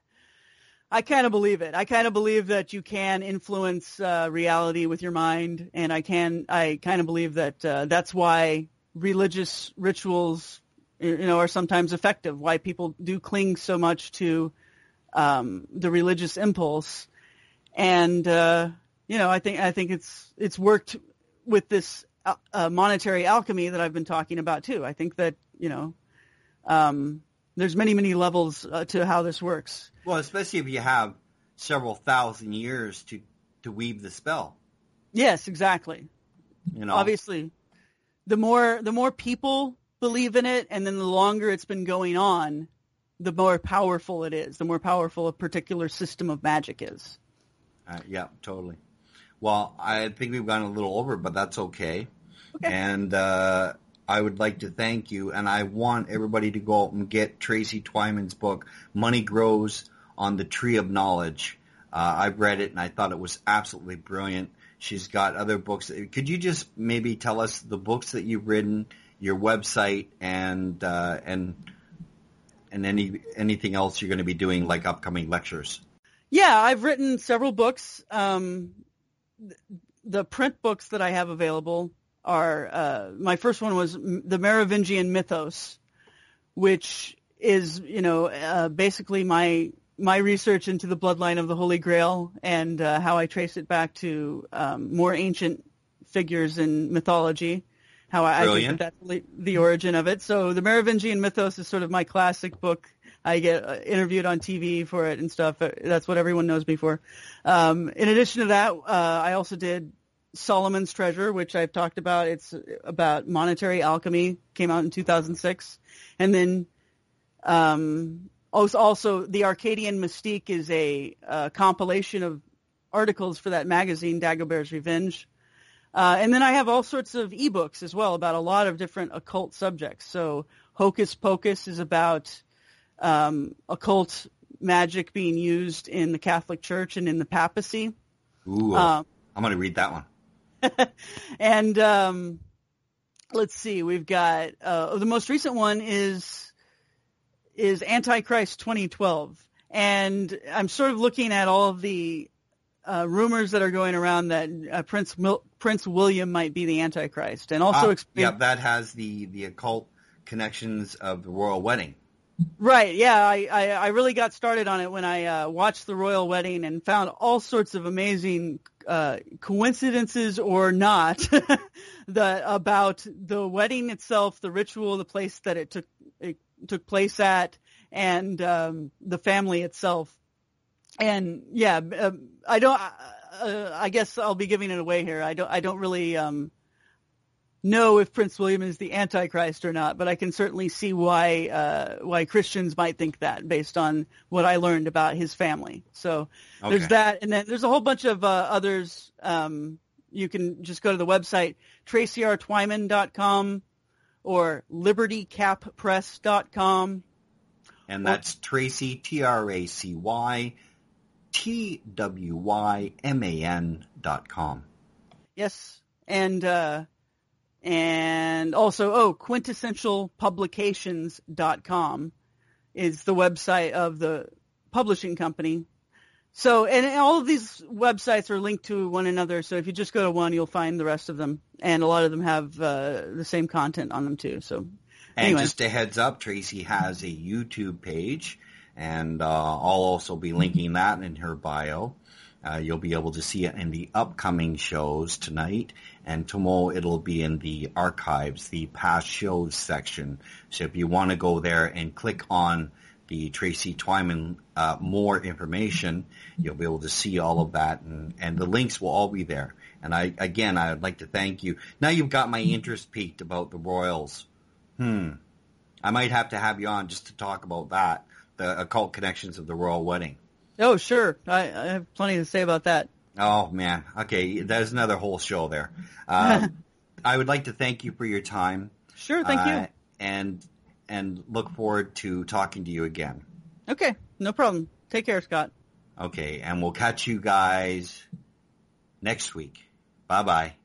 I kind of believe it. I kind of believe that you can influence uh, reality with your mind, and I can. I kind of believe that uh, that's why religious rituals, you know, are sometimes effective. Why people do cling so much to um, the religious impulse, and uh, you know, I think I think it's it's worked with this uh, monetary alchemy that I've been talking about too. I think that you know. Um, There's many, many levels uh, to how this works. Well, especially if you have several thousand years to, to weave the spell. Yes, exactly. You know, obviously, the more the more people believe in it, and then the longer it's been going on, the more powerful it is. The more powerful a particular system of magic is. Uh, yeah, totally. Well, I think we've gone a little over, but that's okay. Okay. And uh, I would like to thank you, and I want everybody to go out and get Tracy Twyman's book, Money Grows on the Tree of Knowledge. Uh, I've read it, and I thought it was absolutely brilliant. She's got other books. Could you just maybe tell us the books that you've written, your website, and uh, and and any anything else you're going to be doing, like upcoming lectures? Yeah, I've written several books. Um, the print books that I have available are uh, my first one was The Merovingian Mythos, which is, you know, uh, basically my my research into the bloodline of the Holy Grail and uh, how I trace it back to um, more ancient figures in mythology, how I, I think that that's the, the origin of it. So The Merovingian Mythos is sort of my classic book. I get uh, interviewed on T V for it and stuff. That's what everyone knows me for. Um, in addition to that, uh, I also did Solomon's Treasure, which I've talked about. It's about monetary alchemy, came out in two thousand six. And then um, also The Arcadian Mystique is a uh, compilation of articles for that magazine, Dagobert's Revenge. Uh, and then I have all sorts of ebooks as well about a lot of different occult subjects. So Hocus Pocus is about um, occult magic being used in the Catholic Church and in the papacy. Ooh, um, I'm going to read that one. and um, let's see, we've got uh, the most recent one is is Antichrist twenty twelve, and I'm sort of looking at all of the uh, rumors that are going around that uh, Prince Mil- Prince William might be the Antichrist, and also uh, explain- yeah, that has the the occult connections of the royal wedding. Right, yeah, I, I, I really got started on it when I uh, watched the royal wedding and found all sorts of amazing uh, coincidences or not the, about the wedding itself, the ritual, the place that it took it took place at, and um, the family itself. And yeah, uh, I don't. Uh, I guess I'll be giving it away here. I don't. I don't really. Um, know if Prince William is the Antichrist or not, but I can certainly see why uh, why Christians might think that based on what I learned about his family. So okay. There's that, and then there's a whole bunch of uh, others. Um, you can just go to the website tracy r twyman dot com or liberty cap press dot com. And that's Tracy, T R A C Y, T W Y M A N dot com. Yes, and... Uh, And also, oh, quintessential publications dot com is the website of the publishing company. So, and all of these websites are linked to one another. So if you just go to one, you'll find the rest of them. And a lot of them have uh, the same content on them too. So anyway. And just a heads up, Tracy has a YouTube page, and uh, I'll also be linking that in her bio. Uh, you'll be able to see it in the upcoming shows tonight, and tomorrow it'll be in the archives, the past shows section. So if you want to go there and click on the Tracy Twyman uh, more information, you'll be able to see all of that, and, and the links will all be there. And I again, I would like to thank you. Now you've got my interest piqued about the Royals. Hmm. I might have to have you on just to talk about that, the occult connections of the royal wedding. Oh, sure. I, I have plenty to say about that. Oh, man. Okay, there's another whole show there. Uh, I would like to thank you for your time. Sure, thank uh, you. And and look forward to talking to you again. Okay, no problem. Take care, Scott. Okay, and we'll catch you guys next week. Bye-bye.